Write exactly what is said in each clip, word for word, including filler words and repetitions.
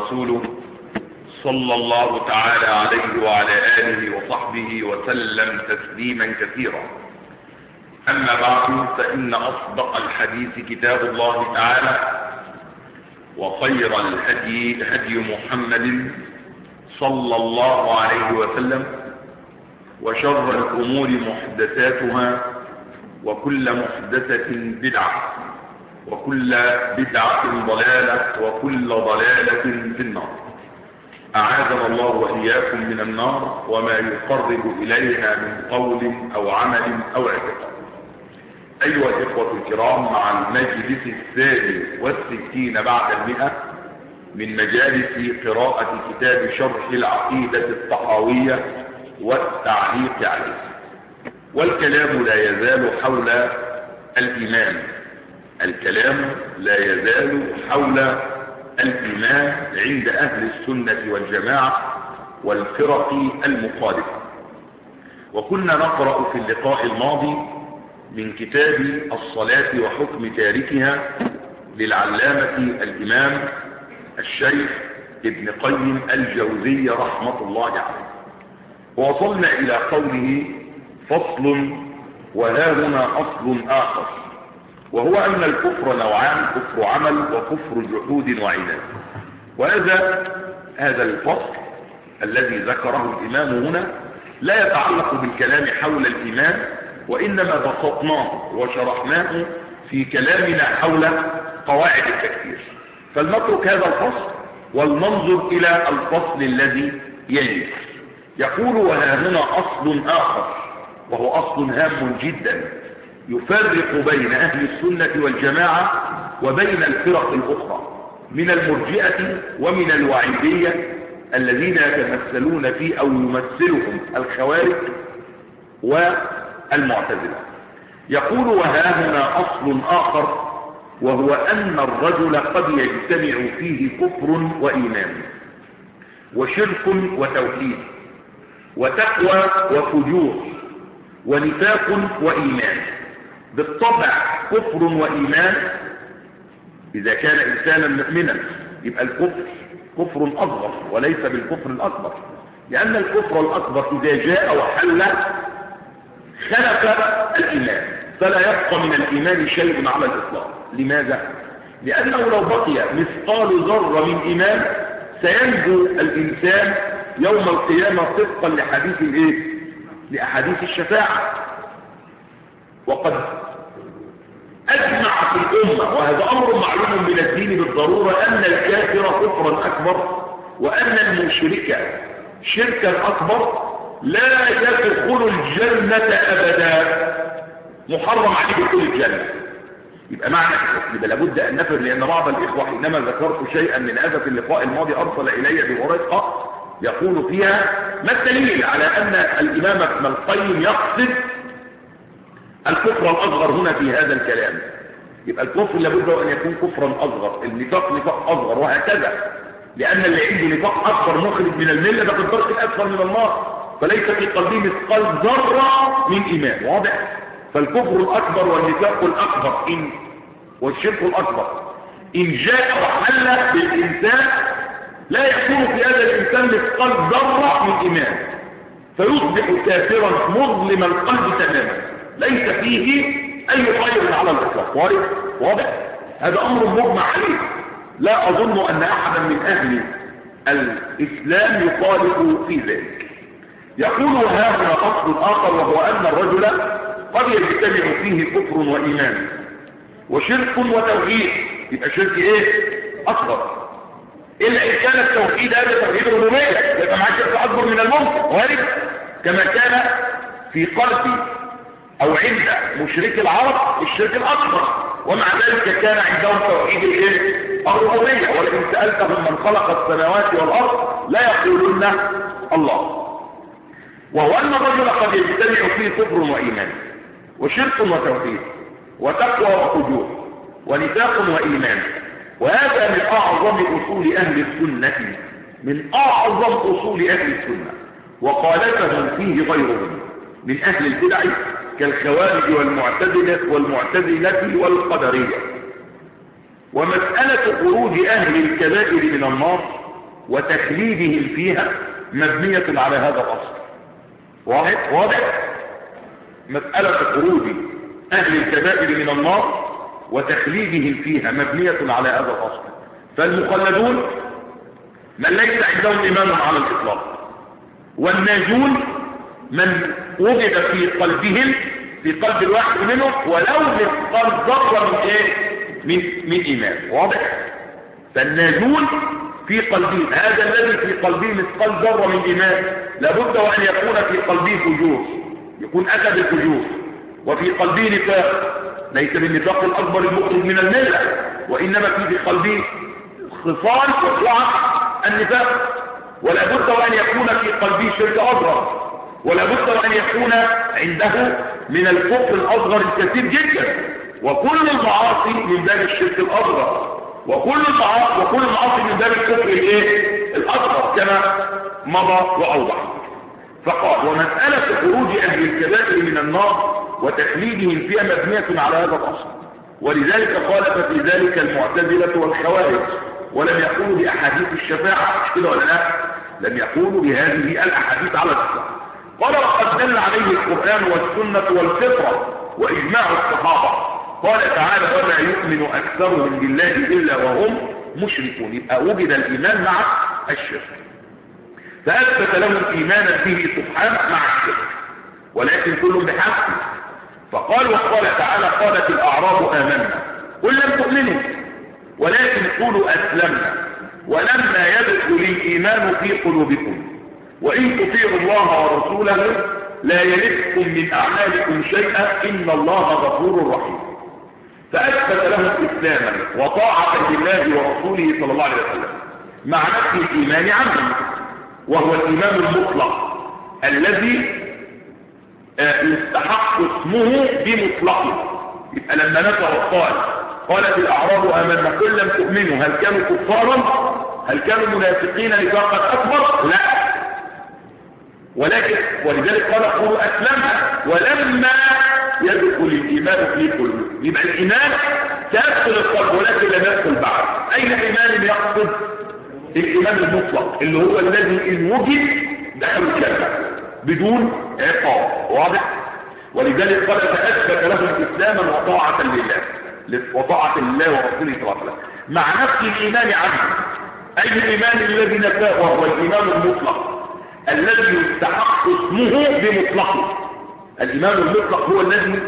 ورسوله صلى الله تعالى عليه وعلى آله وصحبه وسلم تسليما كثيرا. أما بعد، فإن أصدق الحديث كتاب الله تعالى، وخير الهدي هدي محمد صلى الله عليه وسلم، وشر الأمور محدثاتها، وكل محدثة بدعة، وكل بدعة ضلالة، وكل ضلالة في النار. أعاذنا الله وإياكم من النار وما يقرب إليها من قول أو عمل أو اعتقاد. أيها الإخوة الكرام، مع المجلس الثاني والستين بعد المئة من مجالس قراءة كتاب شرح العقيدة الطحاوية والتعليق عليه، والكلام لا يزال حول الإيمان. الكلام لا يزال حول الإيمان عند أهل السنة والجماعة والفرق المخالفة. وكنا نقرأ في اللقاء الماضي من كتاب الصلاة وحكم تاركها للعلامة الإمام الشيخ ابن قيم الجوزي رحمة الله عليه، ووصلنا إلى قوله: فصل وها هنا أصل آخر، وهو أن الكفر نوعان: كفر عمل وكفر جحود وعناد. وهذا هذا الفصل الذي ذكره الإمام هنا لا يتعلق بالكلام حول الإيمان، وإنما بسطناه وشرحناه في كلامنا حول قواعد التكفير. فلنترك هذا الفصل ولننظر إلى الفصل الذي يليه. يقول: وها هنا أصل آخر، وهو أصل هام جدا يفرق بين أهل السنة والجماعة وبين الفرق الأخرى من المرجئة ومن الوعيدية الذين يتمثلون في أو يمثلهم الخوارج والمعتزلة. يقول: وها هنا أصل آخر، وهو أن الرجل قد يجتمع فيه كفر وإيمان، وشرك وتوحيد، وتقوى وفجور، ونفاق وإيمان. بالطبع كفر وإيمان إذا كان إنسانا مؤمنا يبقى الكفر كفر أصغر وليس بالكفر الأكبر، لأن الكفر الأكبر إذا جاء وحل خلف الإيمان، فلا يبقى من الإيمان شيء على الإطلاق. لماذا؟ لأنه لو بقي مثقال ذرة من إيمان سينجو الإنسان يوم القيامة طبقا لحديث الإيه؟ لأحاديث الشفاعة. وقد أجمع في الأمة، وهذا أمر معلوم من الدين بالضرورة، أن الكافر كفرا أكبر، وأن المشرك شركا أكبر لا يدخل الجنة أبدا، محرم عليه دخول الجنة. يبقى معنى يبقى لابد أن نفهم، لأن بعض الإخوة حينما ذكرت شيئا من هذا في اللقاء الماضي أرسل إلي بورقة يقول فيها: ما الدليل على أن الإمام ابن القيم يقصد الكفر الأصغر هنا في هذا الكلام؟ يبقى الكفر لابد أن يكون كفرا أصغر، النفاق نفاق أصغر، وهكذا، لأن اللي عنده نفاق أكبر مخرج من الملة ده في الدرك الأسفل من النار، فليس في قلبه مثقال ذرة من إيمان. واضح؟ فالكفر الأكبر والنفاق الأكبر إن والشرك الأكبر إن جاء وحل بالإنسان لا يكون في هذا الإنسان مثقال ذرة من إيمان، فيصبح كافرا مظلم القلب تماما، ليس فيه أي خير على الإطلاق. واضح؟ هذا أمر مجمع عليه، لا أظن أن أحدا من أهل الإسلام يخالف في ذلك. يقول: هذا أصل آخر، وهو أن الرجل قد يجتمع فيه كفر وإيمان، وشرك وتوحيد. يبقى شرك إيه؟ أصغر، إلا إن كان التوحيد هذا توحيد الربوبية، يبقى معاه شرك أكبر من الممكن، وارد، كما كان في قلب أو عند مشرك العرب الشرك الأكبر، ومع ذلك كان عندهم توحيد الإيه؟ الربوبية. ولئن سألتهم من خلق السماوات والأرض لا يقولون الله. وهو أن الرجل قد يجتمع فيه كفر وإيمان، وشرك وتوحيد، وتقوى وفجور، ونفاق وإيمان. وهذا من أعظم أصول أهل السنة، من أعظم أصول أهل السنة، وخالفهم فيه غيرهم من أهل البدع كالخوارج والمعتزلة والمعتزلة والقدرية. ومسألة خروج أهل الكبائر من النار وتخليدهم فيها مبنية على هذا الأصل. واضح؟ واضح؟ مسألة خروج أهل الكبائر من النار وتخليدهم فيها مبنية على هذا الأصل. فالمخلدون من ليس عندهم إيمان على الإطلاق، والناجون من وجد في قلبهم في قلب الواحد منهم ولو مثقال ذرة من ايه؟ من من ايمان. واضح؟ فالناجون في قلبه، هذا الذي في قلبه مثقال ذرة من ايمان لابد وان يكون في قلبه فجور، يكون اتى بالفجور، وفي قلبه نفاق، ليس بالنفاق الاكبر المخرج من المله، وانما في قلبه خصال وضعف النفاق. ولا بد وان يكون في قلبه شرك اصغر، ولا بد وان يكون عنده من الكفر الاصغر الكثير جدا، وكل المعاصي من باب الشرك الاصغر، وكل المعاصي وكل المعاصي من باب الكفر الايه الاصغر كما مضى واوضح. فقال ومساله خروج اهل الكبائر من النار وتخليدهم فيها مبنيه على هذا الاصل، ولذلك خالف في ذلك المعتزله والخوارج، ولم يقولوا باحاديث الشفاعه، مش كده ولا لا؟ لم يقولوا بهذه الاحاديث على الاطلاق. قال وقد دل عليه القرآن والسنة والفطرة وإجماع الصحابة. قال تعالى وما يؤمن أكثرهم بالله إلا وهم مشركون. يبقى وجد الإيمان مع الشرك، فأثبت لهم إيمانا به سبحانه مع الشرك، ولكن كل بحسب. فقال وقال تعالى قالت الأعراب آمنا قل لم تؤمنوا ولكن قولوا أسلمنا ولما يدخل الإيمان في قلوبكم وإن تطيعوا الله ورسوله لا يلدكم من أعمالكم شيئا إن الله غفور رحيم. فأثبت لهم إسلاما وطاعة لله ورسوله صلى الله عليه وسلم مع نفي الإيمان عنهم، وهو الإيمان المطلق الذي يستحق اسمه بمطلقه. يبقى لما نفى وقال قالت الأعراب آمنا قل لم تؤمنوا، هل كانوا كفارا؟ هل كانوا منافقين نفاقا أكبر؟ لا، ولكن ولذلك قال قولوا أسلمنا ولما يدخل الإيمان في قلوبكم. يبقى الإيمان تدخل القلب ولكن لم يدخل بعد. أين إيمان يقصد؟ الإيمان المطلق اللي هو الذي إن وجد دخل الجنة بدون عقاب. واضح؟ ولذلك قال فأثبت لهم إسلاما وطاعة لله وطاعة لله ورسوله صلى الله عليه وسلم مع نفس الإيمان عنه. أي الإيمان الذي نفاه وهو الإيمان المطلق الذي يستحق اسمه بمطلقه. الإيمان المطلق هو الذي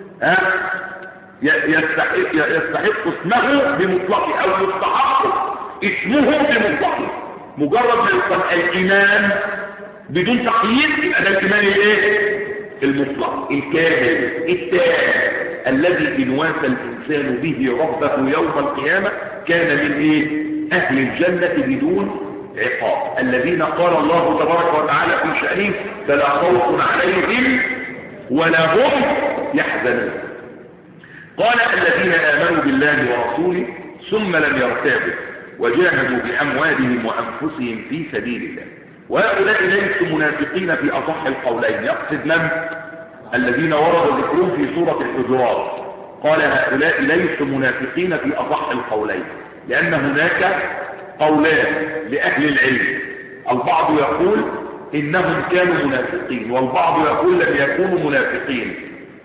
يستحق, يستحق اسمه بمطلقه أو يستحق اسمه بمطلقه. مجرد ما يقال الإيمان بدون تقييد يبقى ده الإيمان الايه؟ المطلق الكامل التام الذي إن وافى الإنسان به ربه يوم القيامة كان من إيه؟ أهل الجنة بدون عقاب، الذين قال الله تبارك وتعالى في شأنهم فلا خوف عليهم ولا هم يحزنون. قال الذين آمنوا بالله ورسوله ثم لم يرتابوا وجاهدوا بأموالهم وأنفسهم في سبيل الله وهؤلاء ليسوا منافقين في أصح القولين. يقصد من؟ الذين ورد ذكرهم في سورة الحجرات. قال هؤلاء ليسوا منافقين في أصح القولين، لأن هناك قولان لأهل العلم، البعض يقول إنهم كانوا منافقين والبعض يقول لم يكونوا منافقين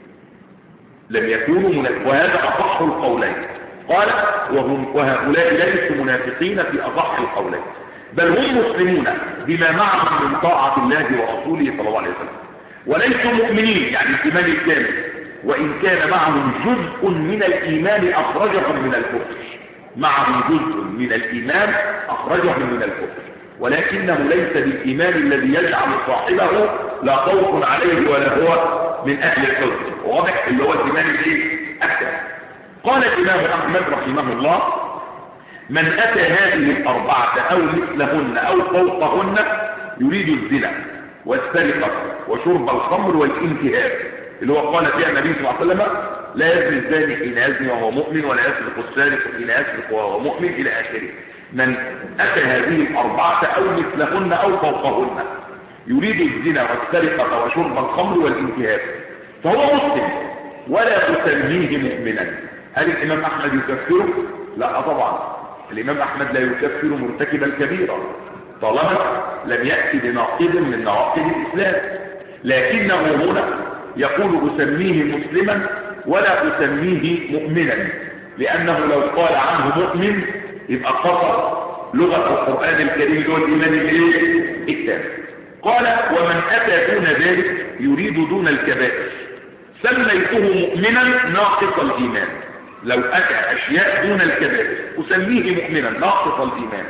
لم يكونوا منافقين وهذا أصح القولين. قال وهم وهؤلاء ليسوا منافقين في أصح القولين، بل هم مسلمون بما معهم من طاعة الله ورسوله صلى الله عليه وسلم، وليسوا مؤمنين يعني الإيمان الكامل، وإن كان معهم جزء من الإيمان أخرجهم من الكفر، معهم جزء من الإيمان أخرجهم من الكفر، ولكنه ليس بالإيمان الذي يجعل صاحبه لا خوف عليه ولا هو من أهل الحزن. واضح؟ اللي هو الإيمان الايه؟ أكثر. قال الإمام أحمد رحمه الله من أتى هذه الأربعة أو مثلهن أو فوقهن يريد الزنا والسرقة وشرب الخمر والانتهاك، اللي هو قال فيها النبي صلى الله عليه وسلم لا يزني الزاني حين يزني وهو مؤمن ولا يسرق السارق حين يسرق وهو مؤمن إلى آخره. من أتى هذه الأربعة أو مثلهن أو فوقهن يريد الزنا والسرقة وشرب الخمر والانتهاك فهو مسلم ولا تسميه مؤمنا. هل الإمام أحمد يكفره؟ لا طبعا، الإمام أحمد لا يكفر مرتكب الكبيرة، طالما لم يأتي بناقض من نواقض الإسلام. لكنه هنا يقول أسميه مسلما ولا أسميه مؤمنا، لأنه لو قال عنه مؤمن يبقى قصر لغة القرآن الكريم اللي هو الإيمان الإيه؟ التام. قال ومن أتى دون ذلك يريد دون الكبائر سميته مؤمنا ناقص الإيمان. لو أتى أشياء دون الكبائر أسميه مؤمنا ناقص الإيمان.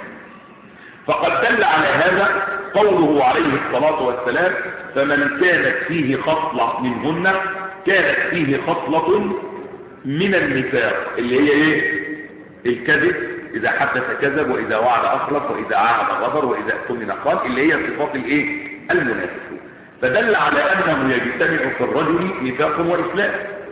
فقد دل على هذا قوله عليه الصلاة والسلام فمن كانت فيه خصلة منهن كانت فيه خصلة من النفاق، اللي هي ايه؟ الكذب، إذا حدث كذب، وإذا وعد أخلف، وإذا عاهد غدر، وإذا اؤتمن خان، اللي هي صفات الايه؟ المنافقين. فدل على أنه يجتمع في الرجل نفاق وإسلام.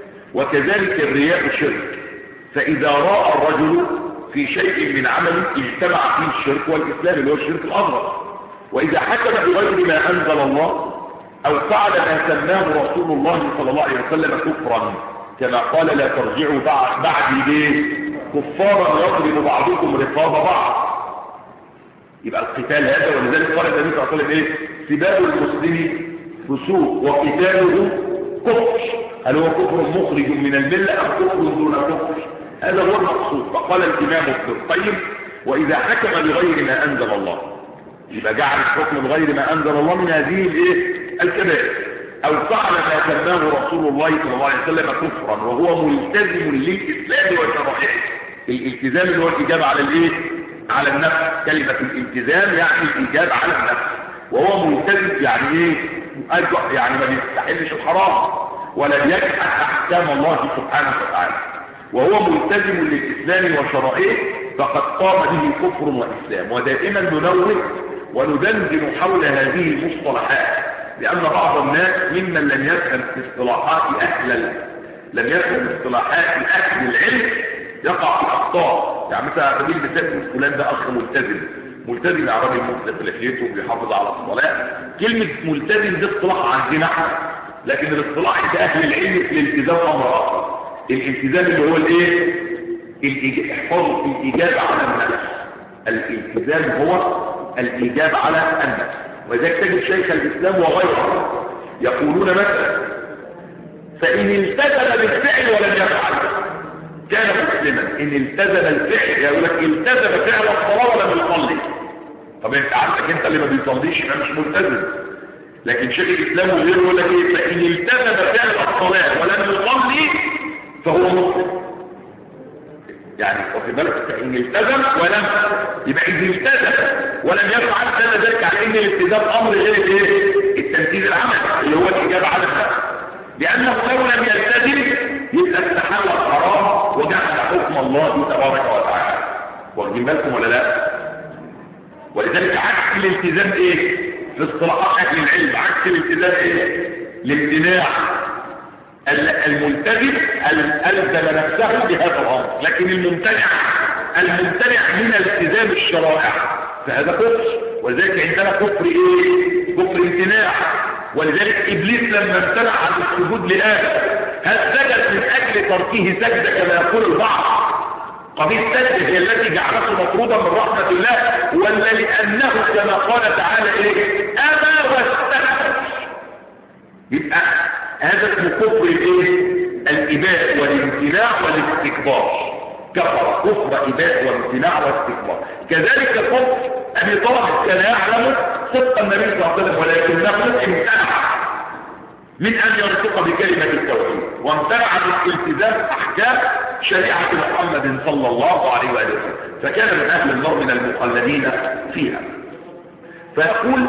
وكذلك الرياء شرك، فإذا راى الرجل في شيء من عمله اجتمع فيه الشرك والإسلام اللي هو الشرك الأصغر. وإذا حكم بغير ما أنزل الله أو فعل ما سماه رسول الله صلى الله عليه وسلم كفرا، كما قال لا ترجعوا بعدي ليه كفارا يضرب بعضكم رقاب بعض، يبقى القتال هذا. ولذلك قال النبي صلى الله عليه وسلم ايه؟ سباب المسلم فسوق وقتاله كفر. هل هو كفر مخرج من المله ام كفر دون كفر؟ هذا هو المقصود. فقال الامام ابن القيم واذا حكم بغير ما انزل الله، يبقى جعل الحكم بغير ما انزل الله من هذه الايه؟ الكبائر، او فعل ما سماه رسول الله صلى الله عليه وسلم كفرا وهو ملتزم للاسلام وشرائعه. الالتزام اللي هو الاجابه على الايه؟ على النفس. كلمه الالتزام يعني الاجابه على النفس، وهو ملتزم يعني ايه؟ يعني ما بيستحلش الحرام ولا بيجحد احكام الله سبحانه وتعالى، وهو ملتزم للاسلام وشرائعه، فقد قام به كفر واسلام. ودائما ننوه وندندن حول هذه المصطلحات، لأن بعض الناس ممن لم يفهم اصطلاحات أهل لم يفهم اصطلاحات أهل العلم يقع في أخطاء. يعني مثلا على سبيل المثال فلان ده أخ ملتزم، ملتزم يا راجل مطلق لحيته وبيحافظ على الصلاة. كلمة ملتزم ده اصطلاح عندنا احنا، لكن الاصطلاح ده أهل العلم في الالتزام أمر آخر. الالتزام اللي هو الايه؟ احفظ الإجابة على النفس. الالتزام هو الإجابة على النفس. وذلك تجد شيخ الإسلام وغيره يقولون مثلا فإن التزم بالفعل ولم يفعل كان مسلما. إن التزم الفعل يقول لك التزم فعل الصلاة ولم يصلي. طب انت عندك انت اللي ما بيصليش يبقى مش ملتزم. لكن شيخ الإسلام وغيره يقول لك ايه؟ فإن التزم فعل الصلاة ولم يصلي فهو مسلم. يعني واخد بالك؟ فإن التزم ولم يبقى إذا التزم ولم يفعل كان ذلك على ان الالتزام امر غير الايه؟ التنفيذ العملي اللي هو الاجابه على النفس. لانه لو لم يلتزم يبقى استحل الحرام وجحد حكم الله تبارك وتعالى. واخدين بالكم ولا لا؟ ولذلك عكس الالتزام ايه؟ في اصطلاحات اهل العلم عكس الالتزام ايه؟ الامتناع. الملتزم الزم نفسه بهذا الامر، لكن الممتنع الممتنع من التزام الشرائع فهذا كفر. ولذلك عندنا كفر ايه؟ كفر امتناع. ولذلك ابليس لما امتنع عن السجود لآدم هل سجد من اجل تركه سجده كما يقول البعض؟ قضيه السجده هي التي جعلته مطرودا من رحمه الله، ولا لانه كما قال تعالى ايه؟ ابى واستكبر. يبقى هذا اسمه كفر الايه؟ الاباء والامتناع والاستكبار. كفر كفر إباء وامتناع واستكبار. كذلك كفر أبي طالب كان يعلم صدق النبي صلى الله عليه وسلم ولكنه امتنع من أن يرتق بكلمة التوحيد وامتنع من التزام أحكام شريعة محمد صلى الله عليه وسلم، فكان من أهل النار من المخلدين فيها. فيقول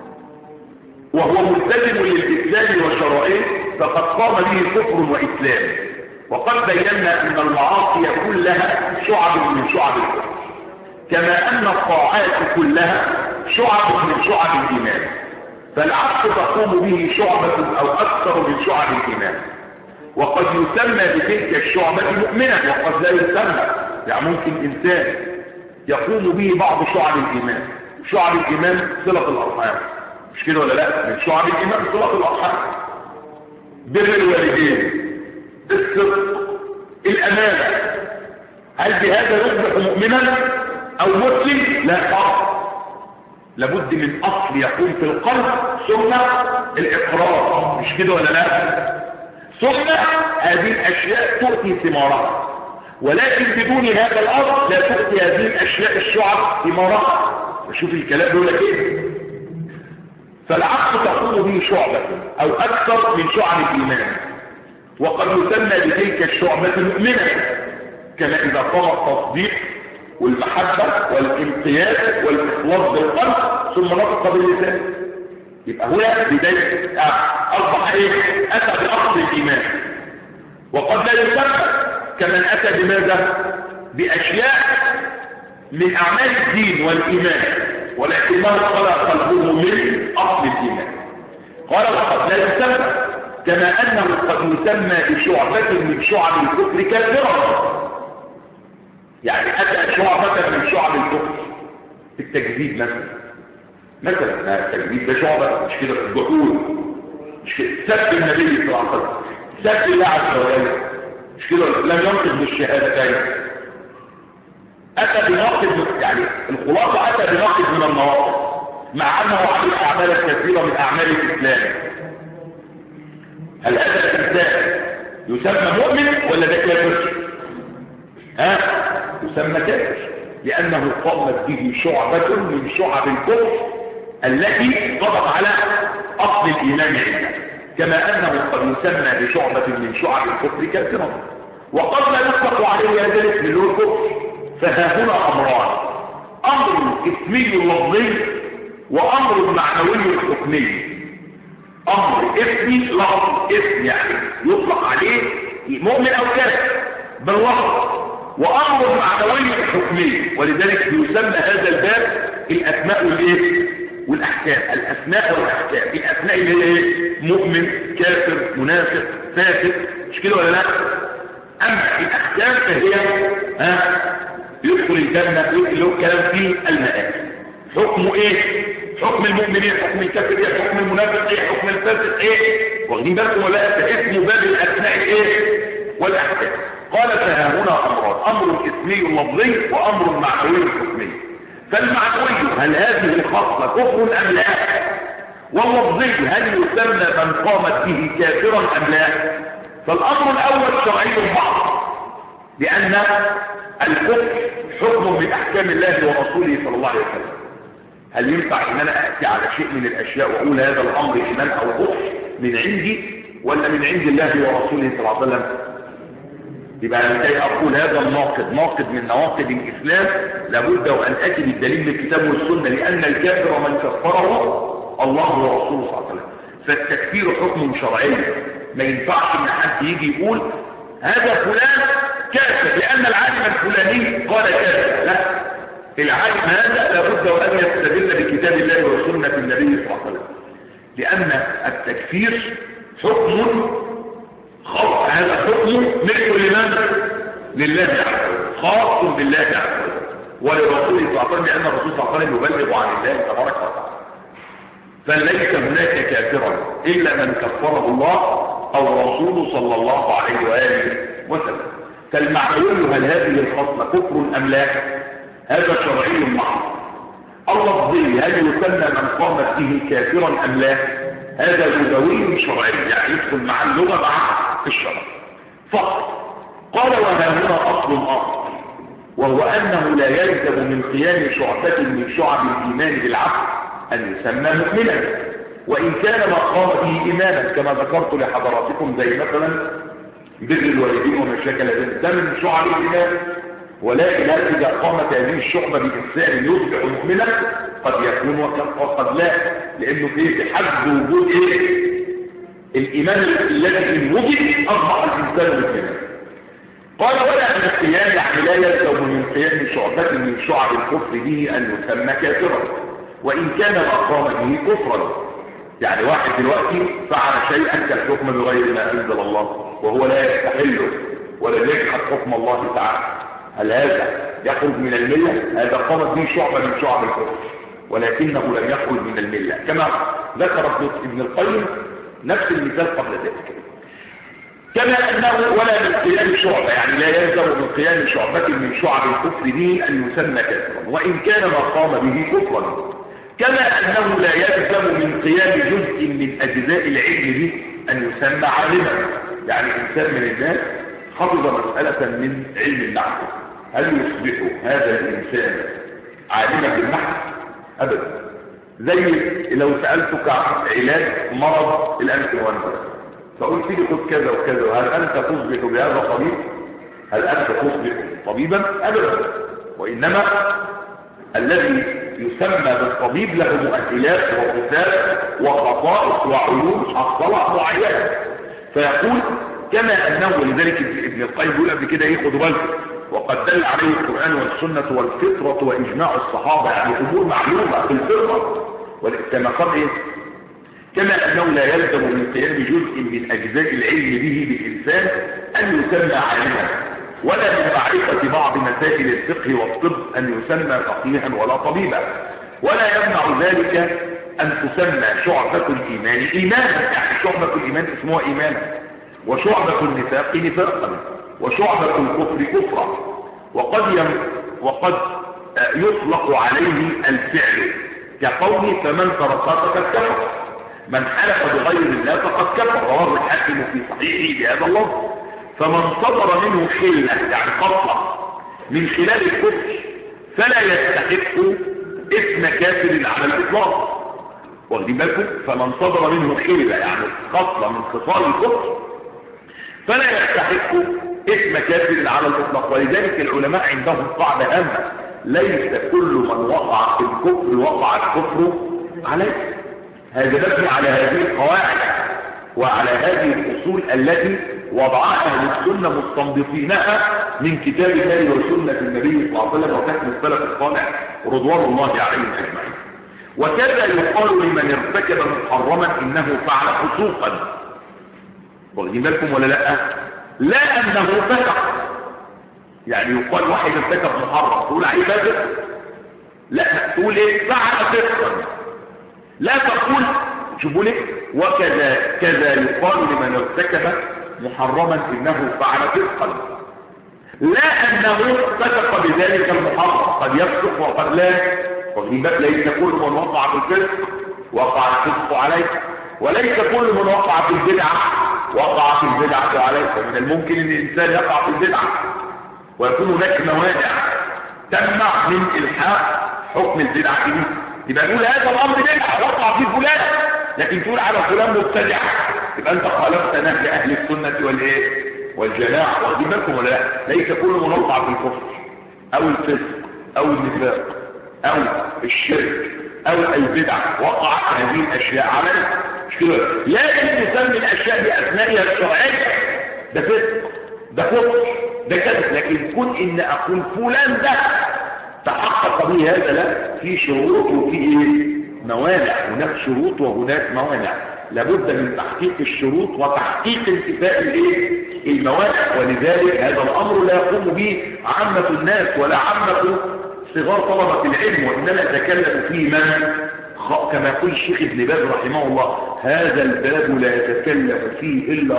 وهو ملتزم للإسلام وشرائعه فقد قام به كفر وإسلام. وقد بينا أن المعاصي كلها شعب من شعب الكفر، كما أن الطاعات كلها شعب من شعب الإيمان، فالعبد تقوم به شعبة أو أكثر من شعب الإيمان. وقد يسمى بتلك الشعبة مؤمنا وقد لا يسمى. يعني ممكن إنسان يقوم به بعض شعب الإيمان. شعب الإيمان صلة الأرحام، مش كده ولا لا؟ من شعب الإيمان صلة الأرحام، بر الوالدين، الصدق، الأمانة. هل بهذا يصبح مؤمنا أو مسلم؟ لا فرق. لابد من أصل يقوم في القلب ثم الإقرار، مش كده ولا لا؟ ثم هذه الأشياء تؤتي ثمارها، ولكن بدون هذا الأصل لا تؤتي هذه الأشياء الشعب ثمارها. شوف الكلام بيقول لك ايه؟ فالعقل تقوم به شعبة أو أكثر من شعب الإيمان، وقد يسمى بتلك الشعبة مؤمنة، كما إذا قام التصديق والمحبة والانقياد والإخلاص بالقلب ثم نطق باللسان. يبقى هنا بداية أصبح إيه؟ أتى بأصل الإيمان. وقد لا يسمى كمن أتى بماذا؟ بأشياء من أعمال الدين والإيمان، ولكنه خلق قلبه من أصل الإيمان. قال وقد لا يسمى كما أنه قد يسمى بشعبة من شعب الكفر كافرا، يعني أتى شعبة من شعب الكفر في التكذيب مثلا مثلا التكذيب ده شعبة، مش كده؟ الجحود، مش كده؟ سب النبي صلى الله عليه وسلم، سب الله عز وجل، مش كده؟ لم ينطق بالشهادتين، أتى بناقض، يعني الخلاصة أتى بناقض من النواقض، مع أنه عمل أعمال كثيرة من أعمال الإسلام. هل هذا الإنسان يسمى مؤمن ولا ده كافر؟ ها؟ يسمى كافر، لأنه قامت به شعبة من شعب الكفر التي قضت على أصل الإيمان عنده، كما أنه قد يسمى بشعبة من شعب الكفر كافرا، وقد لا يطلق عليه هذا الاسم اللي هو الكفر. فها هنا أمران: أمر اسمي لفظي وأمر معنوي حكمي. أمر اسمي لفظ، اسم يعني يطلق عليه مؤمن أو كافر باللفظ، وأمر معنوي حكمي، ولذلك يسمى هذا الباب الأسماء والإيه؟ والأحكام. الأسماء والأحكام، الأسماء اللي هي إيه؟ مؤمن، كافر، منافق، فاسق، مش كده ولا لا؟ أما الأحكام فهي ها يدخل الجنة، اللي هو الكلام فيه المآل. حكمه إيه؟ حكم المؤمنين، حكم الكافر إيه؟ حكم المنافق إيه؟ حكم الفاسق إيه؟ واخدين بالكم ولا؟ فاسمه باب الأسماء إيه؟ والأحكام. قال فها هنا أمران: أمر اسمي لفظي وأمر معنوي حكمي. فالمعنوي هل هذه الخصلة كفر أم لا؟ واللفظي هل يسمى من قامت به كافرا أم لا؟ فالأمر الأول شرعي محض، لأن الكفر حكم من أحكام الله ورسوله صلى الله عليه وسلم. هل ينفع أن أنا أتي على شيء من الأشياء وأقول هذا الأمر إيمان أو كفر من عندي ولا من عند الله ورسوله صلى الله عليه وسلم؟ يبقى لكي أقول هذا الناقض ناقض من نواقض الإسلام لابد وأن أتي بالدليل من الكتاب والسنة، لأن الكافر من كفره الله ورسوله صلى الله عليه وسلم. فالتكفير حكم شرعي، ما ينفعش ان حد يجي يقول هذا فلان كافر لأن العالم الفلاني قال كافر. لا، العالم هذا لابد وأن يستدل بكتاب الله وسنة النبي صلى الله عليه وسلم، لأن التكفير حكم خاص، هذا حكم ملك لمن؟ لله عز وجل، خاص بالله عز وجل ولرسوله صلى الله عليه وسلم، لأن الرسول صلى الله عليه وسلم يبلغ عن الله تبارك وتعالى. فليس هناك كافرا إلا من كفره الله أو رسوله صلى الله عليه وآله وسلم. فالمعنوي هل هذه الخصلة كفر أم لا؟ هذا شرعي محض. اللفظي هل يسمى من قامت به كافرا أم لا؟ هذا لغوي شرعي، يعني يدخل مع اللغة مع الشرع فقط. قال وها هنا أصل آخر، وهو أنه لا يلزم من قيام شعبة من شعب الإيمان بالعقل أن يسمى مؤمنا، وإن كان ما قام به إيمانا، كما ذكرت لحضراتكم زي مثلا بر الوالدين وما شاكل ذلك، ده من شعب الإيمان. ولكن إذا قامت هذه الشعبة بإنسان يصبح مؤمنا قد يكون وقد لا، لأنه فيه بحد وجود إيه؟ الإيمان الذي إن وجد أصبح الإنسان مؤمنا. قال ولا من القيام، يعني لا يلزم من قيام شعبة من شعب الكفر به أن يسمى كافرا، وإن كان ما قام به كفرا. يعني واحد دلوقتي فعل شيئا كالحكم بغير ما أنزل الله وهو لا يستحله ولا يجحد حكم الله تعالى، هل هذا يخرج من الملة؟ هذا قامت به شعبة من شعب الكفر، ولكنه لم يخرج من الملة، كما ذكر ابن القيم نفس المثال قبل ذلك. كما أنه ولا من قيام شعبة، يعني لا يلزم من قيام شعبة من شعب الكفر به أن يسمى كافرا، وإن كان ما قام به كفرا. كما أنه لا يلزم من قيام جزء من أجزاء العلم به أن يسمى عالما. يعني إنسان من الناس حفظ مسألة من علم النحو، هل يصبح هذا الإنسان عالما بالنحو؟ أبدا. زي لو سألتك عن علاج مرض الأنفلونزا فقلت لي خذ كذا وكذا، وهل أنت تصبح بهذا طبيب؟ هل أنت تصبح طبيبا؟ أبدا. وإنما الذي يسمى بالطبيب له مؤهلات وصفات وخصائص وعلوم حصلها معينة. فيقول كما أنه، ولذلك ابن القيم يقول قبل كده ايه، خدوا بالكم، وقد دل عليه القرآن والسنة والفطرة وإجماع الصحابة، يعني أمور معلومة في الفطرة. كما قال ايه، كما أنه لا يلزم من قيام جزء من أجزاء العلم به بالإنسان أن يسمى عالما، ولا من معرفة بعض مسائل الفقه والطب أن يسمى فقيها ولا طبيبا، ولا يمنع ذلك أن تسمى شعبة الإيمان إيمانا، يعني شعبة الإيمان اسمها إيمانا، وشعبة النفاق نفاقا، وشعبة الكفر كفرا. وقد يم وقد يطلق عليه الفعل كقوله فمن ترك فقد كفر، من حلف بغير الله فقد كفر، رواه الحاكم في صحيحه بهذا اللفظ. فمن صدر منه خلة يعني خطأ من خلال الكفر فلا يستحق اسم كافر على الإطلاق. واخدين بالكم؟ فمن صدر منه خلة يعني خطأ من خصال الكفر فلا يستحق اسم كافر على الإطلاق. ولذلك العلماء عندهم قاعدة هامة، ليس كل من وقع في الكفر وقع الكفر عليه. هذا مبني على هذه القواعد وعلى هذه الأصول التي وضعها أهل السنة مستنبطينها من كتاب الله وسنة النبي صلى الله عليه وسلم وفهم السلف الصالح رضوان الله عليهم أجمعين. وكذا يقال لمن ارتكب محرما إنه فعل فسوقا. واخدين بالكم ولا لا؟ لا أنه فسق، يعني يقال واحد ارتكب محرم تقول عليه فاسق؟ لا، تقول ايه؟ فعل فسقا. لا تقول شوفوا ليه، وكذا كذا يقال لمن ارتكب محرما انه فعل فسقا، لا انه فسق بذلك المحرم، قد يفسق وقد لا. واخدين بالك؟ ليس كل من وقع في الفسق وقع الفسق عليه، وليس كل من وقع في البدعه وقع في البدعه عليه. فمن الممكن ان الانسان يقع في البدعه ويكون هناك موانع تمنع من الحاق حكم البدعه دي، يبقى نقول هذا الامر بدعه وقع فيه فلان، لكن تقول على فلان مبتدع، يبقى انت خالفت نهج اهل السنه والايه والجماعه. واخدين بالكم ولا لا؟ ليس كل من وقع في الكفر او الفسق او النفاق او الشرك او البدعه وقعت هذه الاشياء عليه، مش كده؟ لازم تسمي الاشياء باسمائها الشرعيه، ده فسق ده كفر ده كذا، لكن كن ان اقول فلان ده تحقق به هذا، لا، في شروط وفي ايه موانع، هناك شروط وهناك موانع، لابد من تحقيق الشروط وتحقيق انتفاء الايه الموانع. ولذلك هذا الامر لا يقوم به عامه الناس ولا عامه صغار طلبه العلم، وانما يتكلم فيه من كما يقول الشيخ ابن باز رحمه الله، هذا الباب لا يتكلم فيه الا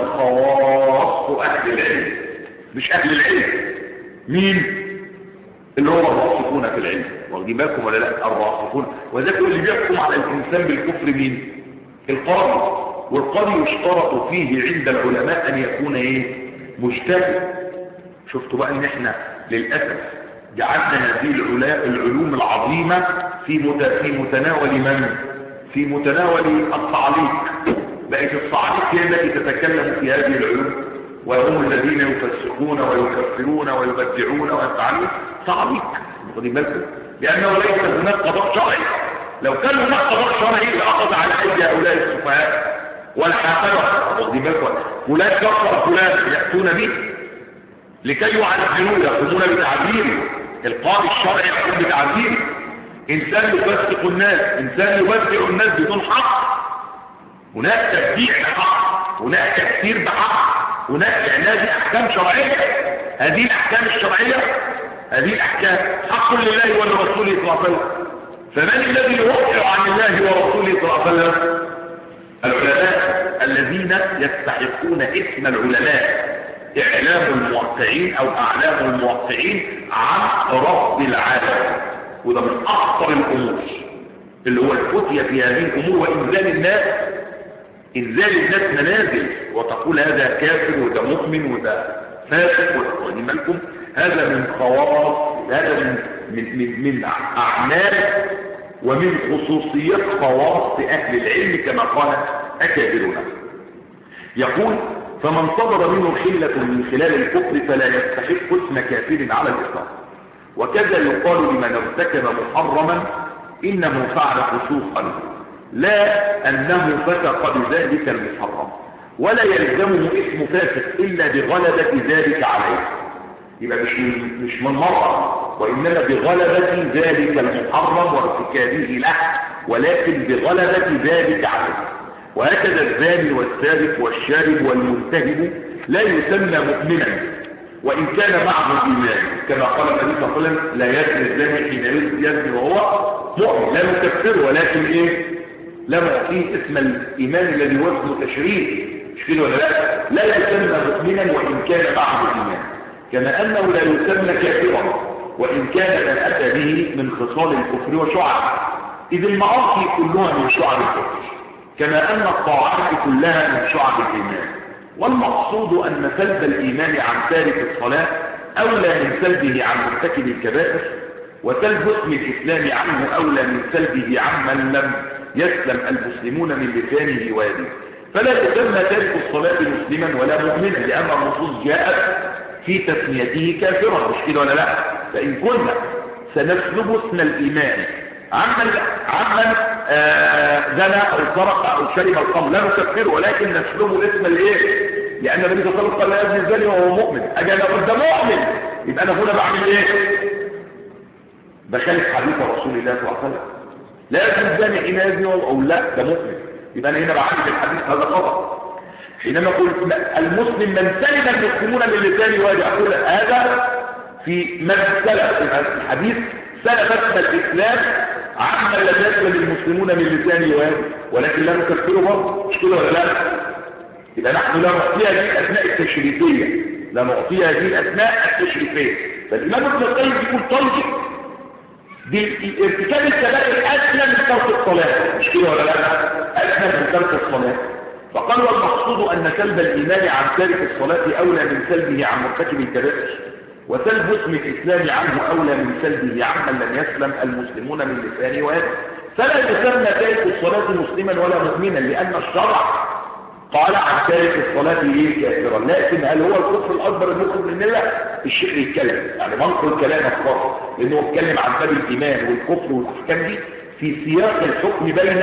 خاص اهل العلم، مش اهل العلم. مين؟ اللي هو الراسخون في العلم. واخدين بالكم ولا لا؟ الراسخون. وذلك اللي بيحكم على الانسان بالكفر مين؟ القاضي. والقاضي يشترط فيه عند العلماء ان يكون ايه؟ مجتهد. شفتوا بقى ان احنا للاسف جعلنا هذه العلوم العظيمه في في متناول من؟ في متناول التعليق. بقت التعليق هي التي تتكلم في هذه العلوم، وهم الذين يفسقون ويكفرون ويبدعون ويفعلون تعليق. واخدين بالكم؟ لانه ليس هناك قضاء شرعي. لو كان هناك قضاء شرعي لاخذ على ايدي هؤلاء السفهاء والحاقره. واخدين بالكم؟ فلان كفر فلان ياتون به لكي يعذروه، يقومون بتعذيره. القاضي الشرعي يقوم بتعذيره. انسان يفسق الناس، انسان يبدع الناس بدون حق، هناك تبديع بحق، هناك تكفير بحق، هناك هذه احكام شرعيه. هذه الاحكام الشرعيه هذه الاحكام حق لله ولرسوله صلى الله عليه وسلم. فمن الذي يوقع عن الله ورسوله صلى الله عليه وسلم؟ العلماء الذين يستحقون اسم العلماء، اعلام الموقعين او اعلام الموقعين عن رب العالم. وده من اخطر الامور، اللي هو الفتية في هذه الأمور وإنزال الناس إنزال الناس منازل وتقول هذا كافر وده مؤمن وده فاسق وإن مالكم، هذا من خواص، هذا من من من, من أعمال ومن خصوصيات خواص أهل العلم كما قال أكابرنا. يقول فمن صدر منه خلة من خلال الكفر فلا يستحق اسم كافر على الإطلاق. وكذا يقال لمن ارتكب محرما إنه فعل فسوقا لا أنه فسق بذلك المحرم، ولا يلزمه اسم فاسق إلا بغلبة ذلك عليه. يبقى مش مش من مرة، وإنما بغلبة ذلك المحرم وارتكابه له، ولكن بغلبة ذلك عليه. وهكذا الزاني والسارق والشارب والمنتهب لا يسمى مؤمنا وإن كان معه إيمان، كما قال النبي صلى الله عليه وسلم لا يزني الزاني حين يزني وهو مؤمن، لا نكفره ولكن إيه؟ لا نعطيه اسم الإيمان الذي وزنه تشريع، مش كده ولا لا؟ لا يسمى مؤمنا وإن كان معه إيمان، كما أنه لا يسمى كافرا وإن كان من أتى به من خصال الكفر وشعب، إذ المعاصي كلها من شعب الكفر، كما أن الطاعات كلها من شعب الإيمان. والمقصود أن سلب الإيمان عن تارك الصلاة أولى من سلبه عن مرتكب الكبائر، وسلب اسم الإسلام عنه أولى من سلبه عمن لم يسلم المسلمون من لسانه ويده. فلا يسمى تارك الصلاة مسلما ولا مؤمنا، لأن النصوص جاءت في تسميته كافرا، مش كده ولا لا؟ فإن كنا سنسلب اسم الإيمان عمن عمن زنى أو سرق أو شرب الخمر لا نكفره، ولكن نسلبه اسم الإيه؟ لأن النبي صلى الله عليه وسلم قال لا يزني الزاني وهو مؤمن، أجل لو ده مؤمن يبقى أنا هنا بعمل إيه؟ بخالف حديث رسول الله صلى الله عليه وسلم لا يزني الزاني حين يزني أو لا ده مؤمن، يبقى أنا هنا بعمل الحديث هذا خطأ. حينما أقول المسلم من سلم المسلمون من لسانه ويده، أقول هذا في من سلف الحديث سلف اسم الإسلام عما لم يسلم المسلمون من لسانه ويده، ولكن لا نكفره برضه، مش كده ولا لا؟ يبقى نحن لا نعطيها هذه الأسماء التشريفية، لا نعطيها هذه الأسماء التشريفية. فالإمام ابن القيم يقول طيب بارتكاب الكبائر أسلم من ترك الصلاة، مش كده ولا لا؟ أسلم من ترك الصلاة. فقال والمقصود أن سلب الإيمان عن تارك الصلاة أولى من سلبه عن مرتكب الكبائر، وسلب اسم الإسلام عنه أولى من سلبه عمن لم يسلم المسلمون من لسانه ويده. فلا يسمى تارك الصلاة مسلما ولا مؤمنا، لأن الشرع قال عن تارك الصلاة إيه كافرا. لكن هل هو الكفر الأكبر المخرج من الملة؟ الشيخ يتكلم، يعني منقل كلام أكبر، لأنه يتكلم عن باب الإيمان والكفر والأحكام دي في سياق الحكم بين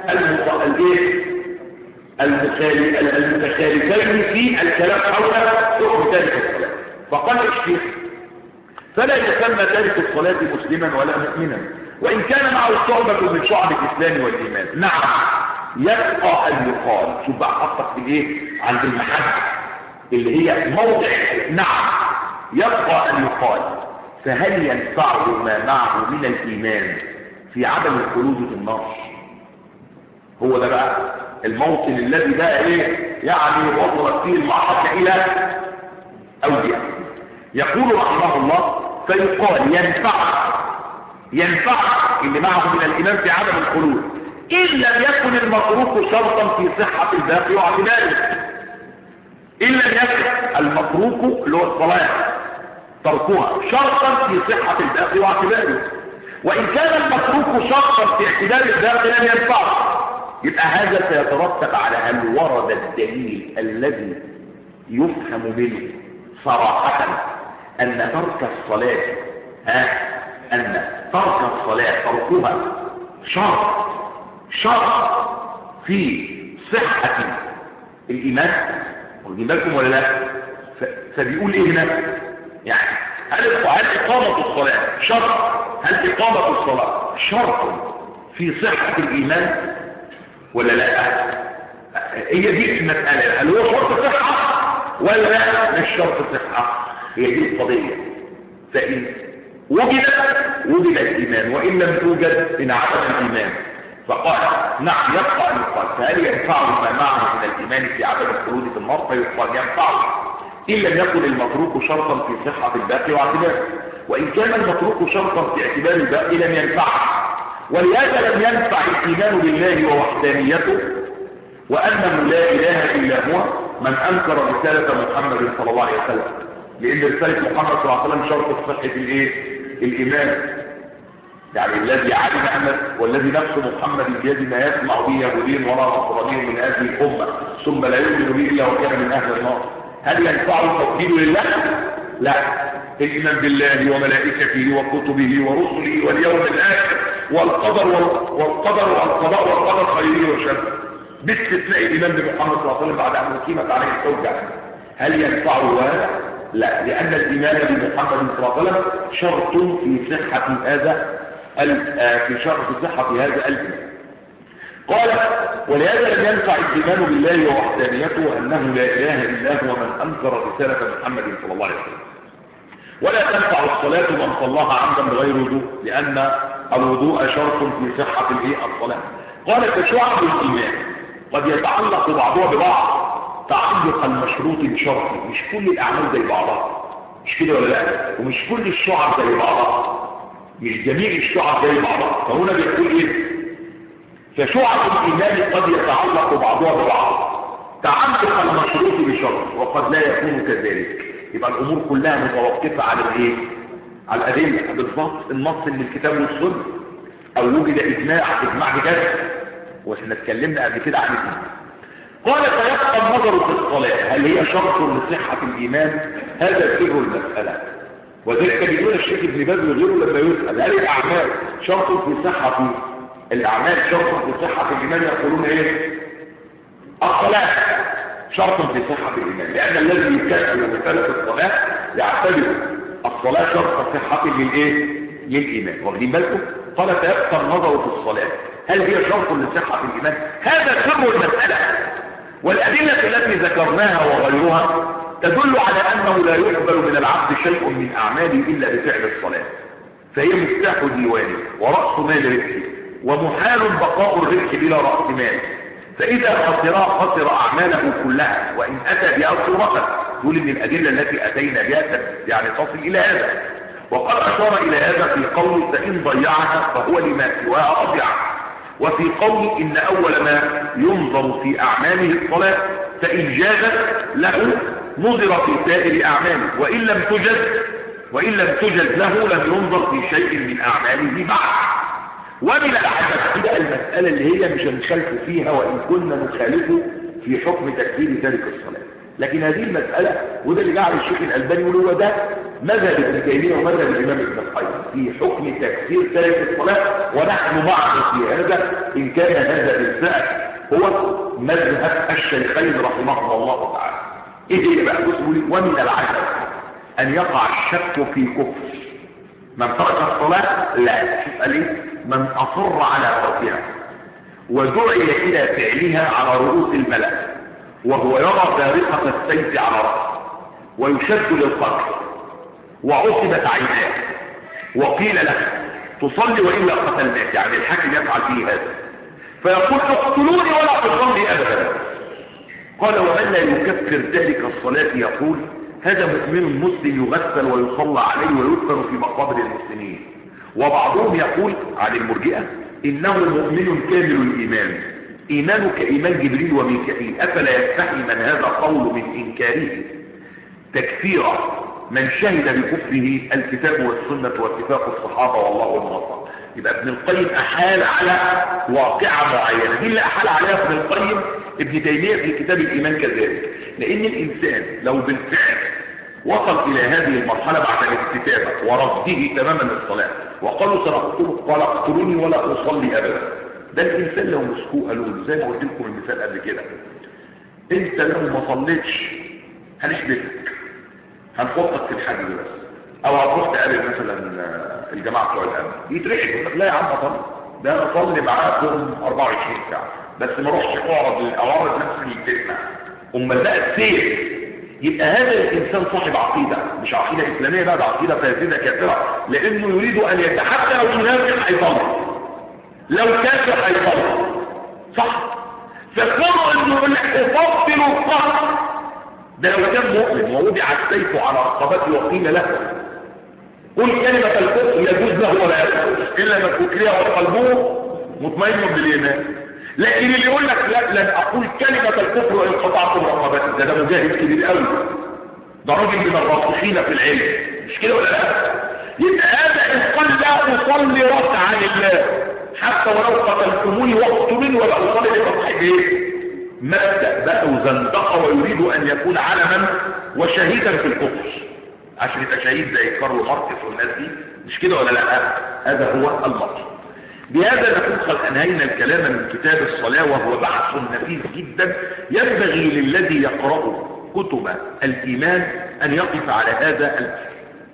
المتخالفين في الكلام حول حكم تارك الصلاة. فقال الشيخ فلا يسمى تارك الصلاة مسلما ولا مؤمنا وإن كان معه شعبة من شعب الإسلام والإيمان. نعم يبقى أن يقال، شوف بقى حطك في إيه عند المحبة اللي هي موضع. نعم يبقى أن يقال فهل ينفعه ما معه من الإيمان في عدم الخلود في النار؟ هو ده بقى الموطن الذي بقى إيه يعني وصلت فيه المعركة إلى أودية. يقول رحمه الله فيقال ينفع ينفع اللي معه من الإيمان في عدم الخلود إن لم يكن المتروك شرطا في صحة الباقي واعتباره. إن لم يكن المتروك اللي هو الصلاة تركها شرطا في صحة الباقي واعتباره، وإن كان المتروك شرطا في اعتبار الباقي لم ينفعه. يبقى هذا سيترتب على هل ورد الدليل الذي يفهم منه صراحة أن ترك الصلاة ها أن ترك الصلاة تركها شرط شرط في صحة الإيمان. واخدين بالكم ولا لا؟ فبيقول إيه هنا؟ يعني هل هل إقامة الصلاة شرط؟ هل إقامة الصلاة شرط في صحة الإيمان ولا لا؟ هي دي المسألة، هل هو شرط صحة ولا مش شرط صحة؟ هي دي القضية. فإن وجد وجد الإيمان، وإن لم توجد انعدم الإيمان. فقال نعم يبقى أن يقال فهل ينفعه ما معه من الإيمان في عدم الخلود في النار؟ فيقال ينفعه إن لم يكن المتروك شرطا في صحة الباقي واعتباره، وإن كان المتروك شرطا في اعتبار الباقي لم ينفعه. ولهذا لم ينفع الإيمان بالله ووحدانيته وأنه لا إله إلا هو من أنكر رسالة محمد صلى الله عليه وسلم، لأن رسالة محمد صلى الله عليه وسلم شرط صحة الإيه؟ الإيمان. يعني الذي علم أن والذي نفس محمد بيد ما يسمع به يهودي ولا نصراني من هذه الأمة ثم لا يؤمن به إلا وكان من أهل النار، هل ينفعه توحيد لله؟ لا. الإيمان بالله وملائكته وكتبه ورسله واليوم الآخر والقدر والقدر والقضاء والقدر خيره وشره، باستثناء الإيمان بمحمد صلى الله عليه وسلم بعد أن أقيمت عليه الحجة. هل ينفعه هذا؟ لا، لأن الإيمان بمحمد صلى الله عليه وسلم شرط في صحة هذا في شرط صحة هذا الإيمان. قال ولهذا لم ينفع الإيمان بالله ووحدانيته أنه لا إله إلا هو من أنكر رسالة محمد صلى الله عليه وسلم، ولا تنفع الصلاة من صلاها عمدا بغير وضوء، لأن الوضوء شرط في صحة الصلاة. قال فشعب الإيمان قد يتعلق بعضها ببعض تعلق المشروط بشرط، مش كل الأعمال زي بعضها، مش كده ولا لا؟ ومش كل الشعب زي بعضها، مش جميع الشعب زي بعضها. فهنا بيقول ايه؟ فشعب الإيمان قد يتعلق بعضها ببعض تعلق المشروط بشرط وقد لا يكون كذلك. يبقى الأمور كلها متوقفة على الايه؟ على الأدلة بالضبط، النص من الكتاب والسنة، أو وجد إجماع إجماع بجد، واحنا اتكلمنا قبل كده عن الإجماع. قال فيبقى النظر في الصلاة هل هي شرط لصحة الإيمان؟ هذا سر المسألة، وذلك بيقول الشيخ ابن باز وغيره لما يسأل هل الأعمال شرط في صحة الأعمال شرط في صحة الإيمان؟ يقولون إيه؟ الصلاة شرط في صحة الإيمان، لأن الذي يكفر بمثالة الصلاة يعتبر الصلاة شرط صحة للإيه؟ للإيمان. واخدين بالكم؟ قال فيبقى النظر في الصلاة هل هي شرط لصحة الإيمان؟ هذا سر المسألة، والأدلة التي ذكرناها وغيرها تدل على أنه لا يقبل من العبد شيء من أعماله إلا بفعل الصلاة، فهي مفتاح ديوانه ورأس مال ربحه، ومحال بقاء الربح بلا رأس مال، فإذا خسرها خسر أعماله كلها وإن أتى بها صورة. تقول إن الأدلة التي أتينا بها يعني تصل إلى هذا، وقد أشار إلى هذا في قوله فإن ضيعها فهو لما سواها أضيع، وفي قوله إن أول ما ينظر في أعماله الصلاة فإن جازت له نظر في سائر أعماله، وإن لم تجز وإن لم تجز له لم ينظر في شيء من أعماله بعد. ومن العجب كده المسألة اللي هي مش هنخالف فيها وإن كنا نخالفه في حكم تكفير تارك الصلاة، لكن هذه المسألة وده اللي جعل الشيخ الألباني يقول هو ده مذهب ابن تيمية ومذهب الإمام ابن القيم في حكم تكفير تارك الصلاة، ونحن معه في هذا إن كان هذا بالفعل هو مذهب الشيخين رحمه الله تعالى. إيه بقى بسمولي؟ ومن العجب أن يقع الشك في كفر من ترك الصلاة، لا شوف قال ايه؟ من أصر على تركها ودعي إلى فعلها على رؤوس الملأ وهو يرى فارقة السيف على رأسه ويشد للقتل وعصبت عيناه وقيل له تصلي وإلا قتلناك، يعني الحاكم يفعل فيه هذا فيقول اقتلوني ولا تصلي أبدا. قال ومن لا يكفر ذلك الصلاة يقول هذا مؤمن مسلم يغسل ويصلى عليه ويدفن في مقابر المسلمين. وبعضهم يقول عن المرجئة إنه مؤمن كامل الإيمان إيمانه كإيمان جبريل وميكائيل، أفلا يستحي من هذا قول من إنكاره تكفير من شهد بكفره الكتاب والسنة واتفاق الصحابة والله المنصر. يبقى ابن القيم أحال على واقعة معينة، دي اللي أحال عليها ابن القيم ابن تيمية في كتاب الإيمان كذلك، لأن الإنسان لو بالفعل وصل إلى هذه المرحلة بعد الاستتابة ورفضه تماما الصلاة وقالوا سنقتلك قال اقتلوني ولا أصلي أبدا، ده الإنسان لو مسكوه قالوا زي ما قلت لكم المثال قبل كده، أنت لو ما صليتش هنحبسك هنحطك في الحج بس، أو هتروح تقابل مثلا الجماعة بتوع الأمن يترحبوا لا يا عم أصلي، ده أنا أصلي معاكم أربعة وعشرين ساعة بس ما اروحش اعرض الاعراض نفسي الفتنه. امال بقى السير يبقى هذا الانسان صاحب عقيده، مش عقيده اسلاميه بقى، ده عقيده فاسده كافره، لانه يريد ان يتحدى لو منافق هيطلع لو كافر هيطلع صح. فكروا انه يقول لك افضلوا القتل، ده لو كان مؤمن ووضع السيف على رقبته وقيل له قل كلمة الكفر يجوز له ولا يجوز إلا من أكره وقلبه مطمئن بالإيمان. لكن اللي يقول لك لا لن أقول كلمة الكفر وإن قطعت رقبتي، ده ده مجاهد كبير قوي، ده راجل من الراسخين في العلم، مش كده ولا لا؟ يبقى هذا إن قال لا أصلي ركعة لله حتى ولو قتلتموني واقتلوني ولا أصلي لركعة إيه؟ مبدأ بقى وزندقة ويريد أن يكون علما وشهيدا في الكفر عشان يبقى شهيد زي كارل ماركس والناس دي، مش كده ولا لا؟ هذا هو المقصود. بهذا نكون قد أنهينا الكلام من كتاب الصلاة، وهو بحث نفيس جدا ينبغي للذي يقرأ كتب الإيمان أن يقف على هذا البحث.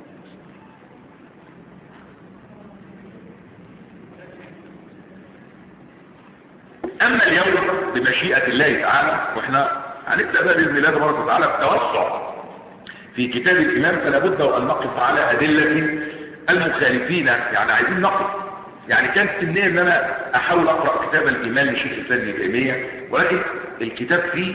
أما اليوم بمشيئة الله تعالى، وإحنا هنبدأ بقى بإذن الله تبارك وتعالى التوسع في كتاب الإيمان، فلا بد أن نقف على أدلة المخالفين. يعني عايزين نقف، يعني كانت سنية ان انا احاول اقرأ كتاب الايمان لشيخ الاسلام ابن تيمية، ولكن الكتاب فيه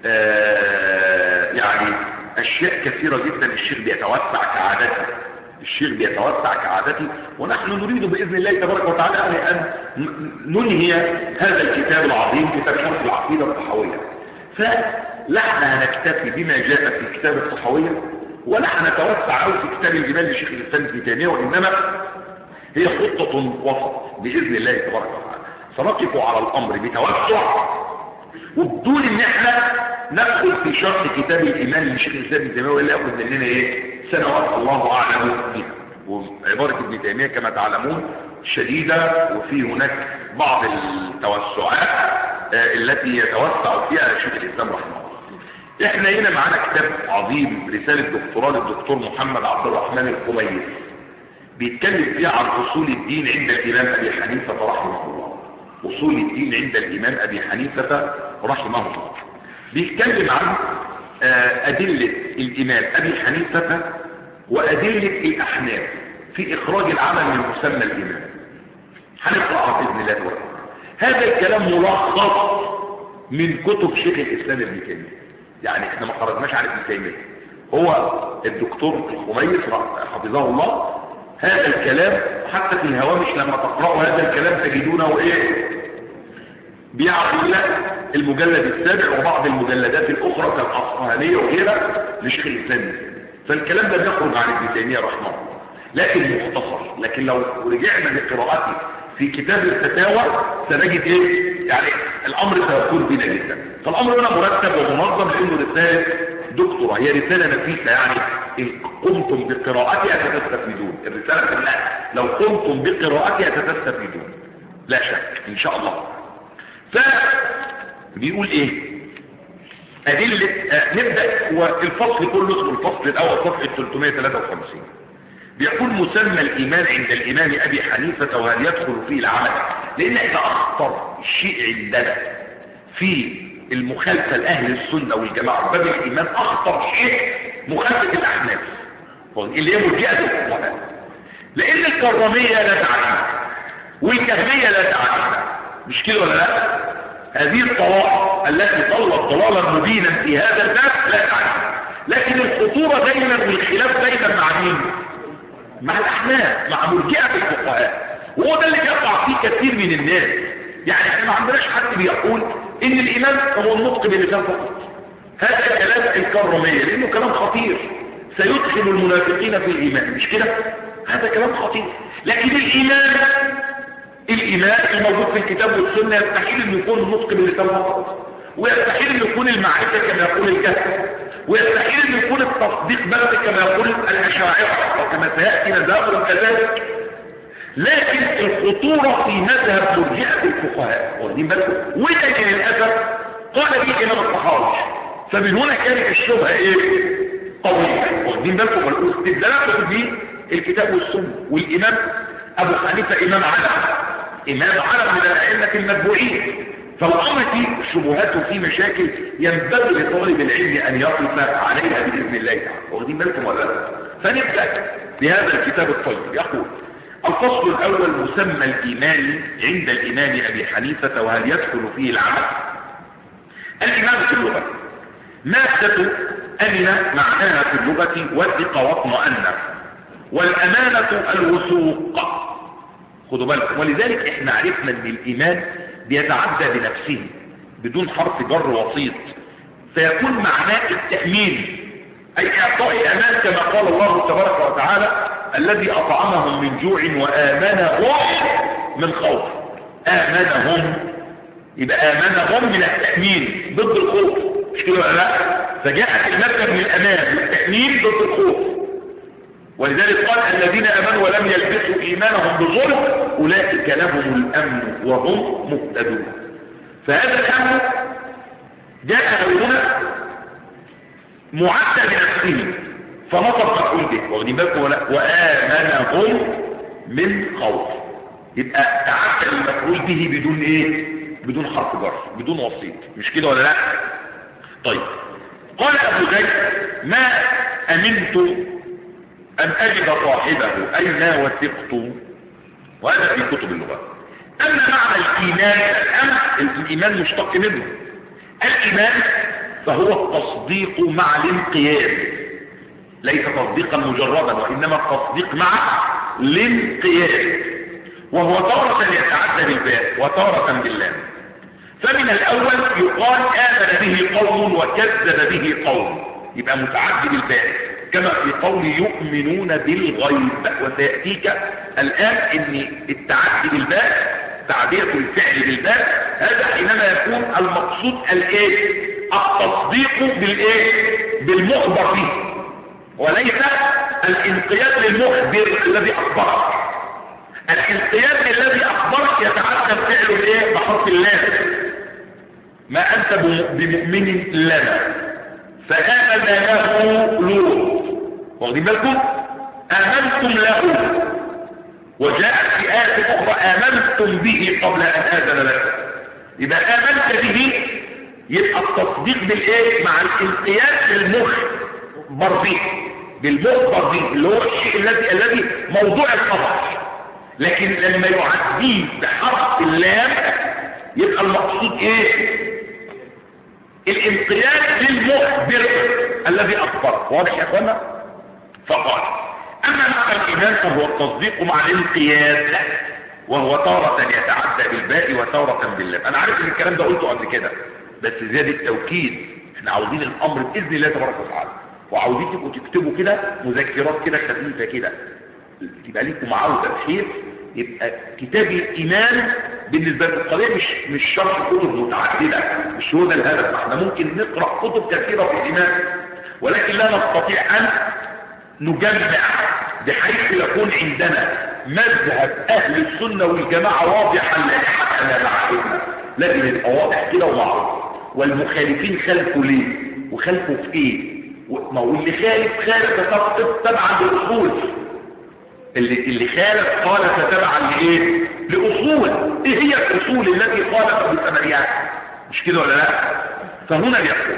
آه يعني اشياء كثيرة جدا. الشيخ بيتوسع كعادته الشيخ بيتوسع كعادته ونحن نريد باذن الله تبارك وتعالى ان ننهي هذا الكتاب العظيم، كتاب شرح العقيدة الطحاوية. فلا هنكتفي بما جاء في الكتاب الطحاوية، ولا هنتوسع أو في كتاب الايمان لشيخ الاسلام ابن تيمية، وانما هي خطة وسط بإذن الله تبارك وتعالى. سنقف على الأمر بتوسع وبدون ان احنا ندخل في شرح كتاب الإيمان للشيخ الإسلام ابن تيمية، ولا يأخذ مننا ايه سنوات الله أعلم بها. وعبارة ابن تيمية كما تعلمون شديدة، وفي هناك بعض التوسعات التي يتوسع فيها الشيخ الإسلام رحمه الله. احنا هنا معنا كتاب عظيم، رسالة دكتوراه للدكتور محمد عبد الرحمن الخميس، بيتكلم فيها عن أصول الدين عند الإمام أبي حنيفة رحمه الله. أصول الدين عند الإمام أبي حنيفة رحمه الله بيتكلم عن أدلة الإمام أبي حنيفة وأدلة الأحناف في إخراج العمل من مسمى الإمام. هنقرأ بإذن الله تعالى. هذا الكلام ملخص من كتب شيخ الإسلام ابن تيمية، يعني احنا ما خرجناش عن ابن تيمية، هو الدكتور الخميس حفظه الله. هذا الكلام حتى في الهوامش لما تقرأوا هذا الكلام تجدونه ايه بيعرض لك المجلد السابع وبعض المجلدات الاخرى كالأصفهانية وغيرها لشيخ الإسلام. فالكلام ده بيخرج عن ابن تيمية رحمه الله لكن مختصر. لكن لو رجعنا لقراءته في كتاب الفتاوى سنجد ايه يعني الامر سيكون بنا جدا. فالامر هنا مرتب ومنظم لانه رسالة دكتورة، هي رسالة نفيسة، يعني إن قمتم بقراءتها ستستفيدون. الرسالة كلها لو قمتم بقراءتها ستستفيدون لا شك إن شاء الله. فبيقول إيه أدلة آه نبدأ، والفصل كله اسمه الفصل الأول صفحة ثلاثمائة وثلاثة وخمسين. بيقول مسمى الإيمان عند الإمام أبي حنيفة وهل يدخل فيه العمل، لأن إذا أخطر الشيء عندنا في المخالفة لأهل السنة والجماعة باب الإيمان أخطر شيء مخالفة الأحناف اللي هي مرجئة الفقهاء، لأن الكرامية لا تعلم والكهمية لا تعلم، مش كده ولا لا؟ هذه الطوائف التي ضلت ضلالا مبينا في هذا الباب لا تعلم. لكن الخطورة دايما والخلاف دايما مع مين؟ مع الأحناف، مع مرجئة الفقهاء، وهو ده اللي يقع فيه كثير من الناس. يعني احنا ما عندناش حد بيقول ان الايمان هو النطق باللسان فقط. هذا كلام الكرامية لانه كلام خطير سيدخل المنافقين في الايمان، مش كده؟ هذا كلام خطير. لكن الايمان الايمان الموجود في الكتاب والسنة يستحيل ان يكون النطق باللسان فقط، ويستحيل ان يكون المعرفة كما يقول الكهف، ويستحيل ان يكون التصديق بس كما يقول الاشاعرة وكما سيأتي مذهبهم كذلك. لكن الخطورة في مذهب مرجئة الفقهاء واخدين بالكم، وده للأسف قال به الإمام الطحاوي، فمن هنا كانت الشبهة ايه قوية واخدين بالكم، والاستدلال به الكتاب والسنة. والإمام أبو حنيفة إمام علم إمام علم من الأئمة المتبوعين، فالأمر فيه شبهات وفيه مشاكل ينبغي لطالب العلم أن يقف عليها بإذن الله تعالى واخدين بالكم ولا لا؟ فنبدأ بهذا الكتاب الطيب. يقول الفصل الأول مسمى الإيمان عند الإمام أبي حنيفة وهل يدخل فيه العمل. الإيمان في اللغة مادة أمن معناها في اللغة وثق واطمأن، والأمانة الوثوق. خدوا بالكم، ولذلك احنا عرفنا ان الإيمان بيتعدى بنفسه بدون حرف جر وسيط، فيكون معناه التأمين، أي إعطاء الأمان كما قال الله تبارك وتعالى الذي أطعمهم من جوع وآمنهم من خوف. آمنهم، يبقى آمنهم من التأمين ضد الخوف، مش كده ولا لا؟ فجاءت المادة من الأمان والتأمين ضد الخوف. ولذلك قال الذين آمنوا ولم يلبسوا إيمانهم بظلم أولئك لهم الأمن وهم مهتدون. فهذا الأمن جاء هنا معدى بنفسه فنطق مفعول به، واخدين بالكم ولا؟ وآمنهم من خوف، يبقى تعدى المفعول به بدون ايه؟ بدون حرف جر، بدون وسيط، مش كده ولا لا؟ طيب، قال ابو زيد ما امنت ان اجد صاحبه اي ما وثقت، وهذا في كتب اللغه. اما معنى الايمان الامر، الايمان مشتق منه. الايمان فهو التصديق مع الانقياد، ليس تصديقا مجردا وانما التصديق مع الانقياد، وهو تارة يتعدى بالباء وتارة باللام. فمن الاول يقال امن به قوم وكذب به قوم، يبقى متعدي بالباء كما في قول يؤمنون بالغيب، وسيأتيك الآن ان التعدي بالباء تعدية الفعل بالباء هذا حينما يكون المقصود الايه؟ التصديق بالايه؟ بالمخبر به، وليس الانقياد للمخبر الذي اخبرك. الانقياد الذي اخبرك يتعدى فعله الايه؟ بحرف اللام. ما انت بمؤمن لنا فآمن له لوط، واخدين بالكم؟ آمنتم له، وجاءت في آية أخرى آمنتم به قبل أن آذن لكم. يبقى آمنت به يبقى التصديق بالإيه؟ مع الانقياد للمخبر به، بالمخبر به اللي هو الشيء الذي الذي موضوع الخبر. لكن لما يعديه بحرف اللام يبقى المقصود إيه؟ الانقياد للمخبر الذي أخبر. واضح يا أخوانا؟ فقال أما معنى الإيمان فهو التصديق مع الانقياد، وهو تارة يتعدى بالباء وتارة باللام. أنا عارف إن الكلام ده قلته قبل كده، بس زيادة توكيد. إحنا عاوزين الأمر بإذن الله تبارك وتعالى، وعاوزين تبقوا تكتبوا كده مذكرات كده خفيفة كده، تبقى ليكم عودة بحيث يبقى كتاب الإيمان بالنسبة للقضية مش مش شرح كتب متعددة، مش هو ده الهدف. احنا ممكن نقرأ كتب كثيرة في الإيمان ولكن لا نستطيع أن نجمع بحيث يكون عندنا مذهب أهل السنة والجماعة واضحا لاحقا لا معلومة، لكن يبقى واضح كده ومعروف. والمخالفين خالفوا ليه؟ وخالفوا في ايه؟ ما هو اللي خالف خالف تبعا للأصول، اللي اللي خالف خالف تبعا لايه؟ لأصول. ايه هي الأصول التي خالف بالثمانيات؟ مش كده ولا لا؟ فهنا بيقول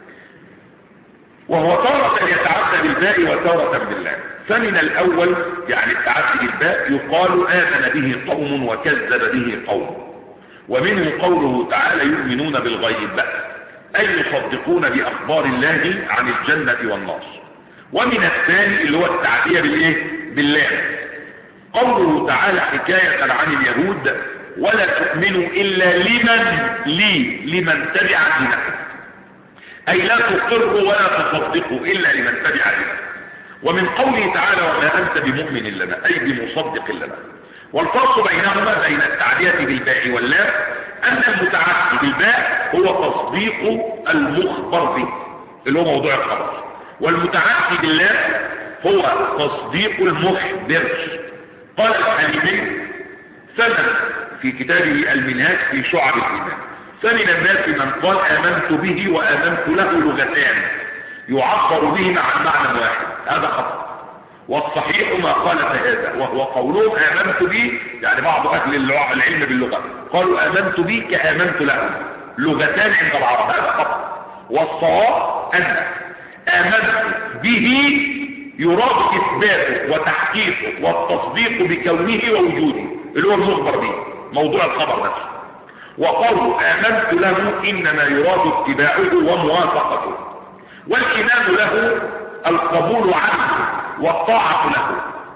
وهو تارة يتعدى بالباء وتارة باللام. فمن الأول يعني التعدي بالباء يقال آمن به قوم وكذب به قوم، ومنه قوله تعالى يؤمنون بالغيب أي يصدقون بأخبار الله عن الجنة والنار. ومن الثاني اللي هو التعدية بالإيه؟ باللام، قوله تعالى حكاية عن اليهود ولا تؤمنوا إلا لمن لي لمن تبع دينكم، أي لا تقروا ولا تصدقوا إلا لمن تبع دينكم. ومن قوله تعالى وما أنت بمؤمن لنا أي بمصدق لنا. والفرق بينهما بين التعدية بالباء واللام أن المتعدي بالباء هو تصديق المخبر به اللي هو موضوع الخبر، والمتعدي باللام هو تصديق المخبر. قال الحليمي سند في كتابه المنهاج في شعب الإيمان فمن الناس من قال آمنت به وآمنت له لغتان يعبر بهما عن معنى واحد، هذا خطأ. والصحيح ما قال هذا وهو قولهم آمنت به، يعني بعض أهل العلم باللغة قالوا آمنت به كآمنت له لغتان عند العرب، هذا خطأ. والصواب أن آمنت به يراد إثباته وتحقيقه والتصديق بكونه ووجوده اللي هو المخبر به موضوع الخبر نفسه. وقول آمنت له إنما يراد اتباعه وموافقته، والإيمان له القبول عنه والطاعة له،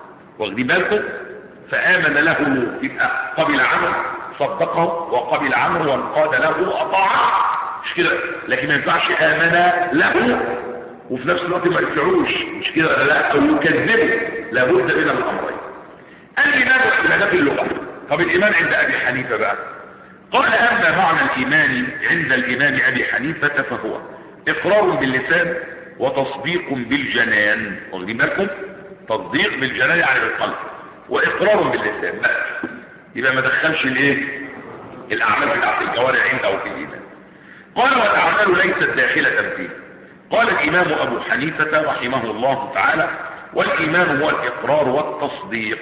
واخدين بالكم؟ فآمن له، يبقى قبل عنه صدقه وقبل عنه وانقاد له أطاعه، مش كده؟ لكن ما ينفعش آمن له وفي نفس الوقت ما يدفعوش، مش كده؟ لا، أو يكذبه، لابد من الأمرين. الإيمان واختلافات اللغة. طب الإيمان عند أبي حنيفة بقى قال: أما معنى الإيمان عند الإمام أبي حنيفة فهو إقرار باللسان وتصديق بالجنان. واخدين بالكم؟ تصديق بالجنان يعني بالقلب، وإقرار باللسان بس، يبقى ما دخلش الايه؟ الأعمال بتاعت الجوارح عنده في الإيمان. قال: والأعمال ليست داخلة فيه. قال الإمام أبو حنيفة رحمه الله تعالى: والإيمان هو الإقرار والتصديق.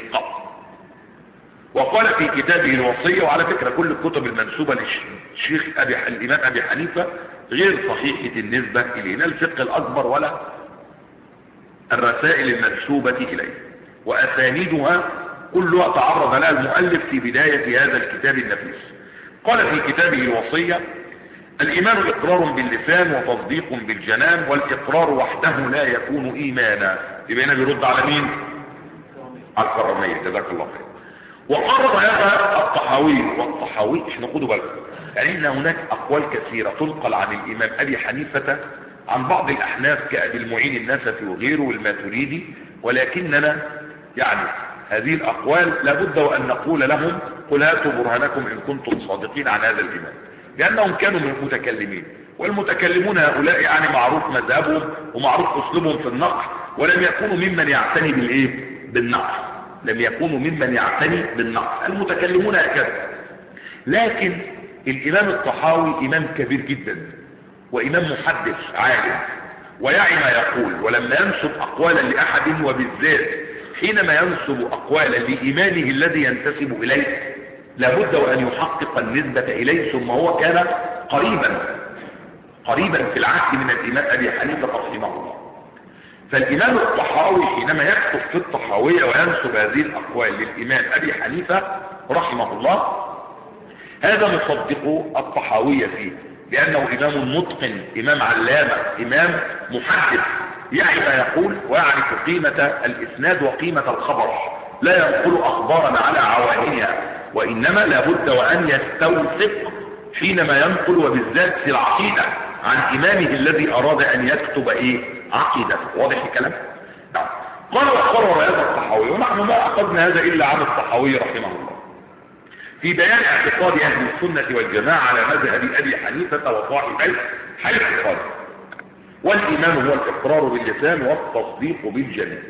وقال في كتابه الوصية، وعلى فكرة كل الكتب المنسوبة للشيخ أبي الإمام أبي حنيفة غير صحيحة النسبة إليه، لا الفقه الأكبر ولا الرسائل المنسوبة إليه، وأسانيدها كلها تعرض لها المؤلف في بداية هذا الكتاب النفيس. قال في كتابه الوصية: الإيمان إقرار باللسان وتصديق بالجنان، والإقرار وحده لا يكون إيمانا. يبقى هنا بيرد على مين؟ على الكرامية، جزاك الله خير. وقرر هذا الطحاوي، والطحاوي احنا خدوا بالكم يعني ان هناك اقوال كثيرة تنقل عن الامام ابي حنيفة عن بعض الاحناف كأبي المعين النسفي وغيره والماتريدي، ولكننا يعني هذه الاقوال لابد وان نقول لهم: قل هاتوا برهانكم ان كنتم صادقين عن هذا الامام، لانهم كانوا من المتكلمين، والمتكلمون هؤلاء يعني معروف مذهبهم ومعروف اسلوبهم في النقل، ولم يكونوا ممن يعتني بالايه؟ بالنقل، لم يكونوا ممن يعتني بالنقل، المتكلمون هكذا. لكن الامام الطحاوي امام كبير جدا، وامام محدث عالم، ويعي ما يقول، ولما ينسب اقوالا لاحد، وبالذات حينما ينسب اقوالا لايمانه الذي ينتسب اليه، لابد وان يحقق النسبة اليه، ثم هو كان قريبا قريبا في العهد من الامام ابي حنيفة رحمه الله. فالإمام الطحاوي حينما يكتب في الطحاوية وينسب هذه الأقوال للإمام أبي حنيفة رحمه الله، هذا مصدق الطحاوية فيه، لأنه إمام متقن، إمام علامة، إمام محدث، يعي ما يقول ويعرف قيمة الإسناد وقيمة الخبر، لا ينقل أخبارا على عوائلها، وإنما لابد وأن يستوثق حينما ينقل، وبالذات في العقيدة، عن إمامه الذي أراد أن يكتب إيه؟ عقيدة. واضح الكلام؟ نعم. قال: وقرر هذا الطحاوي، ونحن ما أخذنا هذا إلا عن الطحاوي رحمه الله، في بيان اعتقاد أهل السنة والجماعة على مذهب أبي حنيفة وصاحبيه، حيث قال: والإيمان هو الإقرار باللسان والتصديق بالجنان.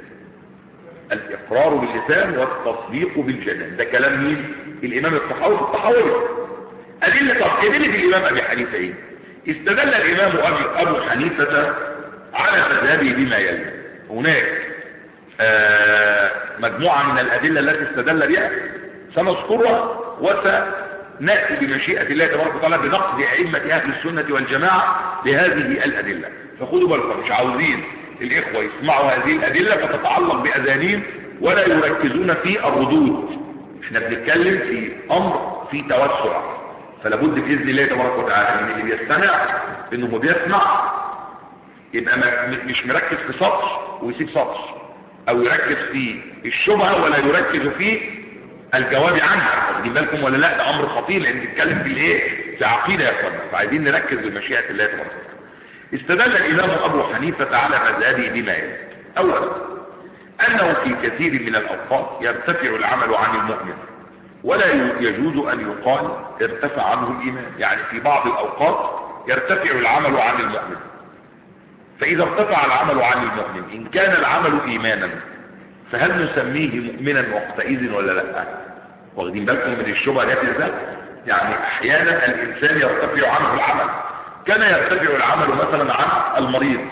الإقرار باللسان والتصديق بالجنان، ده كلام مين؟ الإمام الطحاوي في الطحاوي. أدلة طب أدلة الإمام أبي حنيفة إيه؟ استدل الإمام أبي أبو حنيفة على مذهبه بما يلي. هناك آه مجموعة من الأدلة التي استدل بها سنذكرها، وسنأتي بمشيئة الله تبارك وتعالى بنقد أئمة أهل السنة والجماعة لهذه الأدلة. فخذوا بالكم، مش عاوزين الإخوة يسمعوا هذه الأدلة فتتعلق بأذانهم ولا يركزون في الردود. احنا بنتكلم في أمر في توسع، فلا بد باذن الله تبارك وتعالى من اللي بيستمع انه بيسمع يبقى مش مركز في سطر ويسيب سطر، او يركز في الشبهه ولا يركز في الجواب عنها. واخدين بالكم ولا لا؟ ده امر خطير، لان بنتكلم في الايه؟ في عقيده يا اخوانا، فعايزين نركز بمشيئه الله تبارك وتعالى. استدل الامام ابو حنيفه على مذهبه بما يلي: اولا انه في كثير من الاوقات يرتفع العمل عن المؤمن، ولا يجوز أن يقال ارتفع عنه الإيمان. يعني في بعض الأوقات يرتفع العمل عن المؤمن، فإذا ارتفع العمل عن المؤمن إن كان العمل إيمانا فهل نسميه مؤمنا وقتئذ ولا لا؟ واخدين بالكم من الشبهة دي ازاي؟ يعني أحيانا الإنسان يرتفع عنه العمل، كان يرتفع العمل مثلا عن المريض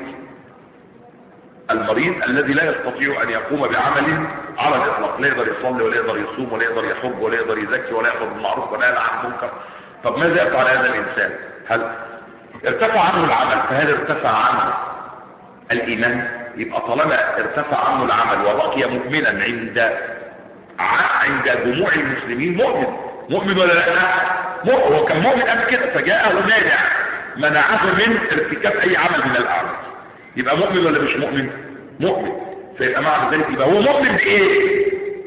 المريض الذي لا يستطيع أن يقوم بعمل على الإطلاق، لا يقدر يصلي ولا يقدر يصوم ولا يقدر يحج ولا يقدر يزكي ولا يأمر بالمعروف ولا ينهى عن المنكر. طب ماذا يفعل هذا الإنسان؟ هل ارتفع عنه العمل فهل ارتفع عنه الإيمان؟ يبقى طالما ارتفع عنه العمل وبقي مؤمنا عند عند جموع المسلمين مؤمن مؤمن ولا لا؟ مؤمن. هو كان مؤمن قبل كده فجاءه مانع منعه من ارتكاب أي عمل من الأعمال، يبقى مؤمن ولا مش مؤمن؟ مؤمن. فيبقى معنى ذلك يبقى هو مؤمن بايه؟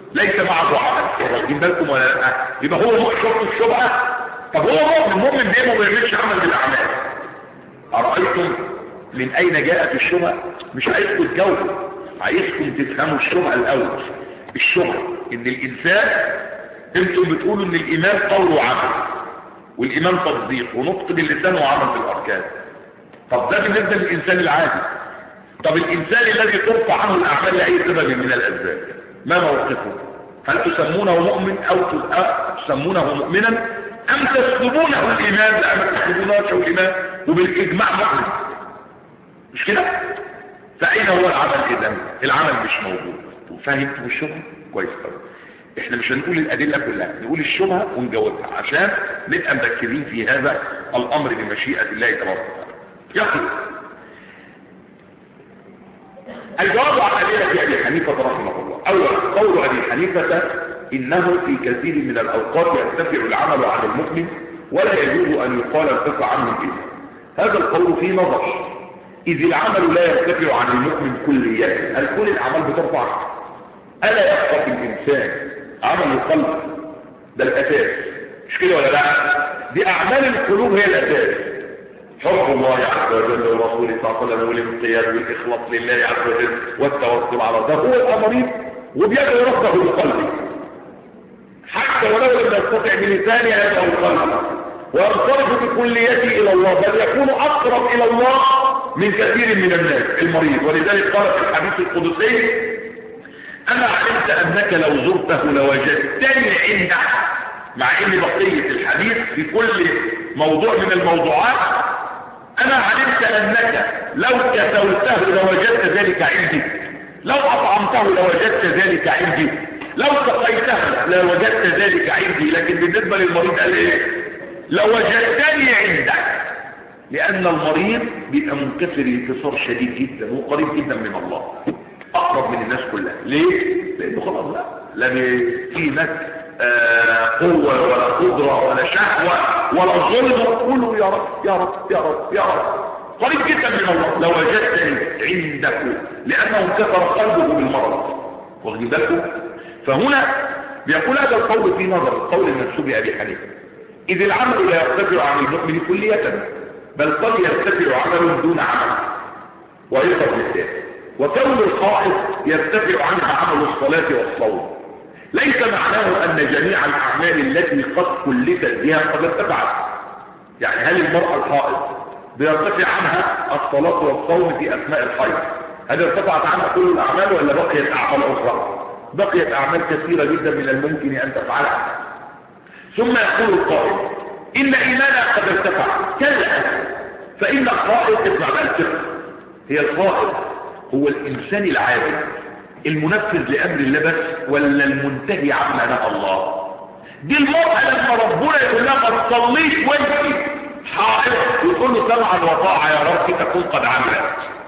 ليس معه عمل، واخدين بالكم ولا لا؟ يبقى هو مؤمن. شفتوا الشبهه؟ طب هو مؤمن، مؤمن ليه ما بيعملش عمل بالاعمال؟ ارايتم من اين جاءت الشبهه؟ مش عايزكم تجاوبوا، عايزكم تفهموا الشبهه الاول. الشبهه ان الانسان، انتم بتقولوا ان الايمان قول وعمل، والايمان تصديق ونطق باللسان وعمل بالاركان. طب ده بالنسبه للانسان العادي. طب الانسان الذي ترفع عنه الاعمال لاي سبب من الاسباب، ما موقفه؟ هل تسمونه مؤمن او تسمونه مؤمنا ام تسلبونه الايمان؟ لا، ما تسلبونهش الايمان، وبالاجماع مؤمن، مش كده؟ فاين هو العمل اذا؟ العمل مش موجود. فهمتوا الشبهه كويس قوي؟ احنا مش هنقول الادله كلها، نقول الشبهه ونجاوبها عشان نبقى مركزين في هذا الامر بمشيئه الله تبارك وتعالى. يقول الجواب عن أدلة أبي حنيفة رحمه الله. أولا، قول أبي حنيفة إنه في كثير من الأوقات يرتفع العمل عن المؤمن ولا يجوز أن يقال ارتفع عنه الإيمان. هذا القول فيه نظر، إذ العمل لا يرتفع عن المؤمن كليا. هل كل الأعمال بترفع؟ ألا يبقى في الإنسان عمل القلب؟ ده الأساس، مش كده ولا لا؟ دي أعمال القلوب هي الأساس. حب الله عز وجل ورسوله صلى الله عليه وسلم والانقياد والإخلاص لله عز وجل والتوكل على الله، هو الأمرين وبيدعو ربه بقلبه، حتى ولو لم يستطع بلسانه يدعو القلب وينصرف بكليته إلى الله، بل يكون أقرب إلى الله من كثير من الناس المريض. ولذلك قال في الحديث القدسي: أنا علمت أنك لو زرته لوجدتني عنده. مع ان بقية الحديث في كل موضوع من الموضوعات: أنا علمت أنك لو كسوته لوجدت ذلك عندي، لو أطعمته لوجدت ذلك عندي، لو سقيته لوجدت ذلك عندي. لكن بالنسبة للمريض قال إيه؟ لوجدتني عندك. لأن المريض بيبقى منكسر انكسار شديد جدا وقريب جدا من الله، أقرب من الناس كلها. ليه؟ لأنه خلاص لا لا في ناس قوة ولا قدرة ولا شهوة ولا ظلم. قولوا يا رب يا رب يا رب يا رب، قريب جدا من الله. لو وجدتني عندك، لأنه انكسر قلبه بالمرض، واخدين بالكم؟ فهنا بيقول هذا القول في نظر القول المنسوب لأبي حنيفة: إذ العمل لا يرتفع عن المؤمن كلية، بل قد يرتفع عمل دون عمل ويقف للذات. وكون القائد يرتفع عنها عمل الصلاة والصوم، ليس معناه أن جميع الأعمال التي قد كلفت بها قد ارتفعت. يعني هل المرأة الحائض بيرتفع عنها الصلاة والصوم في أثناء الحيض؟ هل ارتفعت عنها كل الأعمال ولا بقيت أعمال أخرى؟ بقيت أعمال كثيرة جدا من الممكن أن تفعلها. ثم يقول القائل: إن إيمانها قد ارتفع. كلا، فإن القائل اسمع بالفقه، هي القائل هو الإنسان العادل المنفذ لأمر الله بس، ولا المنتهي عما نهى الله؟ دي المرأة لما ربنا يقول لها ما تصليش وانت حائض، يقول له سمعا وطاعة يا رب تكون قد عملت.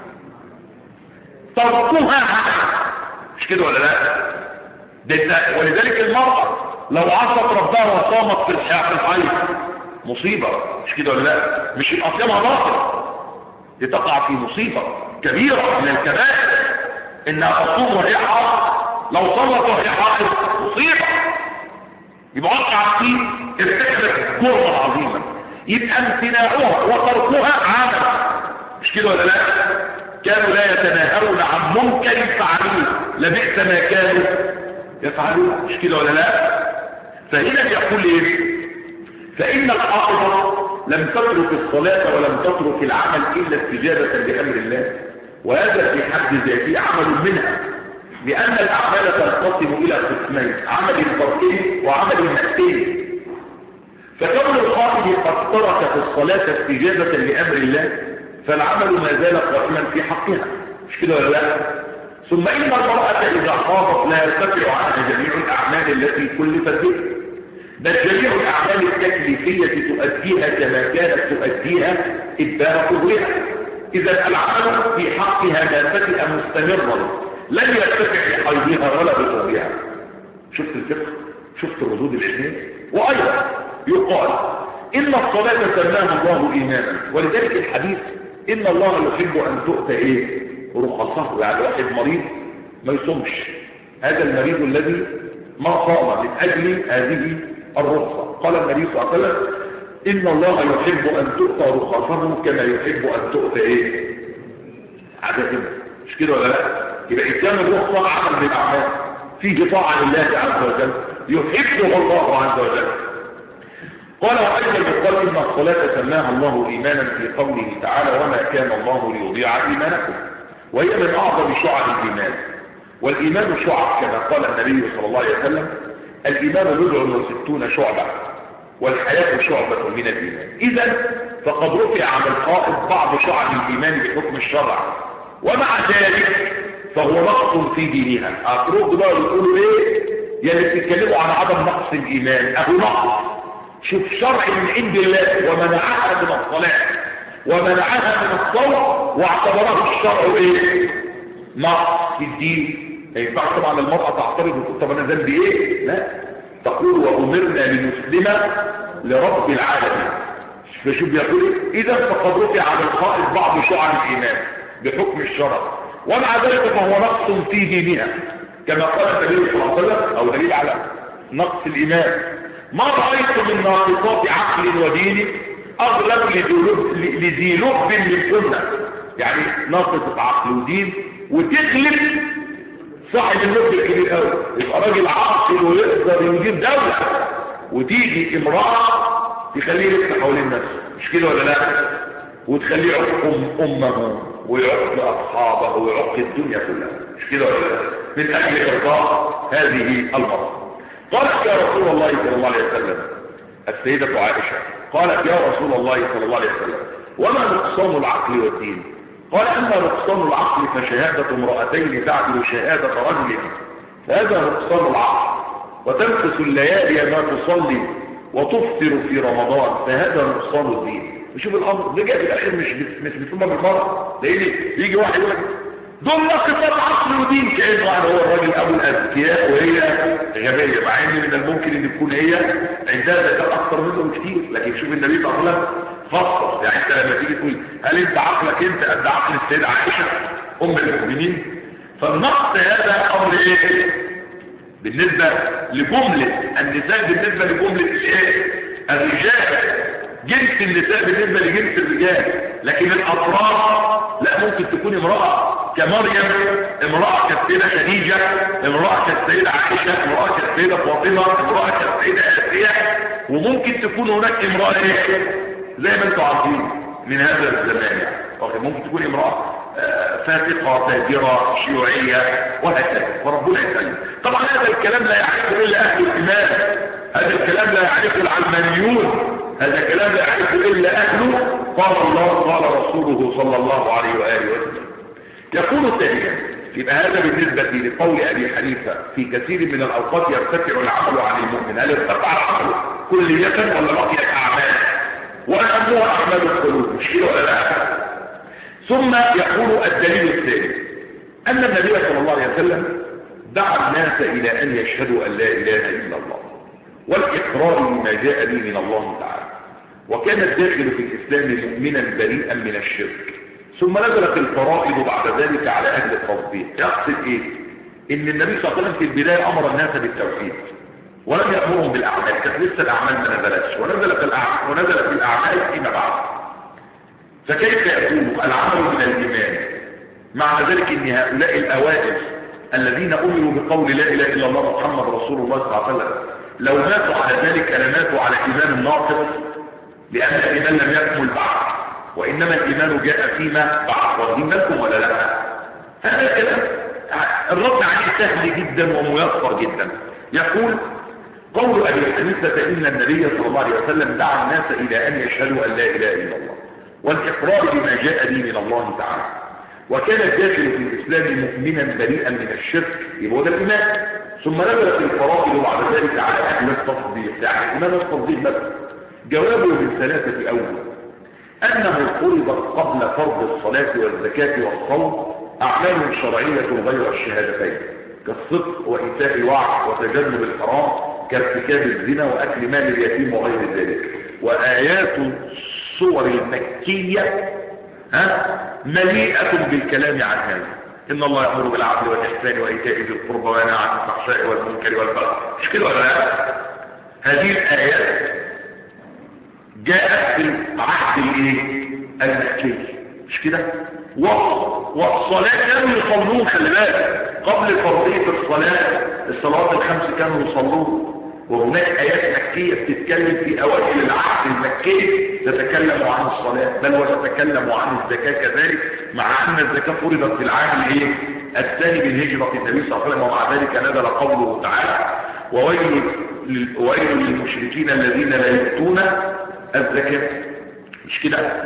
تركوها مش كده ولا لا؟ ده ولذلك المرأة لو عصت ربها وصامت في الحيض مصيبة، مش كده ولا لا؟ مش الأصيامها باطل، دي تقع في مصيبة كبيرة من الكبائر، انها تصوم وهي حائض. لو صلت وهي حائض مصيبه، يبقى وقعت فيه ارتكبت جرما عظيما. يبقى امتناعها وتركها عمل، مش كده ولا لا؟ كانوا لا يتناهون عن منكر فعلوه لبئس ما كانوا يفعلون، مش كده ولا لا؟ فهنا بيقول ايه؟ فان الحائض لم تترك الصلاه ولم تترك العمل الا استجابه لامر الله، وهذا في حد ذاته عمل منها، لأن الأعمال تنقسم إلى قسمين: عمل فرقين وعمل نفسين. فكون القائل قد ترك في الصلاة استجابة لأمر الله، فالعمل ما زال قائما في حقها، مش كده ولا لا؟ ثم إن المرأة إذا حاضت لا يرتفع عنها جميع الأعمال التي كلفت بها، بل جميع الأعمال التكليفية تؤديها كما كانت تؤديها إدبار قدرها. إذا العمل في حقها ما فتئ مستمرا لن يرتفع بحيضها ولا بطولها. شفت الفقه؟ شفت الردود العلمية؟ وأيضا يقال إن الصلاة سماها الله إيمانا، ولذلك الحديث إن الله يحب أن تؤتى إيه؟ رخصه. يعني واحد مريض ما يصومش هذا المريض الذي ما صام من أجل هذه الرخصة. قال النبي صلى الله عليه وسلم إن الله يحب أن تؤتى رخصه كما يحب أن تؤتى إيه؟ عادته. مش كده ولا لا؟ يبقى إتيان الرخصة عمل بالأعمال فيه طاعة لله عز وجل يحبه الله عز وجل. قال وأيضا يقال إن الصلاة سماها الله إيمانا في قوله تعالى وما كان الله ليضيع إيمانكم، وهي من أعظم شعب الإيمان. والإيمان شعب كما قال النبي صلى الله عليه وسلم الإيمان بضع وستون شعبة والحياة شعبة من الإيمان. إذا فقد رفع عن القائد بعض شعب الإيمان بحكم الشرع، ومع ذلك فهو نقص في دينها. أترد بقى يقولوا إيه يعني بتتكلموا عن عدم نقص الإيمان، أهو نقص. شوف شرع من عند الله ومنعها من الصلاة ومنعها من الصوم واعتبره الشرع ايه؟ نقص في الدين. ما ينفعش طبعا المرأة تعترض وتقول طب انا ذنبي ايه؟ لا، تقول وامرنا لنسلم لرب العالمين. فشوف بيقول اذا فقد رفع على القائد بعض شعب الايمان بحكم الشرع، ومع ذلك فهو نقص في دينها كما قال النبي صلى الله عليه وسلم، او دليل على نقص الايمان ما رأيت من ناقصات عقل ودين أغلب لذي لب من سنة. يعني ناقصة عقل ودين وتغلب صاحب اللب الكبير قوي، يبقى راجل عاقل ويقدر يدير دولة وتيجي امرأة تخليه يلف حوالين نفسه. مش كده ولا لا؟ وتخليه يعق أمه ويعق أصحابه ويعق الدنيا كلها. مش كده ولا لا؟ من أجل إرضاء هذه المرأة. قالت يا رسول الله صلى الله عليه وسلم السيدة عائشة قالت يا رسول الله صلى الله عليه وسلم وما نقصان العقل والدين؟ قال أما نقصان العقل فشهادة امرأتين تعدل شهادة رجل، هذا نقصان العقل. وتنقص الليالي ما تصلي وتفطر في رمضان، فهذا نقصان الدين. وشوف الأمر رجع في الأخير مش مش بثمة بالمرة، لأن يجي واحد يقول لك دول ناقصات عقل ودين كأنه يعني هو الراجل أبو الأذكياء وهي غبية، مع إن من الممكن أن تكون هي عندها ذكاء أكثر منه بكثير. لكن شوف النبي صلى الله عليه وسلم فصل. يعني أنت لما تيجي تقول هل أنت عقلك أنت قد عقل السيدة عائشة أم المؤمنين؟ فالنقص هذا أمر إيه؟ بالنسبة لجملة النساء، بالنسبة لجملة الإيه؟ الرجال، جنس النساء بالنسبة لجنس الرجال. لكن الأطراف لا، ممكن تكون امرأة كمريم، امرأة كالسيدة خديجة، امرأة كالسيدة عائشة، امرأة كالسيدة فاطمة، امرأة كالسيدة آسيا، وممكن تكون هناك امرأة زي ما انتم عارفين من هذا الزمان. يعني ممكن تكون امرأة فاسقة تاجرة شيوعية وهكذا، وربنا يسلم. طبعا هذا الكلام لا يعرفه إلا أهل الإيمان، هذا الكلام لا يعرفه العلمانيون، هذا الكلام لا يعرفه إلا أهله. قال الله قال رسوله صلى الله عليه وآله وسلم. يقول ثانيا يبقى هذا بالنسبة لقول أبي حنيفة في كثير من الأوقات يرتفع العمل عن المؤمن. هل ارتفع العمل كلية ولا بقيت أعمال؟ وأهمها أعمال القلوب. مش كده ولا لا؟ ثم يقول الدليل الثاني أن النبي صلى الله عليه وسلم دعا الناس إلى أن يشهدوا أن لا إله إلا الله والإقرار بما جاء به من الله تعالى، وكان الداخل في الإسلام مؤمنا بريئا من الشرك. ثم نزلت الفرائض بعد ذلك على أهل التطبيق. يقصد إيه؟ إن النبي صلى الله عليه وسلم في البداية أمر الناس بالتوحيد ولم يأمرهم بالأعمال، كانت لسه الأعمال ما نزلتش، ونزلت الأعمال ونزلت الأعمال فيما بعد. فكيف يكون العمل من الإيمان مع ذلك ان هؤلاء الأوائل الذين أمروا بقول لا إله إلا الله محمد رسول الله صلى الله عليه وسلم لو ماتوا على ذلك لماتوا على إيمان ناقص، لأن الإيمان لم يكمل بعد، وإنما الإيمان جاء فيما بعد. واخدين بالكم ولا لا؟ هذا الكلام الرد عليه سهل جدا وميسر جدا. يقول قول أبي حنيفة إن النبي صلى الله عليه وسلم دعا الناس إلى أن يشهدوا أن لا إله إلا الله والإقرار بما جاء به من الله تعالى، وكان الداخل في الإسلام مؤمنا بريئا من الشرك، يبقى هو ده الإيمان. ثم نزلت الفرائض بعد ذلك على أهل التصديق. يعني إيمان التصديق بس جوابه من ثلاثة أوجه: أنه فرضت قبل فرض الصلاة والزكاة والصوم أعمال شرعية غير الشهادتين كالصدق وإيتاء الوعد وتجنب الحرام كارتكاب الزنا وأكل مال اليتيم وغير ذلك. وآيات الصور المكية ها مليئة بالكلام عن هذا. إن الله يأمر بالعدل والإحسان وإيتاء ذي القربى وينهى عن الفحشاء والمنكر والبغي. مش كده ولا لا؟ هذه الآيات جاءت في العهد الايه؟ المكي. مش كده؟ والصلاة كانوا يصلون، خلي بالك، قبل فرضية الصلاة الصلوات الخمس كانوا يصلون. وهناك آيات مكية بتتكلم في أوائل العهد المكي تتكلم عن الصلاة، بل وتتكلم عن الزكاة كذلك، مع أن الزكاة فرضت في العام الايه؟ الثاني من هجرة النبي صلى الله عليه وسلم. ومع ذلك نزل قوله تعالى: وويل وويل للمشركين الذين لا يؤتون الزكاة. مش كده؟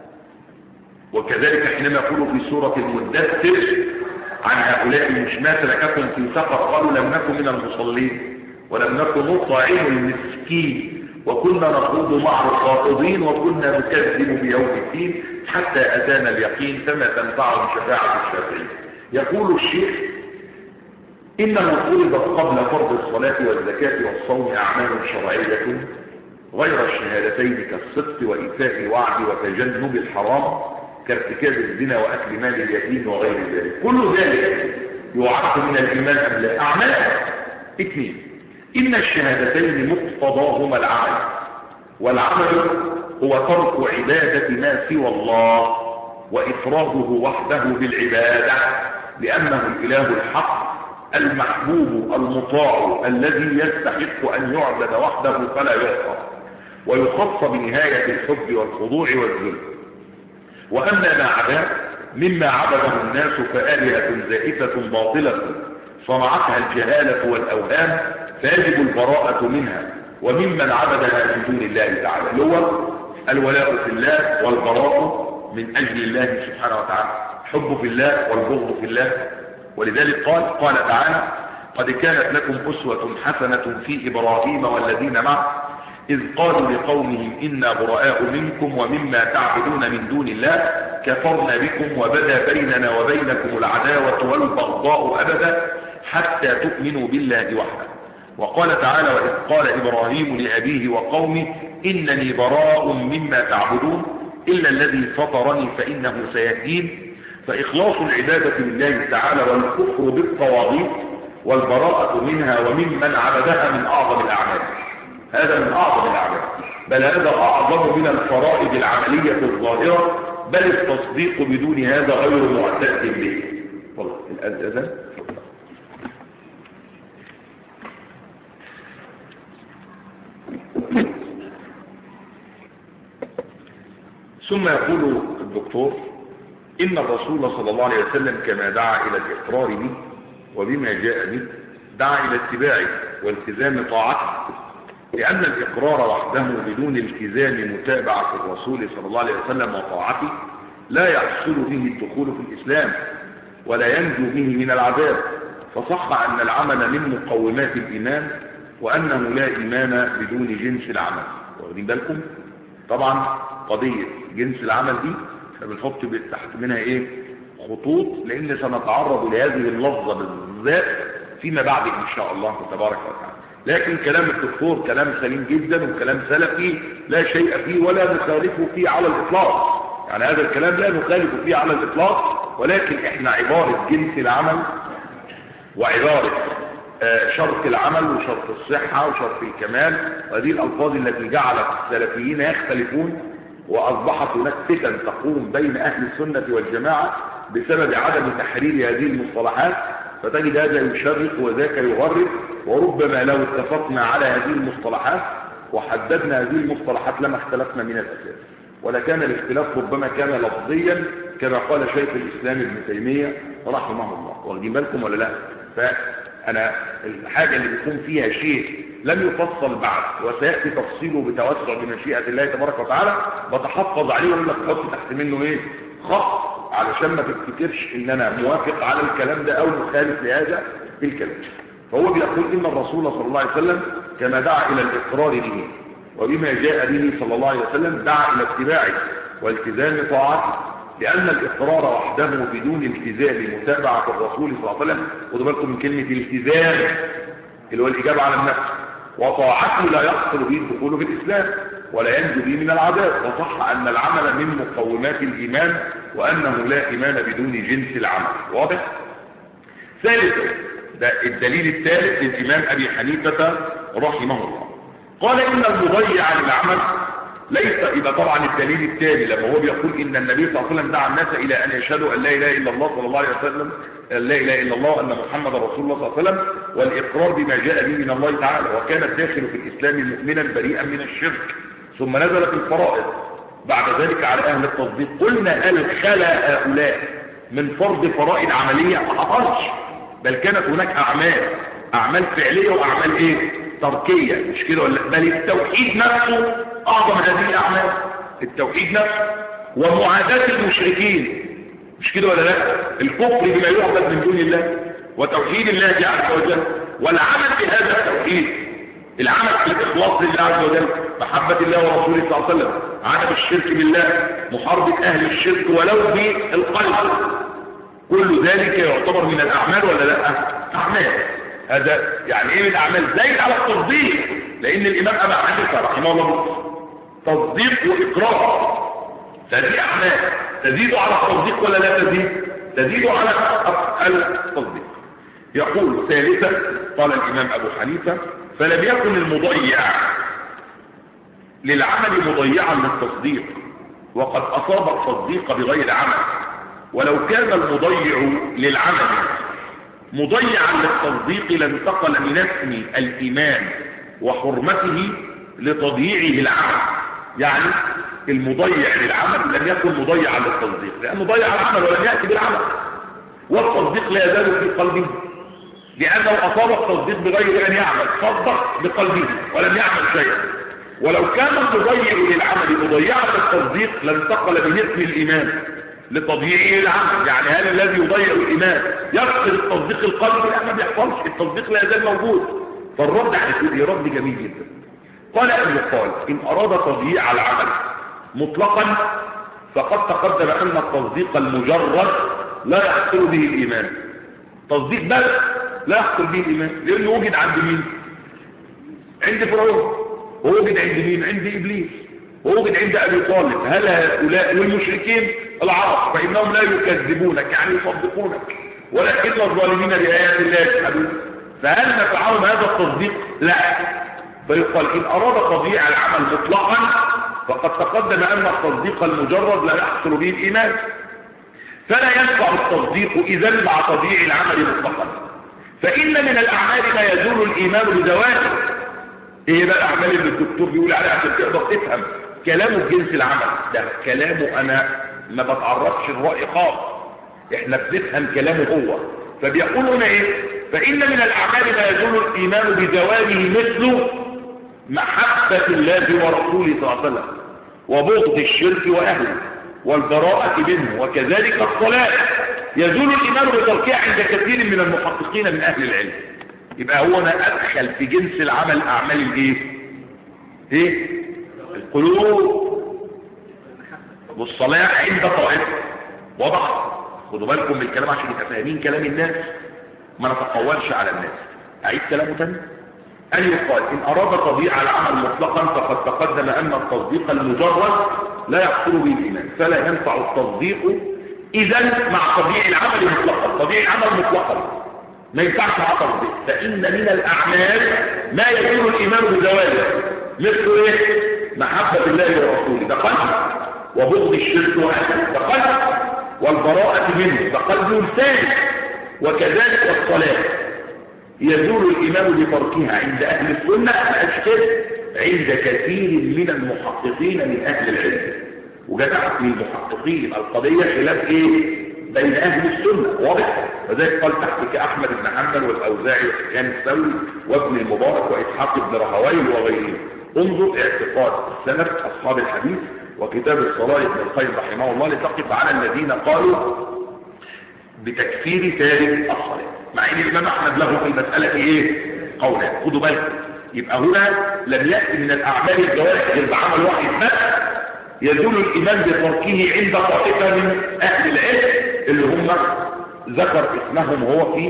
وكذلك حينما يقول في سورة المدثر عن هؤلاء مش ما سلككم في سقر قالوا لم نكن من المصلين ولم نكن نطعم المسكين وكنا نخوض مع الخائضين وكنا نكذب بيوم الدين حتى أتانا اليقين فما تنفعهم شفاعة الشافعين. يقول الشيخ: إنه فرضت قبل فرض الصلاة والزكاة والصوم أعمال شرعية غير الشهادتين كالصدق وإيفاء الوعد وتجنب الحرام كارتكاب الزنا وأكل مال اليتيم وغير ذلك. كل ذلك يعد من الإيمان أم لا؟ أعمال. اثنين: إن الشهادتين مقتضاهما العمل، والعمل هو ترك عبادة ما سوى الله وإفراده وحده بالعبادة، لأنه الإله الحق المحبوب المطاع الذي يستحق أن يعبد وحده فلا يعصى، ويخص بنهاية الحب والخضوع والذل. وأما ما عداه مما عبده الناس فآلهة زائفة باطلة صنعتها الجهالة والأوهام فيجب البراءة منها وممن عبدها من دون الله تعالى، اللي هو الولاء في الله والبراء من أجل الله سبحانه وتعالى، حب في الله والبغض في الله. ولذلك قال قال تعالى: قد كانت لكم أسوة حسنة في إبراهيم والذين معه إذ قالوا لقومهم إنا براء منكم ومما تعبدون من دون الله كفرنا بكم وبدا بيننا وبينكم العداوة والبغضاء أبدا حتى تؤمنوا بالله وحده. وقال تعالى: وإذ قال إبراهيم لأبيه وقومه إنني براء مما تعبدون إلا الذي فطرني فإنه سيهدين. فإخلاص العبادة لله تعالى والكفر بالطواغيت والبراءة منها وممن عبدها من أعظم الأعمال. هذا من أعظم الأعمال، بل هذا أعظم من الفرائض العملية الظاهرة، بل التصديق بدون هذا غير معتد به. والله الأذان. ثم يقول الدكتور: إن الرسول صلى الله عليه وسلم كما دعا إلى الإقرار به وبما جاء به دعا إلى اتباعه والتزام طاعته، لأن الإقرار وحده بدون التزام متابعة الرسول صلى الله عليه وسلم وطاعته لا يحصل به الدخول في الإسلام ولا ينجو به من العذاب. فصح أن العمل من مقومات الإيمان وأنه لا إيمان بدون جنس العمل. واخدين بالكم؟ طبعا قضية جنس العمل دي بنحط تحت منها ايه؟ خطوط، لان سنتعرض لهذه اللفظة بالذات فيما بعد ان شاء الله تبارك وتعالى. لكن كلام الدكتور كلام سليم جدا وكلام سلفي لا شيء فيه ولا نخالف فيه على الاطلاق. يعني هذا الكلام لا نخالف فيه على الاطلاق، ولكن احنا عبارة جنس العمل وعبارة شرط العمل وشرط الصحة وشرط الكمال، وهذه الألفاظ التي جعلت السلفيين يختلفون، وأصبحت هناك فتن تقوم بين أهل السنة والجماعة بسبب عدم تحرير هذه المصطلحات، فتجد هذا يشرق وذاك يغرب. وربما لو اتفقنا على هذه المصطلحات وحددنا هذه المصطلحات لما اختلفنا من الأساس، ولكان الاختلاف ربما كان لفظيا كما قال شيخ الإسلام ابن تيمية رحمه الله. واخدين بالكم ولا لا؟ فأنا الحاجة اللي بيكون فيها شيء لم يفصل بعد وسيأتي تفصيله بتوسع بمشيئة الله تبارك وتعالى بتحفظ عليه ولا تحط تحت منه ايه؟ خط، علشان ما تفتكرش ان انا موافق على الكلام ده او مخالف لهذا الكلام. فهو بيقول ان الرسول صلى الله عليه وسلم كما دعا الى الاقرار به وبما جاء به صلى الله عليه وسلم دعا الى اتباعه والتزام طاعته، لان الاقرار وحده بدون التزام متابعة الرسول صلى الله عليه وسلم، خدوا بالكم من كلمة الالتزام اللي هو الاجابة على النفس، وطاعته لا يحصل به الدخول في الاسلام. ولا ينجو به من العذاب. وصح أن العمل من مقومات الإيمان وأنه لا إيمان بدون جنس العمل. واضح؟ ثالثا، ده الدليل الثالث للإمام أبي حنيفة رحمه الله، قال إن المضيع للعمل ليس، يبقى طبعا الدليل الثاني لما هو بيقول إن النبي صلى الله عليه وسلم دعا الناس إلى أن يشهدوا أن لا إله إلا الله صلى الله عليه وسلم لا إله إلا الله وأن محمد رسول الله صلى الله عليه وسلم، والإقرار بما جاء به من الله تعالى، وكان الداخل في الإسلام مؤمنا بريئا من الشرك، ثم نزلت الفرائض بعد ذلك على أهل التصديق. قلنا هل خلا هؤلاء من فرض فرائض عملية؟ ما حصلش، بل كانت هناك أعمال أعمال فعلية وأعمال إيه؟ تركية، مش كده ولا؟ بل التوحيد نفسه أعظم هذه الأعمال، التوحيد نفسه ومعاداة المشركين، مش كده ولا لا؟ الكفر بما يعبد من دون الله وتوحيد الله عز وجل، والعمل بهذا التوحيد، العمل في الإخلاص لله عز وجل، محبة الله ورسوله صلى الله عليه وسلم، عدم الشرك بالله، محاربة أهل الشرك ولو بالقلب، كل ذلك يعتبر من الأعمال ولا لا؟ أعمال. هذا يعني إيه من الأعمال؟ زايد على التصديق، لأن الإمام أبا حنيفة رحمه الله تصديق وإقرار، هذه أعمال تزيد على التصديق ولا لا تزيد؟ تزيد على التصديق. يقول ثالثا، قال الإمام أبو حنيفة فلم يكن المضيع للعمل مضيعا للتصديق وقد أصاب التصديق بغير عمل، ولو كان المضيع للعمل مضيعا للتصديق لانتقل من اسم الإيمان وحرمته لتضييعه العمل. يعني المضيع للعمل لم يكن مضيعا للتصديق، لأنه ضيع العمل ولم يأتي بالعمل، والتصديق لا يزال في قلبه، لأنه أصاب التصديق بغير أن يعمل، صدق بقلبه ولم يعمل شيئا. ولو كان المضيع للعمل مضيعا للتصديق لانتقل من اسم الإيمان لتضييعه العمل. يعني هل الذي يضيع الإيمان يفقد التصديق القلبي؟ لا، ما بيحصلش، التصديق لا يزال موجود. فالرد على رد جميل جدا. قال أن يقال إن أراد تضييع العمل مطلقا فقد تقدم أن التصديق المجرد لا يحصل به الإيمان. تصديق بس لا يحصل به الإيمان، لأنه وجد عند مين؟ عند فرعون، ووجد عند مين؟ عند إبليس، ووجد عند أبي طالب. هل هؤلاء والمشركين العرب فإنهم لا يكذبونك يعني يصدقونك، ولكن الظالمين بآيات الله يجحدون. فهل نفعهم هذا التصديق؟ لا. فيقال إن أراد تضييع العمل مطلقا فقد تقدم أن التصديق المجرد لا يحصل به الإيمان، فلا ينفع التصديق إذن مع تضييع العمل مطلقا. فإن من الأعمال ما يزول الإيمان بزواله. إيه بقى الأعمال اللي الدكتور بيقول عليها عشان تقدر تفهم كلامه بجنس العمل؟ ده كلامه أنا ما بتعرضش الرأي خالص، إحنا بنفهم كلامه هو. فبيقول هنا إيه؟ فإن من الأعمال ما يزول الإيمان بزواله مثل محبة الله ورسوله صلى الله عليه وسلم وبغض الشرك وأهله والبراءة منه، وكذلك الصلاة يزول الإيمان بتركها عند كثير من المحققين من أهل العلم. يبقى هو أنا أدخل في جنس العمل أعمال الإيه؟ إيه؟ القلوب والصلاة عند طائفة. واضح؟ خدوا بالكم من الكلام عشان يبقى فاهمين كلام الناس، ما نتقولش على الناس. أعيد كلامه تاني. أن يقال إن أراد تضييع العمل مطلقا فقد تقدم أن التصديق المجرد لا يحصل به الإيمان، فلا ينفع التصديق إذن مع تضييع العمل مطلقا. تضييع العمل مطلقا ما ينفعش مع تصديق. فإن من الأعمال ما يزول الإيمان بزواله مثل إيه؟ محبة الله ورسوله ده قلب، وبغض الشرك وأهله ده قلب، والبراءة منه ده قلب ولسان، وكذلك الصلاة يزول الإيمان بتركها عند أهل السنة أشكال عند كثير من المحققين من أهل العلم. وجدعت من المحققين القضية خلاف إيه؟ بين أهل السنة. واضح؟ وذلك قال تحت كأحمد بن حنبل والأوزاعي وسفيان الثوري وابن المبارك وإسحاق بن راهويه وغيرهم. انظر اعتقاد سلف أصحاب الحديث وكتاب الصلاة ابن القيم رحمه الله لتقف على الذين قالوا بتكفير تارك الصلاة، مع ان الامام احمد له في المساله ايه؟ قولا. خدوا بالكم، يبقى هنا لم ياتي من الاعمال الجوارح غير بعمل واحد بس يزول الايمان بتركه عند طائفه من اهل العلم اللي هم ذكر اسمهم هو في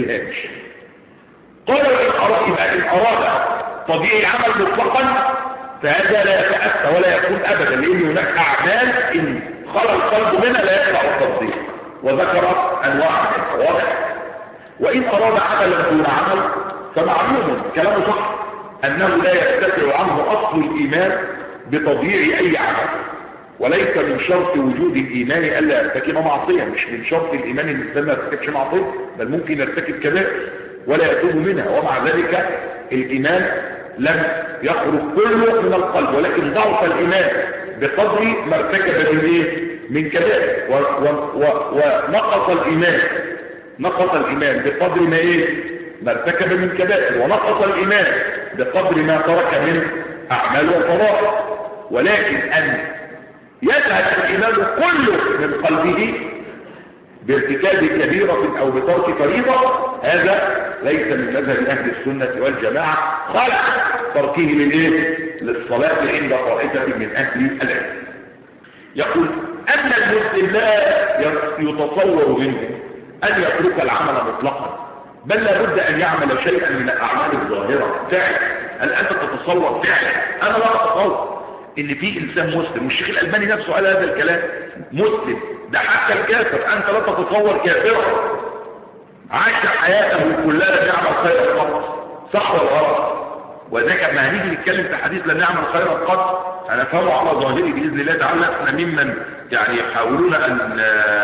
الهامش. قال وان اراد ان اراد تضييع العمل مطلقا فهذا لا يتأتى ولا يكون أبدا، لأن هناك أعمال إن خلى القلب منها لا يقع التصديق، وذكر أنواع منها واضح. وإن أراد عملا دون عمل فمعلوم كلامه صح أنه لا يستطيع عنه أصل الإيمان بتضييع أي عمل، وليس من شرط وجود الإيمان ألا يرتكب معصية. مش من شرط الإيمان أن الإنسان ما يرتكبش معصية، بل ممكن يرتكب كبائر ولا يتوب منها، ومع ذلك الإيمان لم يخرج كله من القلب، ولكن ضعف الإيمان بقدر ما ارتكب من ايه؟ من كبائر، ونقص الإيمان نقص الإيمان بقدر ما ايه؟ ما ارتكب من كبائر، ونقص الإيمان بقدر ما ترك من أعمال وفرائض. ولكن أن يذهب الإيمان كله من قلبه بارتكاب كبيرة أو بترك فريضة، هذا ليس من مذهب أهل السنة والجماعة، خلع تركه للإيه؟ للصلاة عند طائفة من أهل العلم. يقول أن المسلم لا يتصور منه أن يترك العمل مطلقا، بل لا بد أن يعمل شيئا من الأعمال الظاهرة فعلا. هل أنت تتصور فعلا؟ أنا لا أتصور ان في انسان مسلم، والشيخ الألباني نفسه قال هذا الكلام، مسلم ده حتى الكافر انت لا تتصور كافرا عاش حياته كلها لم يعمل خيرا قط، صح ولا غلط؟ وذلك لما هنيجي نتكلم في حديث لم يعمل خيرا قط انا فهمه على ظاهري باذن الله تعالى، احنا ممن يعني يحاولون ان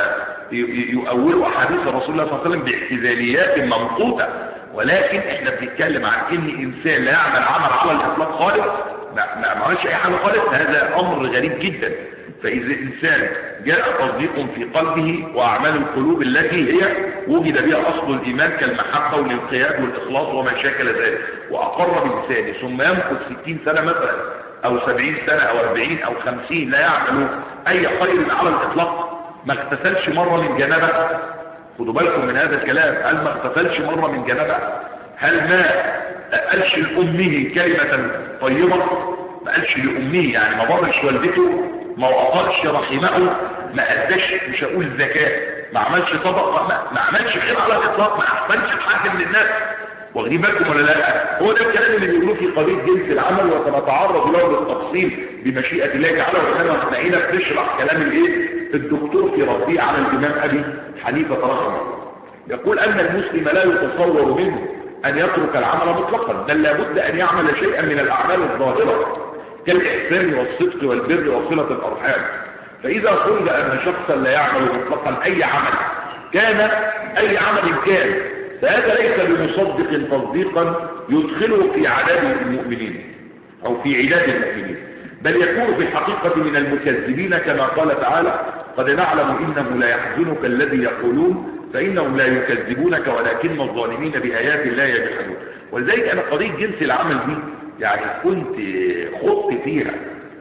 يؤولوا احاديث رسول الله صلى الله عليه وسلم باعتزاليات ممقوته، ولكن احنا بنتكلم عن ان انسان لا يعمل عمل على الاطلاق خالص، ما عملش اي حاجه خالص، هذا امر غريب جدا. فاذا الانسان جاء تصديق في قلبه واعمال القلوب التي هي وجد بها اصل الايمان كالمحبه والانقياد والاخلاص وما شاكل ذلك، واقر بلسانه، ثم يمكث ستين سنه مثلا او سبعين سنه او اربعين او خمسين لا يعمل اي خير على الاطلاق، ما اغتسلش مره من جنابه، خدوا بالكم من هذا الكلام، هل ما اغتسلش مره من جنابه؟ هل ما قالش لأمه كلمة طيبة؟ ما قالش لأمه، يعني ما برش والدته، ما وقفش رحمه، ما أداش مش هقول زكاة، ما عملش صدقة، ما, ما عملش خير على الإطلاق، ما أحسنش لحد من الناس، واخدين بالكم ولا لا؟ هو ده الكلام اللي بيقولوه في قضية جنس العمل، وسنتعرض له بالتفصيل بمشيئة الله تعالى، وإنما احنا بنشرح كلام الايه؟ الدكتور في ربيع على الإمام أبي حنيفة رحمه الله. يقول أن المسلم لا يتصور منه أن يترك العمل مطلقا، بل لابد أن يعمل شيئا من الأعمال الظاهرة كالإحسان والصدق والبر وصلة الأرحام. فإذا قلت أن شخصا لا يعمل مطلقا أي عمل كان أي عمل كان، فهذا ليس بمصدق تصديقا يدخله في عداد المؤمنين أو في عداد المؤمنين، بل يكون في الحقيقة من المكذبين، كما قال تعالى قد نعلم إنه لا يحزنك الذي يقولون فإنهم لا يكذبونك ولكن الظالمين بآيات الله يجحدون. ولذلك أنا قضية جنس العمل دي يعني كنت خضت فيها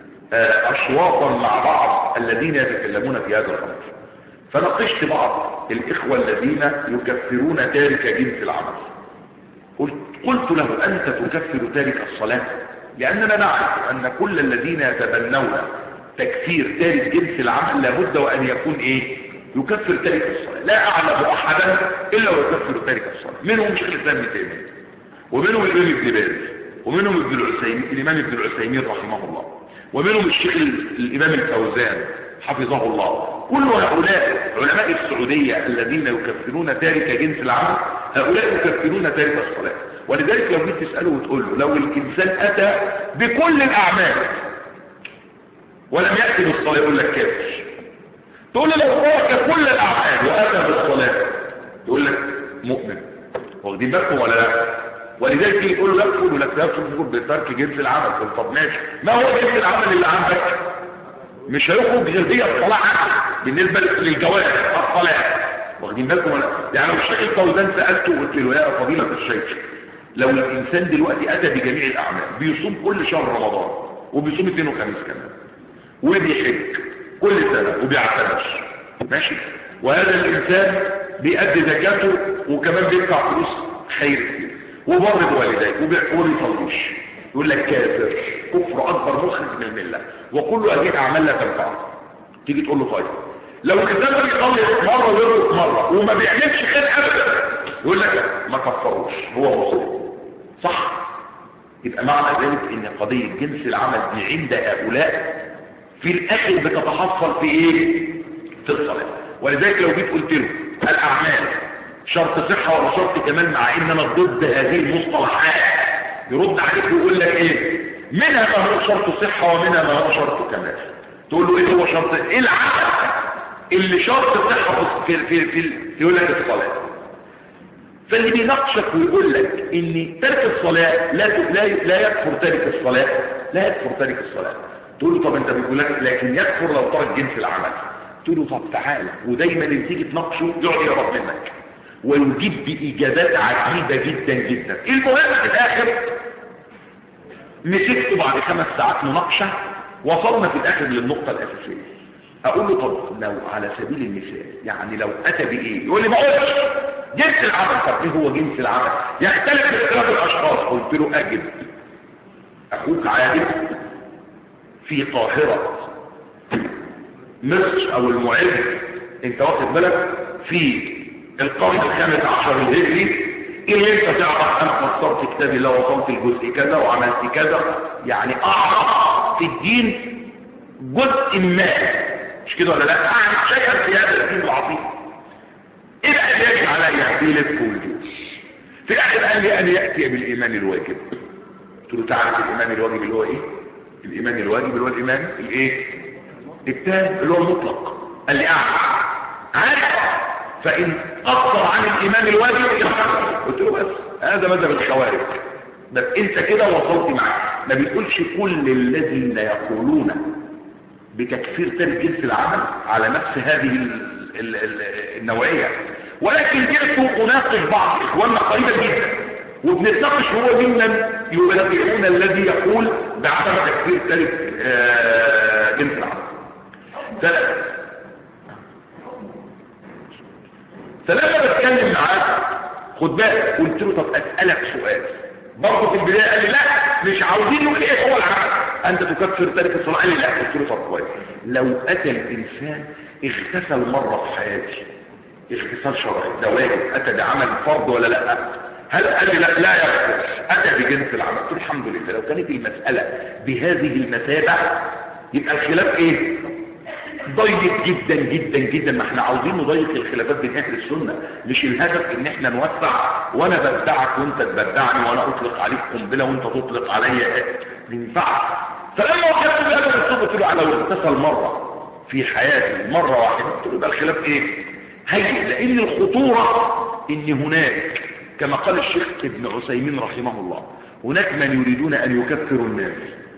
أشواطا مع بعض الذين يتكلمون في هذا الأمر، فناقشت بعض الإخوة الذين يكفرون تارك جنس العمل. قلت, قلت له أنت تكفر تارك الصلاة؟ لأننا نعرف أن كل الذين يتبنون تكفير تارك جنس العمل لابد وأن يكون إيه؟ يكفر تارك الصلاة. لا أعلم أحدا إلا ويكفر تارك الصلاة، منهم شيخ الإسلام ابن تيمية، ومنهم الإمام ابن باز، ومنهم ابن العثيمين الإمام ابن العثيمين رحمه الله، ومنهم الشيخ الإمام الفوزان حفظه الله. كل هؤلاء علماء السعودية الذين يكفرون تارك جنس العمل هؤلاء يكفرون تارك الصلاة. ولذلك لو جيت تسأله وتقول له لو الإنسان أتى بكل الأعمال ولم يأتي بالصلاة يقول لك كافر. تقول له لو ترك كل الأعمال وأتى بالصلاة يقول لك مؤمن. واخدين بالكم ولا لا؟ ولذلك يقول له لا تقول لك تكفر بترك جنس العمل. طب ماشي، ما هو جنس العمل اللي عندك؟ مش هيخرج غير هي الصلاة بالنسبة للجواز الصلاة. واخدين بالكم ولا؟ يعني لو الشيخ الفوزان سألته وقلت له يا فضيلة الشيخ لو الإنسان دلوقتي أتى بجميع الأعمال، بيصوم كل شهر رمضان وبيصوم اثنين وخميس كمان وبيحج كل سنة وبيعتمش ماشي، وهذا الإنسان بيأدي زكاته وكمان بيدفع فلوس خير كتير وبر بوالديه وبيصليش، يقول لك كافر كفر أكبر مخرج من الملة وكل هذه الأعمال لا تنفعه. تيجي تقول له طيب لو الإنسان بيصلي مرة ويرقص مرة وما بيعملش خير أبدا يقول لك ما كفروش هو مسلم، صح؟ يبقى معنى ذلك ان قضية جنس العمل دي عند هؤلاء في الاخر بتتحصل في ايه؟ في الصلاة. ولذلك لو جيت قلت له الاعمال شرط صحة ولا شرط كمال، مع ان انا ضد هذه المصطلحات، يرد عليك ويقول لك ايه؟ منها ما هو شرط صحة ومنها ما هو شرط كمال. تقول له ايه هو شرط؟ ايه العمل اللي شرط صحة في في في, في يقول لك الصلاة. فاللي بيناقشك ويقول لك ان ترك الصلاة لا لا لا يكفر تارك الصلاة، لا يكفر تارك الصلاة. تقول له طب انت بيقول لك لكن يكفر لو ترك جنس العمل. تقول له طب تعالى، ودايما اللي تيجي تناقشه يقعد يهرب منك ويجيب باجابات عجيبه جدا جدا. المهم في الاخر مسكته بعد خمس ساعات مناقشه، وصلنا في الاخر للنقطه الاساسيه. اقول له طب لو على سبيل المثال يعني لو اتى بايه؟ يقول لي ما قلتش جنس العمل. طب ايه هو جنس العمل؟ يختلف باختلاف الاشخاص. قلت له اجب اخوك عادل في قاهره مصر او المعز، انت واخد بالك، في القرن الخامس عشر الهجري، اللي انت تعرف انا فسرت كتابي لو وصلت الجزء كذا وعملت كذا، يعني اعرف في الدين جزء ما، مش كده ولا لا؟ اعرف شيئا في هذا الدين العظيم. ايه بقى اللي يجب علي في لف والجوش؟ في الاخر قال لي ان ياتي بالايمان الواجب. قلت له تعرف الايمان الواجب اللي هو ايه؟ الايمان الواجب اللي هو الايمان الايه؟ التام اللي هو المطلق. قال لي اعرف عارف، فان قصر عن الايمان الواجب يحرم. قلت له بس هذا مذهب الخوارج. بس انت كده وصلت معاه. ما بيقولش كل الذين يقولون بتكفير تارك جنس العمل على نفس هذه ال ال ال النوعيه، ولكن جئت اناقش بعض اخواننا قريبا جدا وبنتناقش هو ممن يبرئون الذي يقول بعدم تكفير تارك جنس العمل. ثلاثة فلما بتكلم معاك خد بالك، قلت له طب اسالك سؤال برضه في البدايه. قال لي لا مش عاوزين نقول ايه هو العمل، انت تكفر تارك الصلاه. قال لي لا. قلت له طب كويس، لو اتى الانسان اغتسل مره في حياته اغتسال شرعي ده واجب، اتى بعمل فرض ولا لا؟ هل قال لي لا لا يكفر، اتى بجنس العمل. قلت له الحمد لله. لو كانت المساله بهذه المثابه يبقى الخلاف ايه؟ ضيق جدا جدا جدا. ما احنا عاوزين نضيق الخلافات بين اهل السنه، مش الهدف ان احنا نوسع وانا بدعك وانت تبدعني وانا اطلق عليك قنبله وانت تطلق عليا ايه. ما ينفعش. فلما وقفت بهذا الاسلوب قلت له على لو اغتسل مره في حياتي مره واحده، قلت له يبقى الخلاف ايه؟ هي لان الخطوره ان هناك كما قال الشيخ ابن عثيمين رحمه الله هناك من يريدون ان يكفروا الناس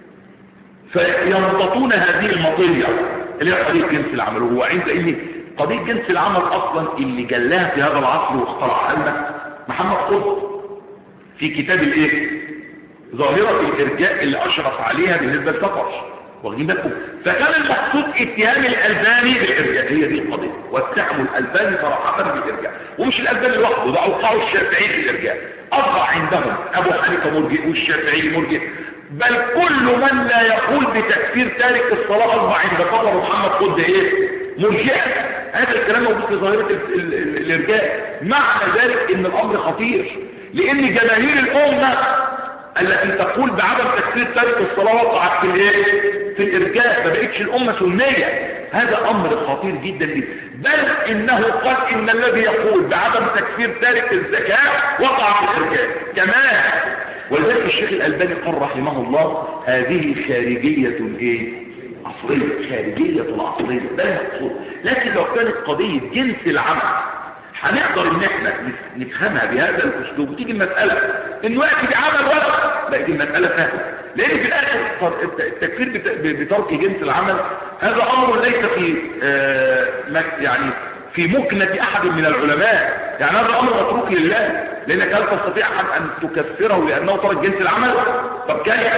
فينططون هذه المطيه اللي هي قضيه جنس العمل. وهو عند ان قضيه جنس العمل اصلا اللي جلاها في هذا العصر واخترعها لنا محمد قطب في كتاب الايه؟ ظاهره الارجاء اللي اشرف عليها بالنسبه للسفر. واخدين بالكم؟ فكان المقصود اتهام الالباني بالارجاء، هي دي القضيه، واتهموا الالباني صراحه بالارجاء، ومش الالباني لوحده، ده اوقعوا الشافعي بالارجاء. اصبح عندهم ابو حنيفه مرجئ والشافعي مرجئ، بل كل من لا يقول بتكفير تارك الصلاه اصبح عند قدر محمد قطب ايه؟ مرجئه. هذا الكلام موجود في ظاهره الارجاء. معنى ذلك ان الامر خطير، لان جماهير الامه التي تقول بعدم تكفير تارك الصلاه وقعت في الايه؟ في الارجاء، ما بقتش الامه سنيه. هذا امر خطير جدا جدا. بل انه قال ان الذي يقول بعدم تكفير تارك الزكاه وقع في الارجاء كمان. ولذلك الشيخ الالباني قال رحمه الله هذه خارجيه ايه؟ عصريه، خارجيه عصريه، ده المقصود. لكن لو كانت قضيه جنس العمل هنقدر ان احنا نفهمها بهذا الاسلوب، وتيجي المساله انه ياتي بعمل ولا بقت المساله سهله. لان في الاخر التكفير بترك جنس العمل هذا امر ليس في آه يعني في مكنه احد من العلماء، يعني هذا امر متروك لله. لانك هل تستطيع احد ان تكفره لانه ترك جنس العمل؟ طب كيف؟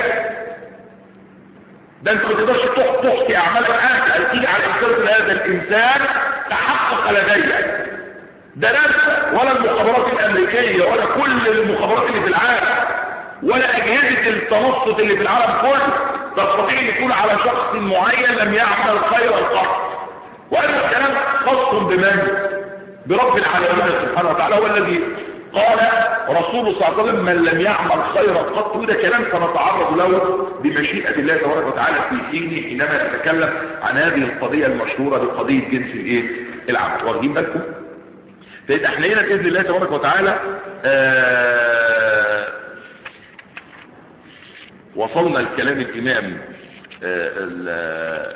ده انت ما تقدرش تحصي اعمالك انت، تيجي على انكار هذا الانسان تحقق لديك ده نفسه ولا المخابرات الامريكيه ولا كل المخابرات اللي في العالم ولا اجهزه التنصت اللي في العالم كله تستطيع ان تكون على شخص معين لم يعمل خير القصد. وهذا الكلام خاص بمن؟ برب العالمين سبحانه وتعالى، هو الذي قال رسول صلى الله عليه وسلم: من لم يعمل خيرا قط. وده كلام سنتعرض له بمشيئة الله تبارك وتعالى في حينه حينما نتكلم عن هذه القضية المشهورة بقضية جنس الايه العمل. واخدين بالكم؟ فإذا احنا هنا بإذن الله تبارك وتعالى آه وصلنا لكلام الإمام آه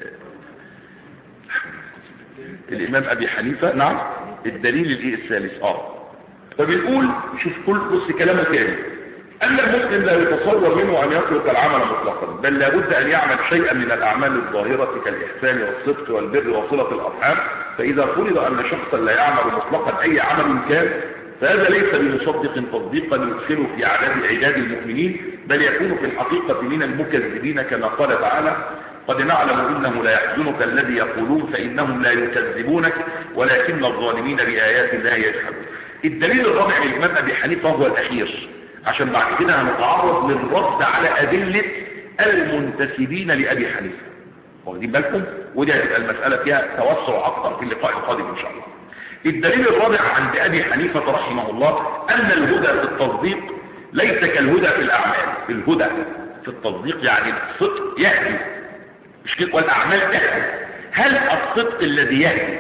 الإمام أبي حنيفة. نعم، الدليل الايه الثالث. اه فبنقول شوف كل بص كلامه تاني: أن المسلم لا يتصور منه أن يترك العمل مطلقا، بل لابد أن يعمل شيئا من الأعمال الظاهرة كالإحسان والصدق والبر وصلة الأرحام. فإذا فرض أن شخصا لا يعمل مطلقا أي عمل كان، فهذا ليس بمصدق تصديقا يدخله في عدد عداد المؤمنين، بل يكون في الحقيقة من المكذبين، كما قال تعالى: قد نعلم إنه لا يحزنك الذي يقولون فإنهم لا يكذبونك ولكن الظالمين بآيات الله يجحدون. الدليل الرابع للإمام أبي حنيفة هو الأخير، عشان بعد كده هنتعرض للرد على أدلة المنتسبين لأبي حنيفة. واخدين بالكم؟ ودي هتبقى المسألة فيها توسع أكثر في اللقاء القادم إن شاء الله. الدليل الرابع عند أبي حنيفة رحمه الله أن الهدى في التصديق ليس كالهدى في الأعمال. الهدى في التصديق يعني الصدق يهدي، مش كده، والأعمال تهدي. هل الصدق الذي يهدي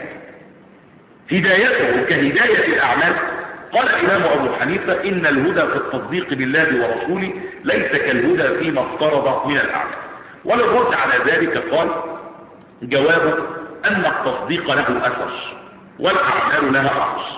هدايته كهداية الأعمال؟ قال الإمام أبو حنيفة: إن الهدى في التصديق بالله ورسوله ليس كالهدى فيما افترض من الأعمال. وللرد على ذلك قال: جوابه أن التصديق له أثر والأعمال لها أثر.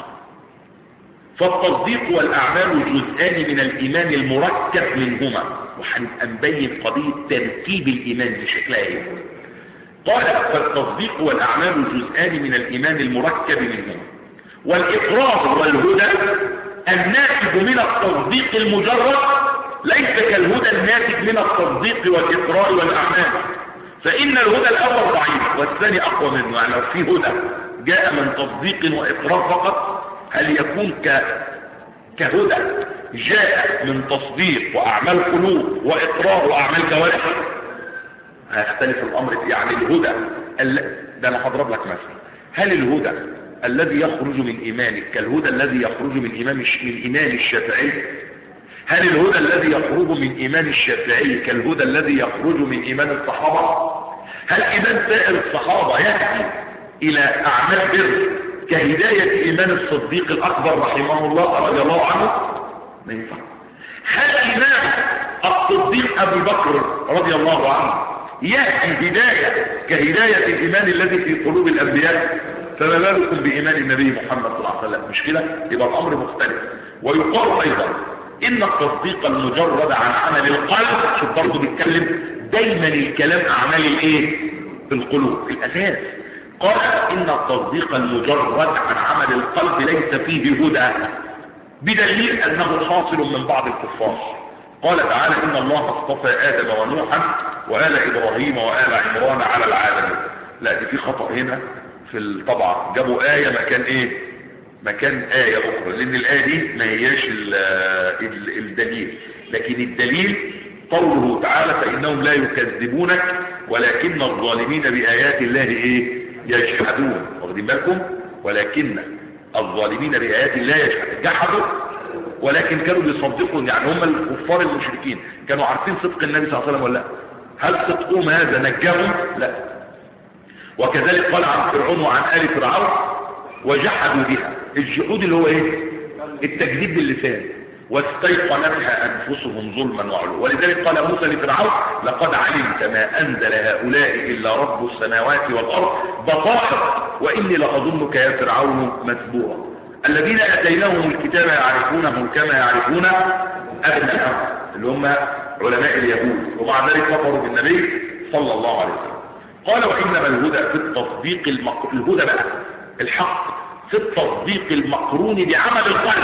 فالتصديق والأعمال جزءان من الإيمان المركب منهما، وهنبقى نبين قضية تركيب الإيمان بشكلها ايه. قال: فالتصديق والأعمال جزءان من الإيمان المركب منهما، والإقرار والهدى الناتج من التصديق المجرد ليس كالهدى الناتج من التصديق والإقرار والأعمال، فإن الهدى الأول ضعيف والثاني أقوى منه. يعني لو في هدى جاء من تصديق وإقرار فقط، هل يكون ك... كهدى جاء من تصديق وأعمال قلوب وإقرار وأعمال جوارح؟ هيختلف الأمر. يعني الهدى ال... ده أنا هضرب لك مثلا: هل الهدى الذي يخرج من إيمانك كالهدى الذي يخرج من إيمان من إيمان الشافعي؟ هل الهدى الذي يخرج من إيمان الشافعي كالهدى الذي يخرج من إيمان الصحابة؟ هل إيمان سائر الصحابة يهدي إلى أعمال بر كهداية إيمان الصديق الأكبر رحمه الله رضي الله عنه؟ ما ينفع. هل إيمان الصديق أبي بكر رضي الله عنه يهدي هداية كهداية الإيمان الذي في قلوب الأنبياء؟ فما بالكم بإيمان النبي محمد صلى الله عليه وسلم؟ مش كده؟ يبقى الأمر مختلف. ويقال أيضا إن التصديق المجرد عن عمل القلب، شوف برضه بيتكلم دايما الكلام أعمال الإيه؟ القلوب الأساس. قال: إن التصديق المجرد عن عمل القلب ليس فيه هدى، بدليل أنه حاصل من بعض الكفار. قال تعالى: إن الله اصطفى آدم ونوحا وآل إبراهيم وآل عمران على العالمين. لا، دي في خطأ هنا في الطبعة، جابوا آية مكان إيه؟ مكان آية أخرى، لأن الآية دي ما هياش الدليل، لكن الدليل قوله تعالى: فإنهم لا يكذبونك ولكن الظالمين بآيات الله إيه؟ يجحدون. واخدين بالكم؟ ولكن الظالمين بآيات الله يجحدون، جحدوا ولكن كانوا بيصدقوا. يعني هم الكفار المشركين كانوا عارفين صدق النبي صلى الله عليه وسلم ولا لا؟ هل صدقهم هذا نجاهم؟ لا. وكذلك قال عن فرعون وعن آل فرعون: وجحدوا بها. الجحود اللي هو ايه؟ التكذيب باللسان، واستيقنتها انفسهم ظلما وعلوا. ولذلك قال موسى لفرعون: لقد علمت ما انزل هؤلاء الا رب السماوات والارض بصائر واني لاظنك يا فرعون مثبورا. الذين اتيناهم الكتاب يعرفونه كما يعرفون ابناءهم، اللي هم علماء اليهود، ومع ذلك كفروا بالنبي صلى الله عليه وسلم. قال: وانما الهدى في التصديق المق... الهدى بقى الحق في التصديق المقرون بعمل القلب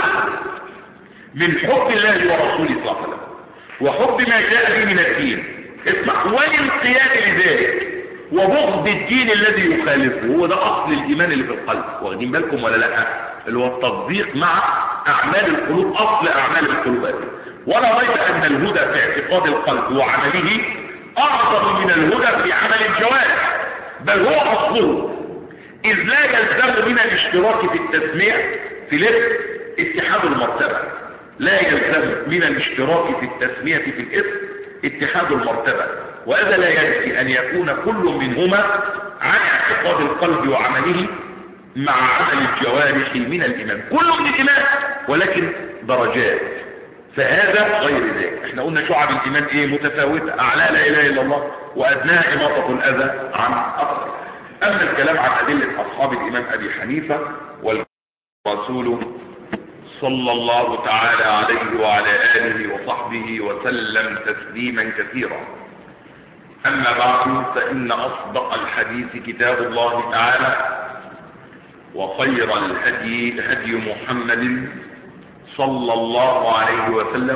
من حب الله ورسوله صلى الله عليه وسلم وحب ما جاء به من الدين، اسمع، والانقياد لذلك وبغض الدين الذي يخالفه. هو ده اصل الايمان اللي في القلب. واخدين بالكم ولا لا؟ اللي هو التصديق مع اعمال القلوب، اصل اعمال القلوب هذه. ولا ريب ان الهدى في اعتقاد القلب وعمله اعظم من الهدى في عمل الجوارح، بل هو اصله، إذ لا يلزم من الاشتراك في التسمية في الاسم اتحاد المرتبة، لا يلزم من الاشتراك في التسمية في الاسم اتحاد المرتبة، وهذا لا ينفي أن يكون كل منهما عن اعتقاد القلب وعمله مع عمل الجوارح من الإمام، كل من الإمام ولكن درجات، فهذا غير ذلك. احنا قلنا شعب الإيمان ايه؟ متفاوتة، أعلى لا إله إلا الله وأدناها إماطة الأذى عن أكثر. أما الكلام عن أدلة أصحاب الإمام أبي حنيفة والرسول صلى الله تعالى عليه وعلى آله وصحبه وسلم تسليما كثيرا. أما بعد، فإن أصدق الحديث كتاب الله تعالى، وخير الهدي هدي محمد صلى الله عليه وسلم،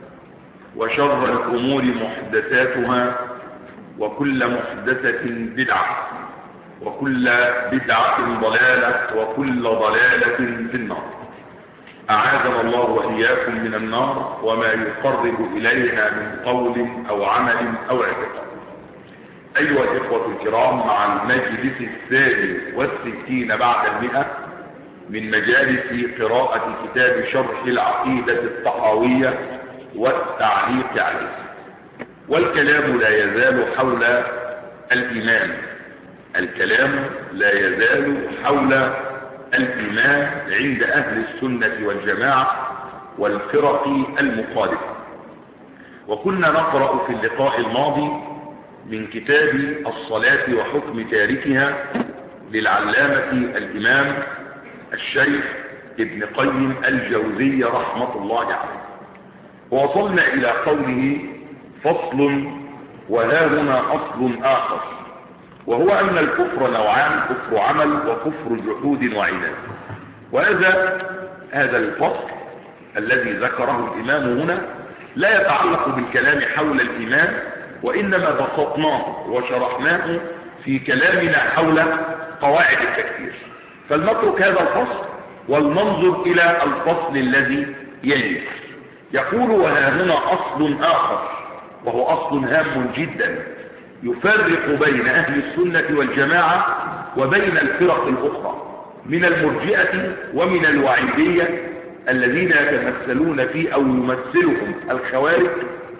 وشر الأمور محدثاتها، وكل محدثة بدعة، وكل بدعة ضلالة، وكل ضلالة في النار. أعاذنا الله وإياكم من النار وما يقرب إليها من قول أو عمل أو اعتقاد. أيها الإخوة الكرام، مع المجلس الثاني والستين بعد المئة من مجالس قراءة كتاب شرح العقيدة الطحاوية والتعليق عليه، والكلام لا يزال حول الإيمان الكلام لا يزال حول الإيمان عند أهل السنة والجماعة والفرق المخالفة. وكنا نقرأ في اللقاء الماضي من كتاب الصلاة وحكم تاركها للعلامة الإمام الشيخ ابن قيم الجوزي رحمة الله عليه، ووصلنا إلى قوله: فصل وها هنا أصل آخر، وهو أن الكفر نوعان: كفر عمل وكفر جحود وعناد. وهذا هذا الفصل الذي ذكره الإمام هنا لا يتعلق بالكلام حول الإيمان، وإنما بسطناه وشرحناه في كلامنا حول قواعد التكفير. فلنترك هذا الفصل ولننظر إلى الفصل الذي يليه. يقول: وها هنا أصل آخر، وهو أصل هام جدا يفرق بين أهل السنة والجماعة وبين الفرق الأخرى من المرجئة ومن الوعيدية الذين يتمثلون في أو يمثلهم الخوارج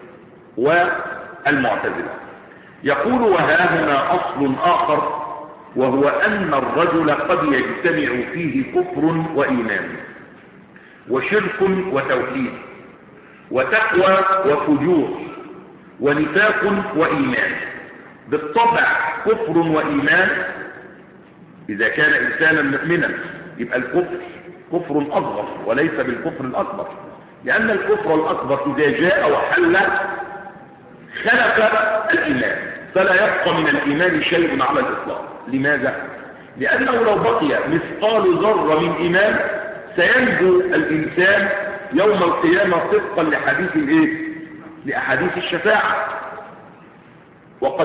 والمعتزلة. يقول: وها هنا أصل آخر، وهو أن الرجل قد يجتمع فيه كفر وإيمان، وشرك وتوحيد، وتقوى وفجور، ونفاق وإيمان. بالطبع كفر وإيمان إذا كان إنسانا مؤمنا يبقى الكفر كفر أصغر وليس بالكفر الأكبر، لأن الكفر الأكبر إذا جاء وحل خلق الإيمان، فلا يبقى من الإيمان شيء على الإطلاق. لماذا؟ لأنه لو بقي مثقال ذرة من إيمان سينجو الإنسان يوم القيامة طبقا لحديث الإيه؟ لأحاديث الشفاعة. وقد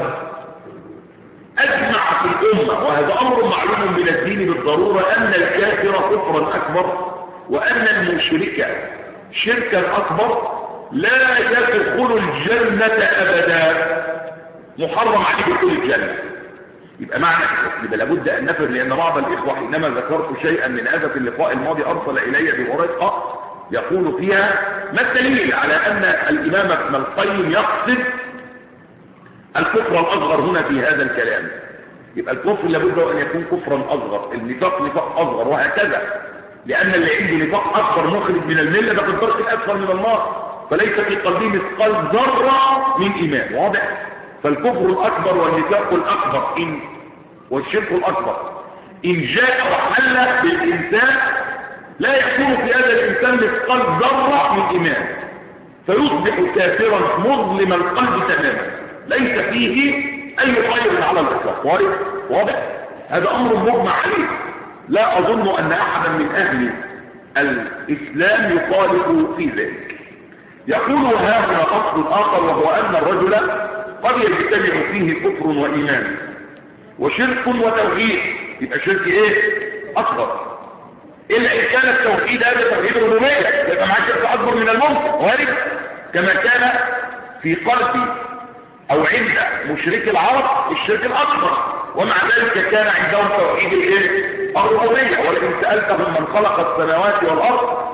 أجمع في الأمة، وهذا أمر معلوم من الدين بالضرورة، أن الكافر كفرا أكبر، وأن المشرك شركا أكبر لا يدخل الجنة أبدا، محرم عليه دخول الجنة. يبقى معنى يبقى لابد أن نفر، لأن بعض الإخوة حينما ذكرت شيئا من هذا في اللقاء الماضي أرسل إلي بورقة يقول فيها: ما الدليل على أن الإمام ابن القيم يقصد الكفر الأصغر هنا في هذا الكلام؟ يبقى الكفر لابد أن يكون كفرا أصغر، النفاق نفاق أصغر، وهكذا، لأن اللي عنده نفاق أكبر مخرج من الملة ده في الدرك الأسفل من النار، فليس في قلبه مثقال ذرة من إيمان. واضح؟ فالكفر الأكبر والنفاق الأكبر إن والشرك الأكبر إن جاء وحل بالإنسان لا يكون في هذا الإنسان مثقال ذرة من إيمان، فيصبح كافرا مظلم القلب تماما، ليس فيه أي خير على الإطلاق. واضح؟ هذا أمر مجمع عليه، لا أظن أن أحدا من أهل الإسلام يخالف في ذلك. يقول: هذا أصل آخر، وهو أن الرجل قد يجتمع فيه كفر وإيمان، وشرك وتوحيد. يبقى شرك إيه؟ أصغر، إلا إن كان التوحيد هذا توحيد الربوبية، يبقى معاه شرك أكبر من الممكن، وهذا كما كان في قلب أو عند مشرك العرب الشرك الأكبر، ومع ذلك كان عندهم توحيد الإيه؟ الربوبية. ولئن سألتهم من خلق السماوات والأرض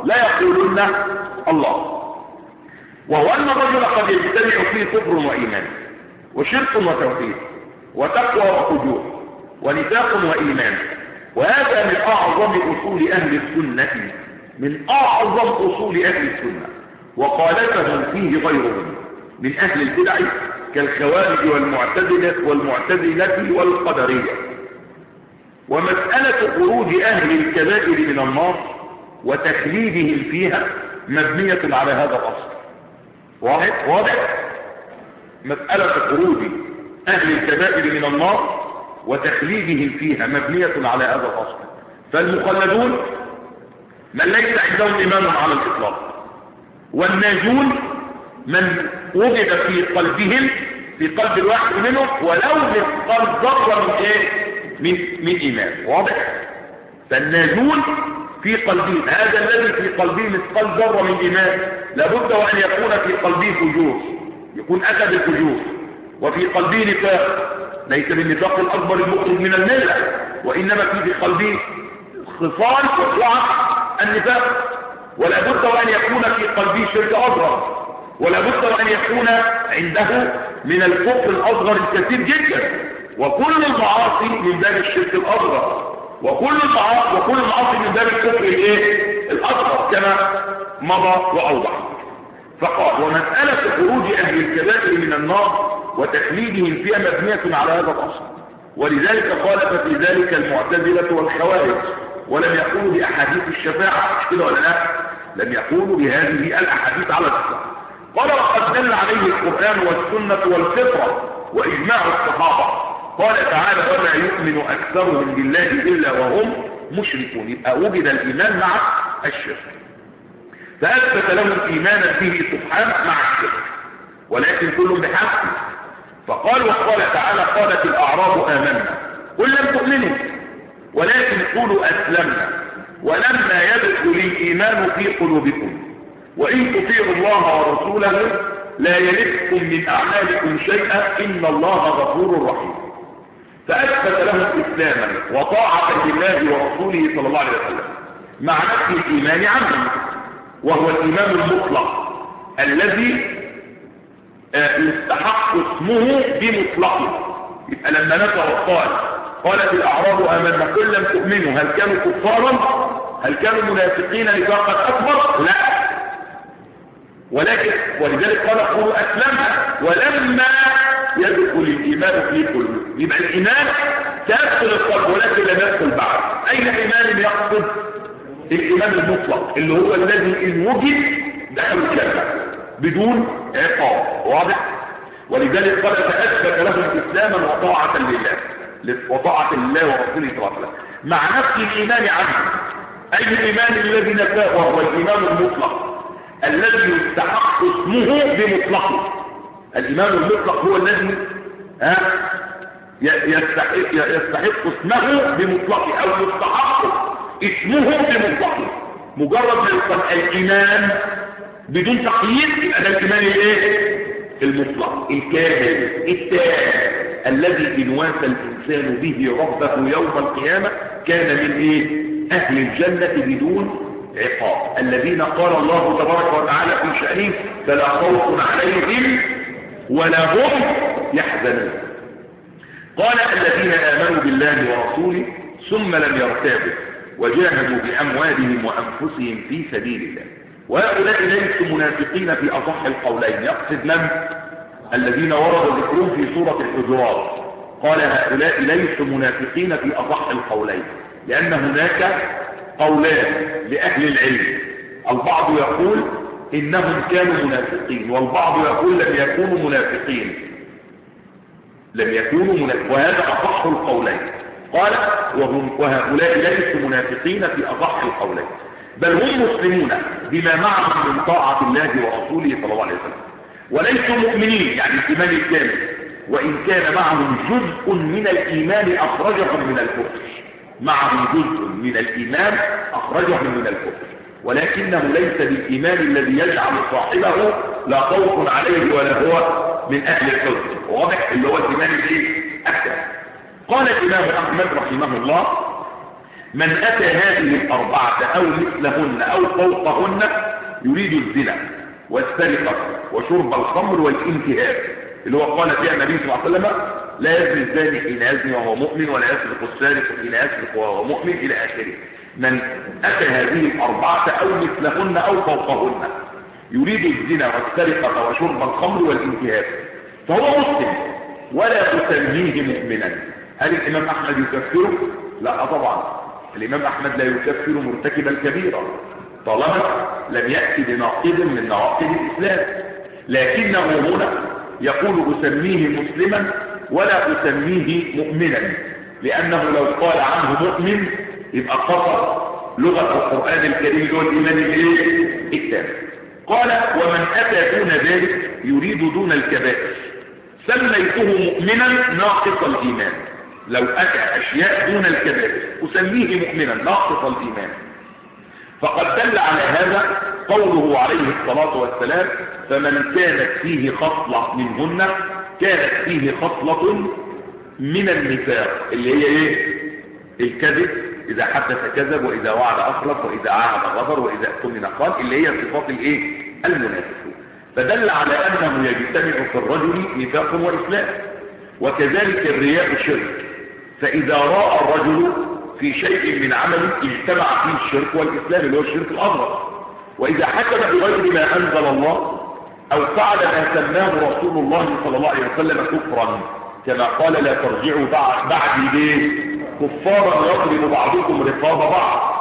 لا يقولون الله. وهو أن الرجل قد يجتمع فيه كفر وإيمان وشرك وتوحيد وتقوى وفجور ونفاق وإيمان، وهذا من أعظم أصول أهل السنة، من أعظم أصول أهل السنة، وخالفهم فيه غيرهم من أهل البدع كالخوارج والمعتزلة والمعتزلة والقدرية. ومسألة خروج أهل الكبائر من النار وتخليدهم فيها مبنية على هذا الأصل. واضح؟ واضح؟ مسألة خروج أهل الكبائر من النار وتخليدهم فيها مبنية على هذا الأصل. فالمخلدون من ليس عندهم إيمان على الإطلاق، والناجون من وجد في قلبهم، في قلب الواحد منهم ولو مثقال ذرة من ايه؟ من من ايمان. واضح؟ فالناجون في قلبهم، هذا الذي في قلبه مثقال ذرة من ايمان لابد وان يكون في قلبه فجور، يكون اتى بالفجور، وفي قلبه نفاق، ليس بالنفاق الاكبر المخرج من المله، وانما في قلبه خصال وضعف النفاق. ولا بد وان يكون في قلبه شرك اصغر، ولا بد وان يكون عنده من الكفر الاصغر الكثير جدا، وكل المعاصي من باب الشرك الاصغر، وكل المعاصي وكل المعاصي من باب الكفر الايه الاصغر كما مضى واوضح. فقال ومساله خروج اهل الكبائر من النار وتخليدهم فيها مبنيه على هذا الاصل، ولذلك خالف في ذلك المعتزله والخوارج، ولم يقولوا باحاديث الشفاعه كده ولا لا؟ لم يقولوا بهذه الاحاديث على الصحه. قال وقد دل عليه القرآن والسنة والفطرة وإجماع الصحابة. قال تعالى وما يؤمن أكثرهم بالله إلا وهم مشركون. يبقى وجد الإيمان مع الشرك، فأثبت لهم إيمانا به سبحانه مع الشرك، ولكن كل بحسب. فقال وقال تعالى قالت الأعراب آمنا قل لم تؤمنوا ولكن قولوا أسلمنا ولما يدخل الإيمان في قلوبكم وإن تطيعوا الله ورسوله لا يلدكم من أعمالكم شيئا إن الله غفور رحيم. فأثبت لهم إسلاما وطاعة لله ورسوله صلى الله عليه وسلم مع نفي الإيمان عنهم، وهو الإيمان المطلق الذي يستحق اسمه بمطلقه. يبقى لما نفى وقال قالت الأعراب آمنا قل لم تؤمنوا، هل كانوا كفارا؟ هل كانوا منافقين نفاقا أكبر؟ لا، ولكن ولذلك قال قولوا أسلمنا ولما يدخل الإيمان في قلوب. يبقى الإيمان تدخل القلب ولكن لم يدخل بعد. أين إيمان يقصد؟ الإيمان المطلق اللي هو الذي إن وجد دخل الجنة بدون عقاب. واضح؟ ولذلك قال فأثبت لهم إسلاما وطاعة لله وطاعة لله ورسوله صلى الله عليه وسلم مع نفس الإيمان عنه. أي الإيمان الذي نفاه وهو الإيمان المطلق الذي يستحق اسمه بمطلقه. الإيمان المطلق هو الذي يستحق, يستحق اسمه بمطلقه أو يستحق اسمه بمطلقه. مجرد ما يقال الإيمان بدون تقييد يبقى ده الإيمان الايه؟ المطلق الكامل التام الذي إن وافى الإنسان به ربه يوم القيامة كان من إيه؟ أهل الجنة بدون عقاب، الذين قال الله تبارك وتعالى في شأنهم فلا خوف عليهم ولا هم يحزنون. قال الذين آمنوا بالله ورسوله ثم لم يرتابوا وجاهدوا بأموالهم وأنفسهم في سبيل الله وهؤلاء ليسوا منافقين في أصح القولين. يقصد من؟ الذين ورد ذكرهم في سورة الحجرات. قال هؤلاء ليسوا منافقين في أصح القولين، لأن هناك قولان لأهل العلم، البعض يقول إنهم كانوا منافقين والبعض يقول لم يكونوا منافقين لم يكونوا منافقين وهذا أصح القولين. قال وهم وهؤلاء ليسوا منافقين في أصح القولين، بل هم مسلمون بما معهم من طاعة الله ورسوله صلى الله عليه وسلم، وليسوا مؤمنين يعني الإيمان الكامل، وإن كان معهم جزء من الإيمان أخرجهم من الكفر، معهم جزء من الإيمان أخرجهم من الكفر، ولكنه ليس بالإيمان الذي يجعل صاحبه لا خوف عليه ولا هو من أهل الحزن. واضح؟ اللي هو الإيمان الإيه؟ أكثر. قال الإمام أحمد رحمه الله من أتى هذه الأربعة أو مثلهن أو فوقهن يريد الزنا والسرقة وشرب الخمر والانتهاك، اللي هو قال فيها النبي صلى الله عليه وسلم لا يزني الزاني حين يزني وهو مؤمن ولا يسرق السارق حين يسرق وهو مؤمن إلى آخره. من أتى هذه الأربعة أو مثلهن أو فوقهن يريد الزنا والسرقة وشرب الخمر والانتهاك فهو مسلم ولا تسميه مؤمنا. هل الإمام أحمد يكفره؟ لا طبعا، الإمام أحمد لا يكفر مرتكب الكبيرة طالما لم يأتي بناقض من نواقض الإسلام، لكنه هنا يقول أسميه مسلما ولا أسميه مؤمنا، لأنه لو قال عنه مؤمن يبقى قصر لغة القرآن الكريم اللي هو الإيمان التام. قال ومن أتى دون ذلك يريد دون الكبائر سميته مؤمنا ناقص الإيمان. لو أتى أشياء دون الكبائر أسميه مؤمنا ناقص الإيمان. فقد دل على هذا قوله عليه الصلاة والسلام فمن كانت فيه خصلة منهن كانت فيه خصلة من النفاق، اللي هي ايه؟ الكذب، إذا حدث كذب وإذا وعد أخلف وإذا عاهد غدر وإذا اؤتمن خان، اللي هي صفات الايه؟ المنافقين. فدل على أنه يجتمع في الرجل نفاق وإسلام. وكذلك الرياء شرك، فإذا رأى الرجل في شيء من عمله اجتمع فيه الشرك والإسلام اللي هو الشرك الأصغر. وإذا حكم بغير ما أنزل الله أو فعل ما سماه رسول الله صلى الله عليه وسلم كفرا، كما قال لا ترجعوا بعدي ليه كفارا يضرب بعضكم رقاب بعض،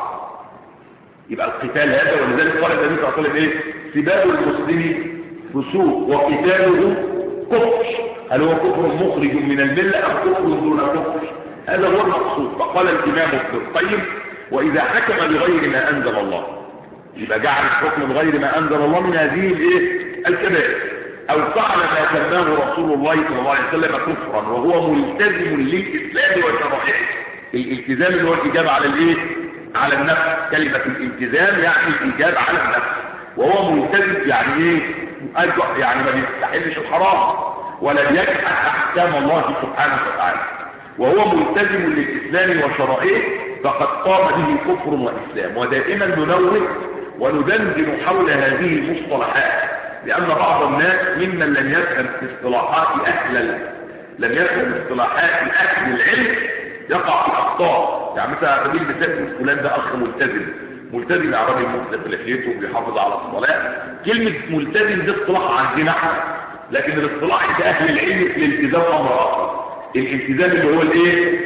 يبقى القتال هذا. ولذلك قال النبي صلى الله عليه وسلم ايه؟ سباب المسلم فسوق وقتاله كفر، هل هو كفر مخرج من المله ام كفر دون كفر؟ هذا هو المقصود. فقال الامام ابن القيم واذا حكم بغير ما انزل الله، يبقى جعل الحكم بغير ما انزل الله من هذه الايه؟ الكبائر، او فعل ما سماه رسول الله صلى الله عليه وسلم كفرا وهو ملتزم للاسلام وشرائعه. الالتزام اللي هو الاجابه على الايه؟ على النفس. كلمه الالتزام يعني الاجابه على النفس، وهو ملتزم يعني ايه؟ يعني ما بيستحلش الحرام ولا بيجحد احكام الله سبحانه وتعالى، وهو ملتزم للاسلام وشرائعه، فقد قام به كفر واسلام. ودائما ننوه وندندن حول هذه المصطلحات، لأن بعض الناس ممن لم يفهم اصطلاحات أهل لم يفهم اصطلاحات أهل العلم يقع في أخطاء. يعني مثلا على سبيل المثال فلان ده أخ ملتزم، ملتزم عربي مسلم بلحيته وبيحافظ على الصلاة. كلمة ملتزم دي اصطلاح عندنا احنا، لكن الاصطلاح عند أهل العلم في الالتزام أمر آخر. الالتزام اللي هو الايه؟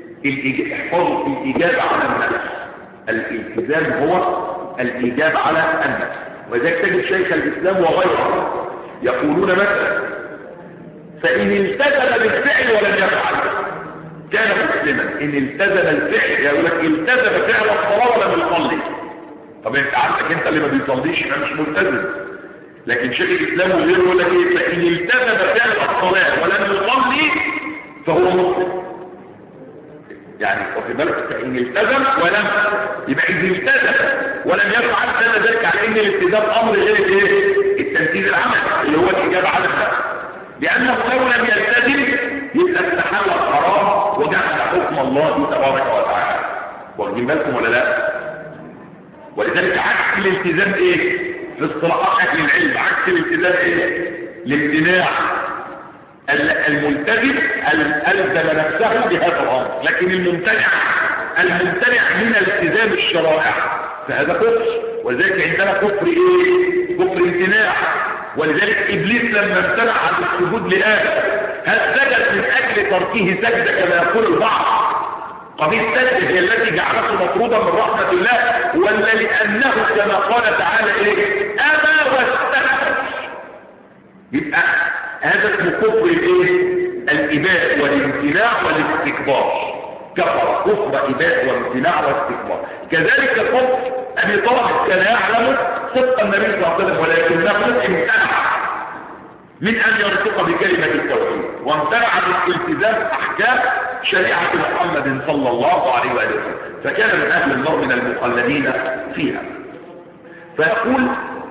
احفظوا الإجابة على النفس. الالتزام هو الإجابة على النفس. وذلك تجد شيخ الإسلام وغيره يقولون مثلا فإن التزم بالفعل ولم يفعل كان مسلما. إن التزم الفعل يقول لك التزم فعل الصلاة ولم يصلي. طب انت عارفك انت اللي ما بيصليش يبقى مش ملتزم. لكن شيخ الإسلام وغيره يقول لك ايه؟ فإن التزم فعل الصلاة ولم يصلي فهو مسلم. يعني واخد بالك؟ فإن التزم ولم يبقى إذا التزم ولم يفعل كان ذلك على ان الالتزام امر غير الايه؟ التنفيذ العملي اللي هو الاجابه على النفس. لانه لو لم يلتزم يبقى استحل الحرام وجعل حكم الله تبارك وتعالى. واخدين بالكم ولا لا؟ ولذلك عكس الالتزام ايه؟ في اصطلاحات اهل العلم عكس الالتزام ايه؟ الامتناع. الملتزم الزم نفسه بهذا الامر، لكن الممتنع الممتنع من التزام الشرائع فهذا كفر. ولذلك عندنا كفر ايه؟ كفر امتناع. ولذلك ابليس لما امتنع عن السجود لآدم هل سجد من اجل تركه سجده كما يقول البعض؟ قضيه السجده هي التي جعلته مطرودا من رحمه الله، ولا لانه كما قال تعالى ايه؟ ابى واستكبر. يبقى هذا اسمه كفر الايه؟ الاباء والامتناع والاستكبار. كفر كفر إباء وامتناع واستكبار. كذلك كفر أبي طالب كان يعلم صدق النبي صلى الله عليه وسلم ولكنه امتنع من أن يرتق بكلمة التوحيد وامتنع من التزام أحكام شريعة محمد صلى الله عليه وسلم، فكان من أهل النار من المخلدين فيها. فيقول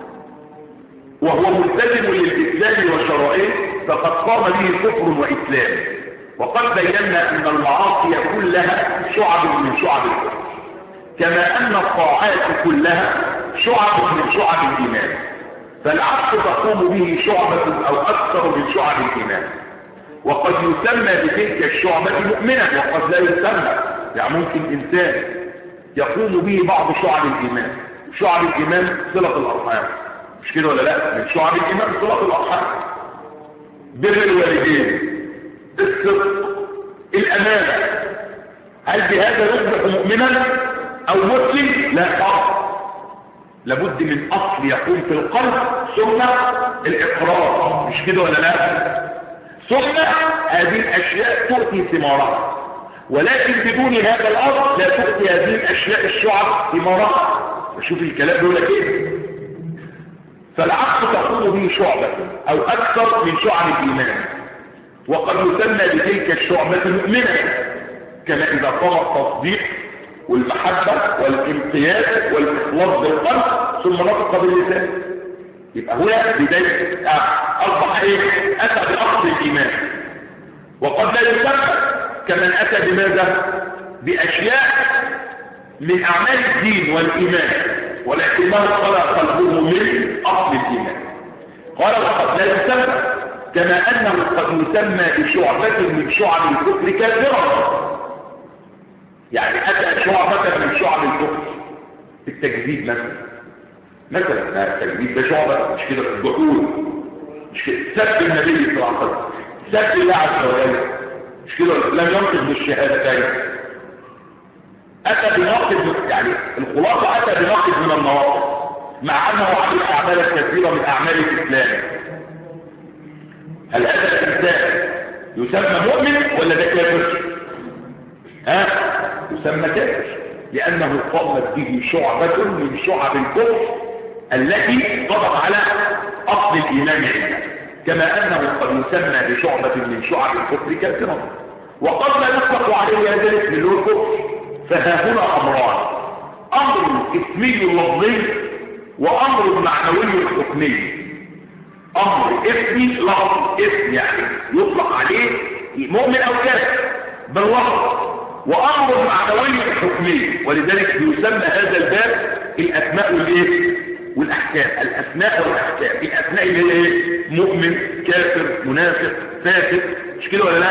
وهو ملتزم للإسلام وشرائعه فقد قام به كفر وإسلام. وقد بينا أن المعاصي كلها شعب من شعب الكفر، كما أن الطاعات كلها شعب من شعب الإيمان، فالعبد تقوم به شعبة أو أكثر من شعب الإيمان، وقد يسمى بتلك الشعبة مؤمنا وقد لا يسمى. يعني ممكن إنسان يقوم به بعض شعب الإيمان. شعب الإيمان صلة الأرحام، مش كده ولا لا؟ من شعب الإيمان صلة الأرحام، بر الوالدين، الصدق، الأمانة. هل بهذا يصبح مؤمنا أو مسلم؟ لا فرق. لابد من أصل يقوم في القلب ثم الإقرار، مش كده ولا لا؟ ثم هذه الأشياء تؤتي ثمارها، ولكن بدون هذا الأصل لا تؤتي هذه الأشياء الشعب ثمارها. شوف الكلام بيقول لك ايه؟ فالعقل تقوم به شعبة أو أكثر من شعب الإيمان، وقد يسمى بتلك الشعبة مؤمنة، كما إذا قام التصديق والمحبة والانقياد والإخلاص بالقلب ثم نطق باللسان. يبقى هنا بداية أصبح إيه؟ أتى بأصل الإيمان. وقد لا يسمى كمن أتى بماذا؟ بأشياء من أعمال الدين والإيمان، ولكنه خلق قلبه من أصل الإيمان. قال وقد لا يسمى كما أنه قد يسمى بشعبة من شعب الكفر كافرا. يعني أتى شعبة من شعب الكفر، التكذيب مثلا مثلا التكذيب ده شعبة، مش كده؟ الجحود، مش كده؟ سب النبي صلى الله عليه وسلم، سب الله عز وجل، مش كده؟ لم ينطق بالشهادتين، أتى بناقض. يعني الخلاصة أتى بناقض من النواقض، مع أنه عمل أعمال كثيرة من أعمال الإسلام. هل هذا الإنسان يسمى مؤمن ولا ده كافر؟ ها؟ يسمى كافر، لأنه قامت به شعبة من شعب الكفر التي قضت على أصل الإيمان عنده، كما أنه قد يسمى بشعبة من شعب الكفر كافرا، وقد لا يطلق عليه هذا الاسم اللي هو الكفر. فها هنا أمران: أمر اسمي لفظي وأمر معنوي حكمي. أمر اسمي لفظ، اسم يعني يطلق عليه مؤمن أو كافر باللفظ، وأمر معنوي حكمي، ولذلك يسمى هذا الباب الأسماء والإيه؟ والأحكام. الأسماء والأحكام، الأسماء اللي هي إيه؟ مؤمن، كافر، منافق، فاسق، مش كده ولا لا؟